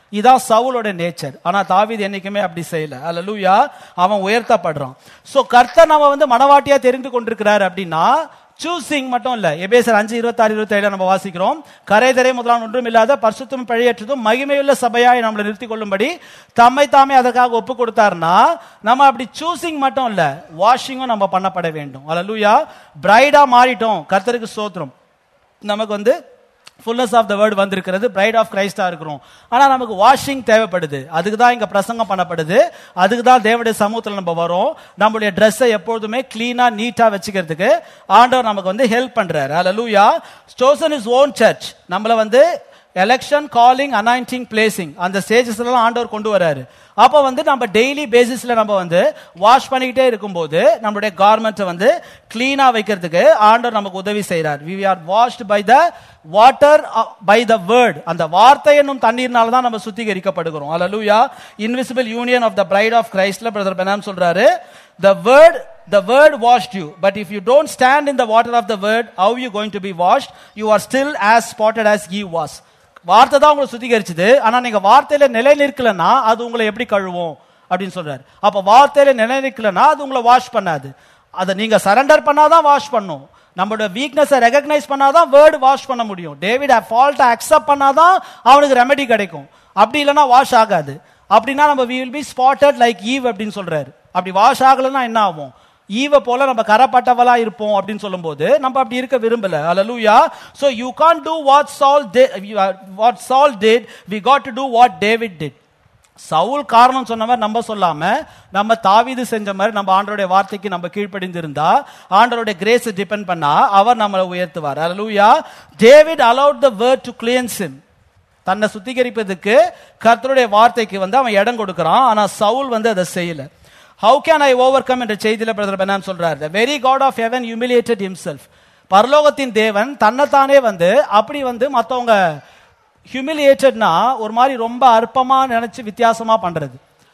S1: இதான் சவுலோட நேச்சர். ஆனா தாவீது என்னைக்குமே அப்படி செய்யல. அல்லேலூயா. அவன் உயர்த்தப்படுறான். சோ கர்த்தர் நம்ம வந்து மனவாட்டியா தெரிந்து கொண்டிருக்கிறார் அப்படின்னா சூசிங் மட்டும் இல்ல. எபேசியர் அஞ்சு இருபத்தி ஆறு இருபத்தி ஏழு நம்ம வாசிக்கிறோம், கரைதரை முதலான ஒன்றும் இல்லாத பரிசுத்தம் பழியற்றதும் மகிமையுள்ள சபையாய் நம்மளை நிறுத்திக் கொள்ளும்படி தம்மை தாமே அதற்காக ஒப்பு கொடுத்தாருன்னா நம்ம அப்படி சூசிங் மட்டும் இல்ல, வாஷிங்கும் நம்ம பண்ணப்பட வேண்டும். அல்லேலூயா. பிரைடா மாறிட்டோம், கர்த்தருக்கு ஸ்தோத்திரம். நமக்கு வந்து ஃபுல்னஸ் ஆஃப் த வேர்ட் வந்திருக்கிறது, பிரைட் ஆஃப் கிரைஸ்டா இருக்கிறோம். ஆனா நமக்கு வாஷிங் தேவைப்படுது. அதுக்கு தான் இங்க பிரசங்கம் பண்ணப்படுது. அதுக்கு தான் தேவனுடைய சமூகத்தில் நம்ம வரோம். நம்மளுடைய ட்ரெஸ்ஸை எப்பொழுதுமே கிளீனா நீட்டா வச்சுக்கிறதுக்கு ஆண்டவர் நமக்கு வந்து ஹெல்ப் பண்றாரு. அல்லேலூயா. chosen his own church. நம்மள வந்து எலெக்ஷன், காலிங், அனாயிண்டிங், பிளேசிங் அந்த ஸ்டேஜஸ் எல்லாம் ஆண்டவர் கொண்டு வராரு. அப்ப வந்து நம்ம டெய்லி பேசிஸ்ல நம்ம வந்து வாஷ் பண்ணிக்கிட்டே இருக்கும்போது நம்மளுடைய கார்மெண்ட்டை வந்து கிளீனா வைக்கிறதுக்கு ஆண்டவர் நமக்கு உதவி செய்யறார். we are washed by the water by the word. அந்த வார்த்தை என்னும் தண்ணீர்னால தான் நம்ம சுத்திகரிக்கப்படுகிறோம். Hallelujah. Invisible union of the bride of கிரைஸ்ட்ல பிரதர் பெனாம் சொல்றாரு, the word the word washed you, but if you don't stand in the water of the word, how are you going to be washed? You are still as spotted as he was. வார்த்தை தான் உங்களை சுத்திகரிச்சது, ஆனா நீங்க வார்த்தையில நிலை நிற்கலன்னா அது உங்களை எப்படி கழுவும் அப்படின்னு சொல்றாரு. அப்ப வார்த்தையில நிலை நிற்கலன்னா அது உங்களை வாஷ் பண்ணாது. அதை நீங்க சரண்டர் பண்ணாதான் வாஷ் பண்ணும். நம்மளோட வீக்னஸை ரெகக்னைஸ் பண்ணாதான் வேர்டு வாஷ் பண்ண முடியும். டேவிட் ஃபால்ட்டை அக்செப்ட் பண்ணாதான் அவனுக்கு ரெமெடி கிடைக்கும். அப்படி இல்லைன்னா வாஷ் ஆகாது. அப்படின்னா நம்ம we will be spotted like Eve அப்படின்னு சொல்றாரு. அப்படி வாஷ் ஆகலன்னா என்ன ஆகும்? ஈவ போல நம்ம கரப்பட்டவளா இருப்போம் அப்படின்னு சொல்லும்போது நம்ம அப்படி இருக்க விரும்பல. அல்லேலூயா. so you can't do what Saul did, what Saul did, we got to do what David did. Saul காரணம் சொன்ன மாதிரி நம்ம சொல்லாம நம்ம தாவீது செஞ்ச மாதிரி நம்ம ஆண்டவருடைய வார்த்தைக்கு நம்ம கீழ்ப்படிந்திருந்தா ஆண்டவருடைய கிரேஸ் டிபெண்ட் பண்ணா அவர் நம்மளை உயர்த்துவார். அல்லேலூயா. David allowed the word to cleanse him. தன்னை சுத்திகரிப்பதற்கு கர்த்தருடைய வார்த்தைக்கு வந்து அவன் இடம் கொடுக்கறான். ஆனா சவுல் வந்து அதை செய்யல. How can I overcome என்ற செய்தியில பிரதர் பெனாம் சொல்றார், the very God of heaven humiliated himself. பரலோகத்தின் தேவன் தன்னைத்தானே வந்து அப்படி வந்து மத்தவங்க ஹியூமிலியேட்டட்னா ஒரு மாதிரி ரொம்ப அற்பமா நினைச்சு வித்தியாசமா பண்றது.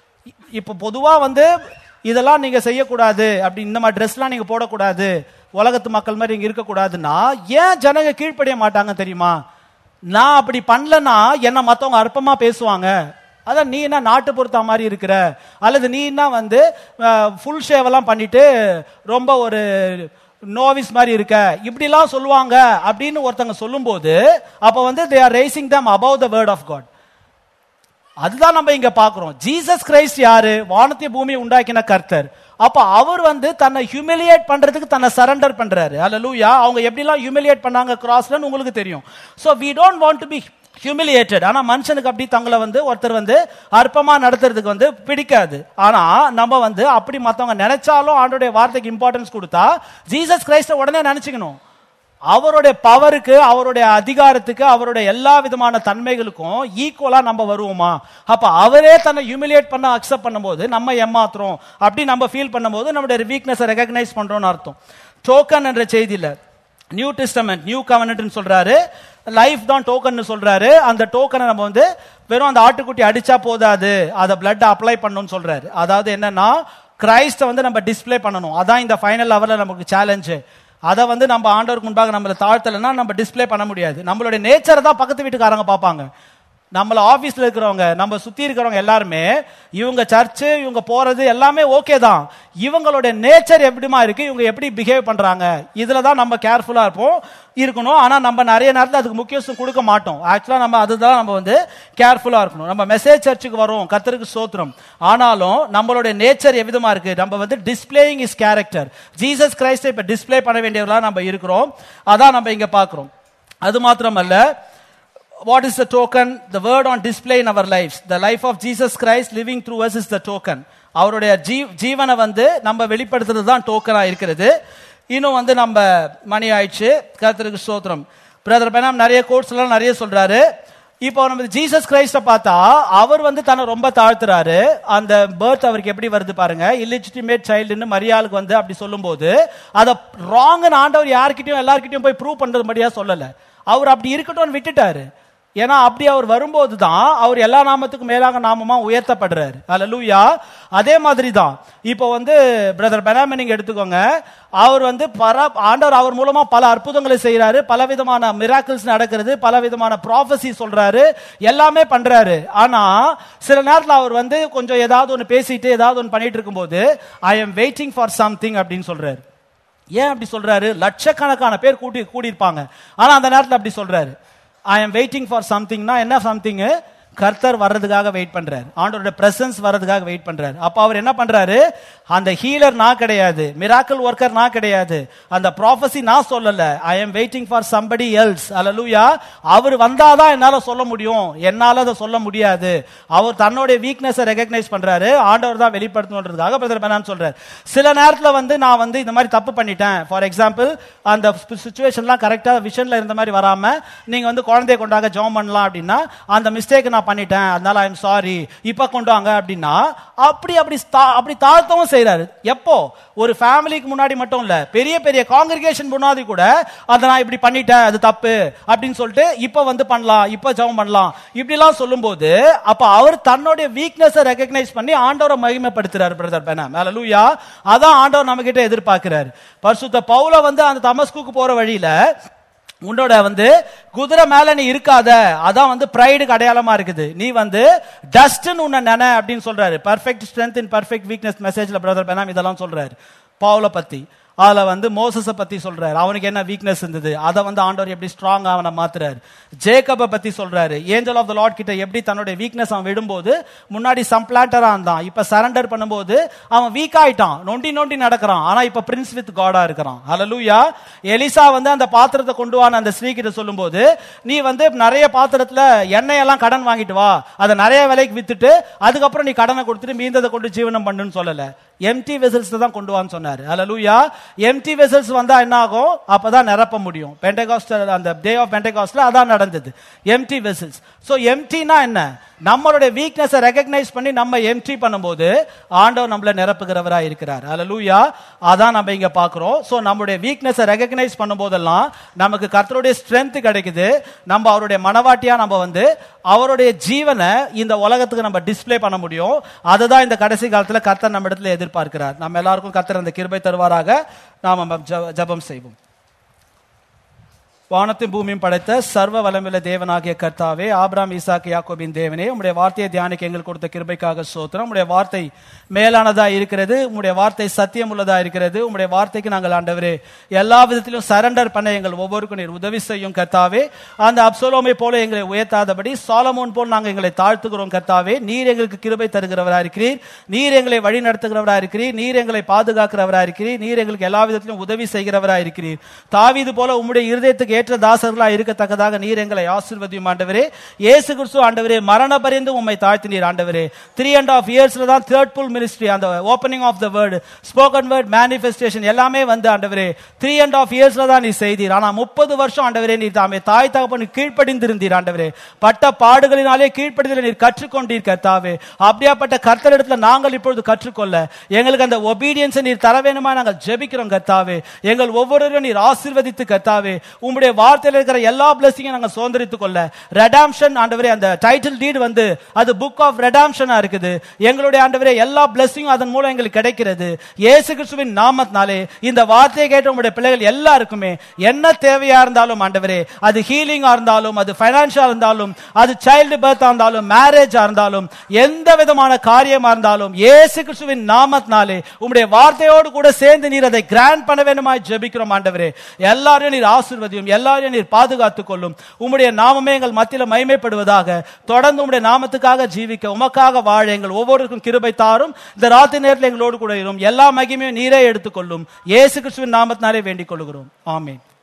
S1: இப்ப பொதுவா வந்து இதெல்லாம் நீங்க செய்யக்கூடாது, அப்படி இந்த மாதிரி ட்ரெஸ்லாம் நீங்க போடக்கூடாது, உலகத்து மக்கள் மாதிரி இங்க இருக்கக்கூடாதுன்னா ஏன் ஜனங்க கீழ்ப்படிய மாட்டாங்க தெரியுமா? நான் அப்படி பண்ணலன்னா என்ன மத்தவங்க அற்பமா பேசுவாங்க. அதான் நீ என்ன நாட்டு பொறுத்த மாதிரி இருக்கிற, அல்லது நீ என்ன வந்து ஃபுல் ஷேவ் எல்லாம் பண்ணிட்டு ரொம்ப ஒரு நோவிஸ் மாதிரி இருக்க, இப்படிலாம் சொல்லுவாங்க அப்படின்னு ஒருத்தங்க சொல்லும் போது அப்ப வந்து they are raising them above the word of God. அதுதான் நம்ம இங்க பாக்குறோம். ஜீசஸ் கிரைஸ்ட் யாரு? வானத்தை பூமியை உண்டாக்கின கர்த்தர். அப்ப அவர் வந்து தன்னை ஹியூமிலியேட் பண்றதுக்கு தன்னை சரண்டர் பண்றாரு. அல்லேலூயா. அவங்க எப்படிலாம் ஹியூமிலியேட் பண்ணாங்க கிராஸ்ல உங்களுக்கு தெரியும். so we don't want to be humiliated. ஆனா மனுஷனுக்கு அப்படி தங்களை வந்து ஒருத்தர் வந்து அற்பமா நடத்துறதுக்கு வந்து பிடிக்காது. ஆனா நம்ம வந்து அப்படி மத்தவங்க நினைச்சாலும் ஆண்டவருடைய வார்த்தைக்கு இம்பார்ட்டன்ஸ் கொடுத்தா ஜீசஸ் கிரைஸ்ட உடனே நினைச்சுக்கணும். அவருடைய பவருக்கு, அவருடைய அதிகாரத்துக்கு, அவருடைய எல்லா விதமான தன்மைகளுக்கும் ஈக்குவலா நம்ம வருவோமா? அப்ப அவரே தன்னை ஹியூமிலியேட் பண்ண அக்செப்ட் பண்ணும்போது நம்ம ஏமாத்துறோம் அப்படி நம்ம ஃபீல் பண்ணும்போது நம்மளுடைய வீக்னஸை ரெகக்னைஸ் பண்றோம்னு அர்த்தம். டோக்கன் என்ற செய்தியில நியூ டெஸ்டமென்ட் நியூ கவெனன்ட் சொல்றாரு, லைஃப் தான் டோக்கன் சொல்றாரு. அந்த டோக்கனை நம்ம வந்து வெறும் அந்த ஆட்டுக்குட்டி அடிச்சா போதாது, அதை பிளட் அப்ளை பண்ணணும்னு சொல்றாரு. அதாவது என்னன்னா கிரைஸ்ட வந்து நம்ம டிஸ்பிளே பண்ணணும். அதான் இந்த ஃபைனல் ஹவர்ல நமக்கு சேலஞ்சு. அதை வந்து நம்ம ஆண்டவருக்கு முன்பாக நம்மளை தாழ்த்தலைன்னா நம்ம டிஸ்பிளே பண்ண முடியாது. நம்மளுடைய நேச்சரை தான் பக்கத்து வீட்டுக்காரங்க பார்ப்பாங்க. நம்மள ஆபீஸ்ல இருக்கிறவங்க, நம்ம சுத்தி இருக்கிறவங்க எல்லாருமே இவங்க சர்ச்சு இவங்க போறது எல்லாமே ஓகே தான், இவங்களுடைய நேச்சர் எப்படிமா இருக்கு, இவங்க எப்படி பிஹேவ் பண்றாங்க, இதுல தான் நம்ம கேர்ஃபுல்லா இருப்போம் இருக்கணும். ஆனா நம்ம நிறைய நேரத்தில் அதுக்கு முக்கியத்துவம் கொடுக்க மாட்டோம். ஆக்சுவலா நம்ம அதுதான் நம்ம வந்து கேர்ஃபுல்லா இருக்கணும். நம்ம மெசேஜ் சர்ச்சுக்கு வரோம், கர்த்தருக்கு ஸ்தோத்திரம், ஆனாலும் நம்மளுடைய நேச்சர் எவ்விதமா இருக்கு, நம்ம வந்து டிஸ்பிளேயிங் இஸ் கேரக்டர். ஜீசஸ் கிரைஸ்டை இப்ப டிஸ்பிளே பண்ண வேண்டியவர்களா நம்ம இருக்கிறோம். அதான் நம்ம இங்க பாக்குறோம். அது மாத்திரமல்ல, what is the token? The word on display in our lives. The life of Jesus Christ living through us is the token. அவருடைய ஜீவனை வந்து நம்ம வெளிப்படுத்துறது தான் டோக்கனா இருக்கிறது. இன்னும் வந்து நம்ம மணி ஆயிடுச்சு, கர்த்தருக்கு ஸ்தோத்திரம். பிரதர் பெனாம் நிறைய கோட்ஸ் எல்லாம் நிறைய சொல்றாரு. இப்போ நம்ம ஜீசஸ் கிரைஸ்ட பார்த்தா அவர் வந்து தன்னை ரொம்ப தாழ்த்துறாரு. அந்த பர்த் அவருக்கு எப்படி வருது பாருங்க, இல்லிஜிட்டிமேட் சைல்டுன்னு மரியாளுக்கு வந்து அப்படி சொல்லும் போது அதை ராங்னு ஆண்டவர் யார்கிட்டயும் எல்லார்கிட்டயும் போய் ப்ரூவ் பண்றது மாதிரியா சொல்லல. அவர் அப்படி இருக்கட்டும் விட்டுட்டாரு. ஏன்னா அப்படி அவர் வரும்போது தான் அவர் எல்லா நாமத்துக்கும் மேலாக நாமமா உயர்த்தப்படுறாரு. அல்லேலூயா. அதே மாதிரி தான் இப்போ வந்து பிரதர் பெனாமி நீங்க எடுத்துக்கோங்க. அவர் வந்து பர ஆண்டவர் அவர் மூலமா பல அற்புதங்களை செய்யறாரு, பல விதமான மிராக்கிள்ஸ் நடக்கிறது, பல விதமான ப்ராஃபசி சொல்றாரு, எல்லாமே பண்றாரு. ஆனா சில நேரத்தில் அவர் வந்து கொஞ்சம் ஏதாவது ஒன்று பேசிட்டு ஏதாவது ஒன்று பண்ணிட்டு இருக்கும்போது I am waiting for something அப்படின்னு சொல்றாரு. ஏன் அப்படி சொல்றாரு? லட்சக்கணக்கான பேர் கூட்டி கூடியிருப்பாங்க, ஆனா அந்த நேரத்தில் அப்படி சொல்றாரு. ஐ எம் வெயிட்டிங் ஃபார் சம்திங்னா என்ன சம்திங்? கர்த்தர் வர்றதுக்காக வெயிட் பண்றாரு, ஆண்டவருடைய பிரசன்ஸ் வர்றதுக்காக வெயிட் பண்றாரு. அப்ப அவர் என்ன பண்றாரு? அந்த ஹீலர் நான் கிடையாது, மிராக்கிள் ஒர்க்கர் நான் கிடையாது, அந்த ப்ராஃபசி நான் சொல்லல. I am waiting for somebody else. அல்லேலூயா. அவர் வந்தாதான் என்னால சொல்ல முடியும், என்னால அதை சொல்ல முடியாது. அவர் தன்னுடைய வீக்னஸை ரெகக்னைஸ் பண்றாரு, ஆண்டவர் தான் வெளிப்படுத்தணுன்றதுக்காக பிரதர் பெனான் சொல்றாரு. சில நேரத்தில் வந்து நான் வந்து இந்த மாதிரி தப்பு பண்ணிட்டேன், ஃபார் எக்ஸாம்பிள் அந்த சிச்சுவேஷன்லாம் கரெக்டா விஷன்ல இருந்த மாதிரி வராம நீங்க வந்து குழந்தைய கொண்டாங்க ஜெபம் பண்ணலாம் அப்படின்னா அந்த மிஸ்டேக் நான் பண்ணிட்டேன், அதனால ஐ எம் சாரி, இப்ப கொண்டு வாங்க அப்படின்னா அப்படி அப்படி அப்படி தாழ்த்தவும் செய்யறாரு. எப்போ? ஒரு ஃபேமிலிக்கு முன்னாடி மட்டும் இல்ல, பெரிய பெரிய காங்கிரிகேஷன் முன்னாடி கூட அதை நான் இப்படி பண்ணிட்டேன், அது தப்பு அப்படின்னு சொல்லிட்டு இப்ப வந்து பண்ணலாம், இப்ப ஜெபம் பண்ணலாம் இப்படி எல்லாம் சொல்லும் போது அப்ப அவர் தன்னுடைய வீக்னஸை ரெகக்னைஸ் பண்ணி ஆண்டவரை மகிமைப்படுத்துறாரு பிரதர் பெனாம். அல்லேலூயா. அதான் ஆண்டவர் நம்ம கிட்ட எதிர்பார்க்கிறாரு. பரிசுத்த பவுல வந்து அந்த தமஸ்குக்கு போற வழியில உன்னோட வந்து குதிரை மேல நீ இருக்காத, அதான் வந்து பிரைடுக்கு அடையாளமா இருக்குது, நீ வந்து டஸ்ட்னு உன்னை நினை அப்படின்னு சொல்றாரு. Perfect strength in perfect weakness மெசேஜ்ல பிரதர் பெனாம் இதெல்லாம் சொல்றாரு பவுல பத்தி. அதுல வந்து மோசஸை பத்தி சொல்றாரு, அவனுக்கு என்ன வீக்னஸ் இருந்தது, அதை வந்து ஆண்டவர் எப்படி ஸ்ட்ராங் அவனை மாத்துறாரு. ஜேக்கபை பத்தி சொல்றாரு, ஏஞ்சல் ஆஃப் த லார்ட் கிட்ட எப்படி தன்னுடைய வீக்னஸ் அவன் விடும்போது முன்னாடி சம்ப்ளாண்டரா இருந்தான், இப்ப சரண்டர் பண்ணும்போது அவன் வீக் ஆயிட்டான், நொண்டி நொண்டி நடக்கிறான், ஆனா இப்ப பிரின்ஸ் வித் காடா இருக்கிறான். அல்லேலூயா. எலிசா வந்து அந்த பாத்திரத்தை கொண்டு வான அந்த ஸ்ரீ கிட்ட சொல்லும் போது நீ வந்து நிறைய பாத்திரத்துல எண்ணெய் எல்லாம் கடன் வாங்கிட்டு வா, அதை நிறைய விலைக்கு வித்துட்டு அதுக்கப்புறம் நீ கடனை கொடுத்துட்டு மீந்ததை கொண்டு ஜீவனம் பண்ணுன்னு சொல்லல, எம்டி வெசல்ஸ் தான் கொண்டு வான்னு சொன்னாரு. அல்லேலூயா. எம்டி வெசல்ஸ் வந்தா என்ன ஆகும்? அப்பதான் நிரப்ப முடியும். பெண்டெகாஸ்டல் அந்த டே ஆஃப் பெண்டெகாஸ்ட்ல அதான் நடந்தது, எம்டி வெசல்ஸ். சோ எம்டினா என்ன? நம்மளுடைய வீக்னஸை ரெகக்னைஸ் பண்ணி நம்ம எம்டி பண்ணும்போது ஆண்டவர் நம்மள நிரப்புகிறவரா இருக்கிறார். அல்லேலூயா. அதான் நம்ம இங்க பாக்குறோம். சோ நம்மளுடைய வீக்னஸை ரெகக்னைஸ் பண்ணும் போதெல்லாம் நமக்கு கர்த்தருடைய ஸ்ட்ரென்த் கிடைக்குது, நம்ம அவருடைய மனவாட்டியா நம்ம வந்து அவருடைய ஜீவனை இந்த உலகத்துக்கு நம்ம டிஸ்ப்ளே பண்ண முடியும். அதுதான் இந்த கடைசி காலத்துல கர்த்தர் நம்ம இடத்துல எதிர்பார்க்கிறார். நம்ம எல்லாருக்கும் கர்த்தர் அந்த கிருபை தருவாராக. நாம ஜெபம் செய்வோம். வானத்தையும் பூமியும் படைத்த சர்வ வல்லமையுள்ள தேவனாகிய கர்த்தாவே, ஆபிரகாம் ஈசாக்கு யாக்கோபின் தேவனே, உம்முடைய வார்த்தையை தியானிக்க எங்களுக்கு கொடுத்த கிருபைக்காக ஸ்தோத்திரம். உம்முடைய வார்த்தை மேலானதா இருக்கிறது, உம்முடைய வார்த்தை சத்தியம் உள்ளதா இருக்கிறது. உம்முடைய வார்த்தைக்கு நாங்கள் ஆண்டவரே எல்லா விதத்திலும் சரண்டர் பண்ண எங்கள் ஒவ்வொருக்கும் நீர் உதவி செய்யும் கர்த்தாவே. அந்த அப்சலோமை போல எங்களை உயர்த்தாதபடி சாலமோன் போல் நாங்கள் எங்களை தாழ்த்துகிறோம் கர்த்தாவே. நீர் எங்களுக்கு கிருபை தருகிறவரா இருக்கிறீர், நீர் எங்களை வழி நடத்துகிறவரா இருக்கிறீர், நீர் எங்களை பாதுகாக்கிறவரா இருக்கிறீர், நீர் எங்களுக்கு எல்லா விதத்திலும் உதவி செய்கிறவரா இருக்கிறீர். தாவீது போல உம்முடைய இருதயத்துக்கு ஏற்ற தாசர்களா இருக்கத்தக்கதாக நீர் எங்களை ஆசீர்வதியும் ஆண்டவரே. இயேசு கிறிஸ்து ஆண்டவரே மரண பரியந்து உம்மை தாழ்த்தினீர் ஆண்டவரே. த்ரீ அண்ட் ஆஃப் இயர்ஸ்ல தான் தேர்ட் புல் மினிஸ்ட்ரி, அந்த opening of the word, spoken word, manifestation எல்லாமே வந்து ஆண்டவரே த்ரீ அண்ட் ஆஃப் இயர்ஸ்ல தான் நீ செய்தீர். ஆனா முப்பது வருஷம் ஆண்டவரே நீர் தாமே தாய் தகப்பனுக்கு கீழ்ப்படிந்திருந்தீர் ஆண்டவரே. பட்ட பாடுகளினாலே கீழ்ப்படிதலை நீர் கற்றுக்கொண்டீர் கர்த்தாவே. அப்படியாப்பட்ட கர்த்தரிடத்துல நாங்கள் இப்பொழுது கற்றுக்கொள்ள எங்களுக்கு அந்த ஒபீடியன்ஸை நீர் தர வேணுமா நாங்கள் ஜெபிக்கிறோம் கர்த்தாவே. எங்கள் ஒவ்வொருவரையும் நீர் ஆசீர்வதித்து கர்த்தாவே உம்முடைய வார்த்தையில் இருக்கிற எல்லா பிளஸிங்கும் நாங்கள் சுதந்திரித்துக் கொள்ள ரெடாம்ஷன் ஆண்டவரே, அந்த டைட்டில் டீட் வந்து அது புக் ஆஃப் ரெடாம்ஷனா இருக்குது. எங்களுடைய ஆண்டவரே எல்லா பிளஸிங்கும் அதன் மூலம் எங்களுக்கு கிடைக்கிறது. இயேசு கிறிஸ்துவின் நாமத்தினாலே இந்த வார்த்தையை கேட்ட உங்களுடைய பிள்ளைகள் எல்லாருக்குமே என்ன தேவையா இருந்தாலும் ஆண்டவரே, அது ஹீலிங்கா இருந்தாலும், அது ஃபைனான்சியலா இருந்தாலும், அது சைல்டு பர்த்தா இருந்தாலும், மேரேஜா இருந்தாலும், எந்த விதமான காரியமா இருந்தாலும் இயேசு கிறிஸ்துவின் நாமத்தினாலே உங்களுடைய வார்த்தையோடு கூட சேர்ந்து நீர் அதை கிராண்ட் பண்ண வேண்டுமாய் ஜெபிக்கிறோம் ஆண்டவரே. எல்லாரையும் நீர் ஆசீர்வதியும், எல்லாரையும் நீர் பாதுகாத்துக் கொள்ளும். உம்முடைய நாமமே எங்கள் மத்தியில் மகிமைப்படுவதாக. தொடர்ந்து உம்முடைய நாமத்துக்காக ஜீவிக்க, உமக்காக வாழ எங்கள் ஒவ்வொருக்கும் கிருபை தாரும். இந்த ராத்திரி நேரத்தில் எங்களோடு கூட இரும். எல்லா மகிமையும் நீரே எடுத்துக்கொள்ளும். இயேசு கிறிஸ்துவின் நாமத்தினாலே வேண்டிக் கொள்கிறோம். ஆமென்.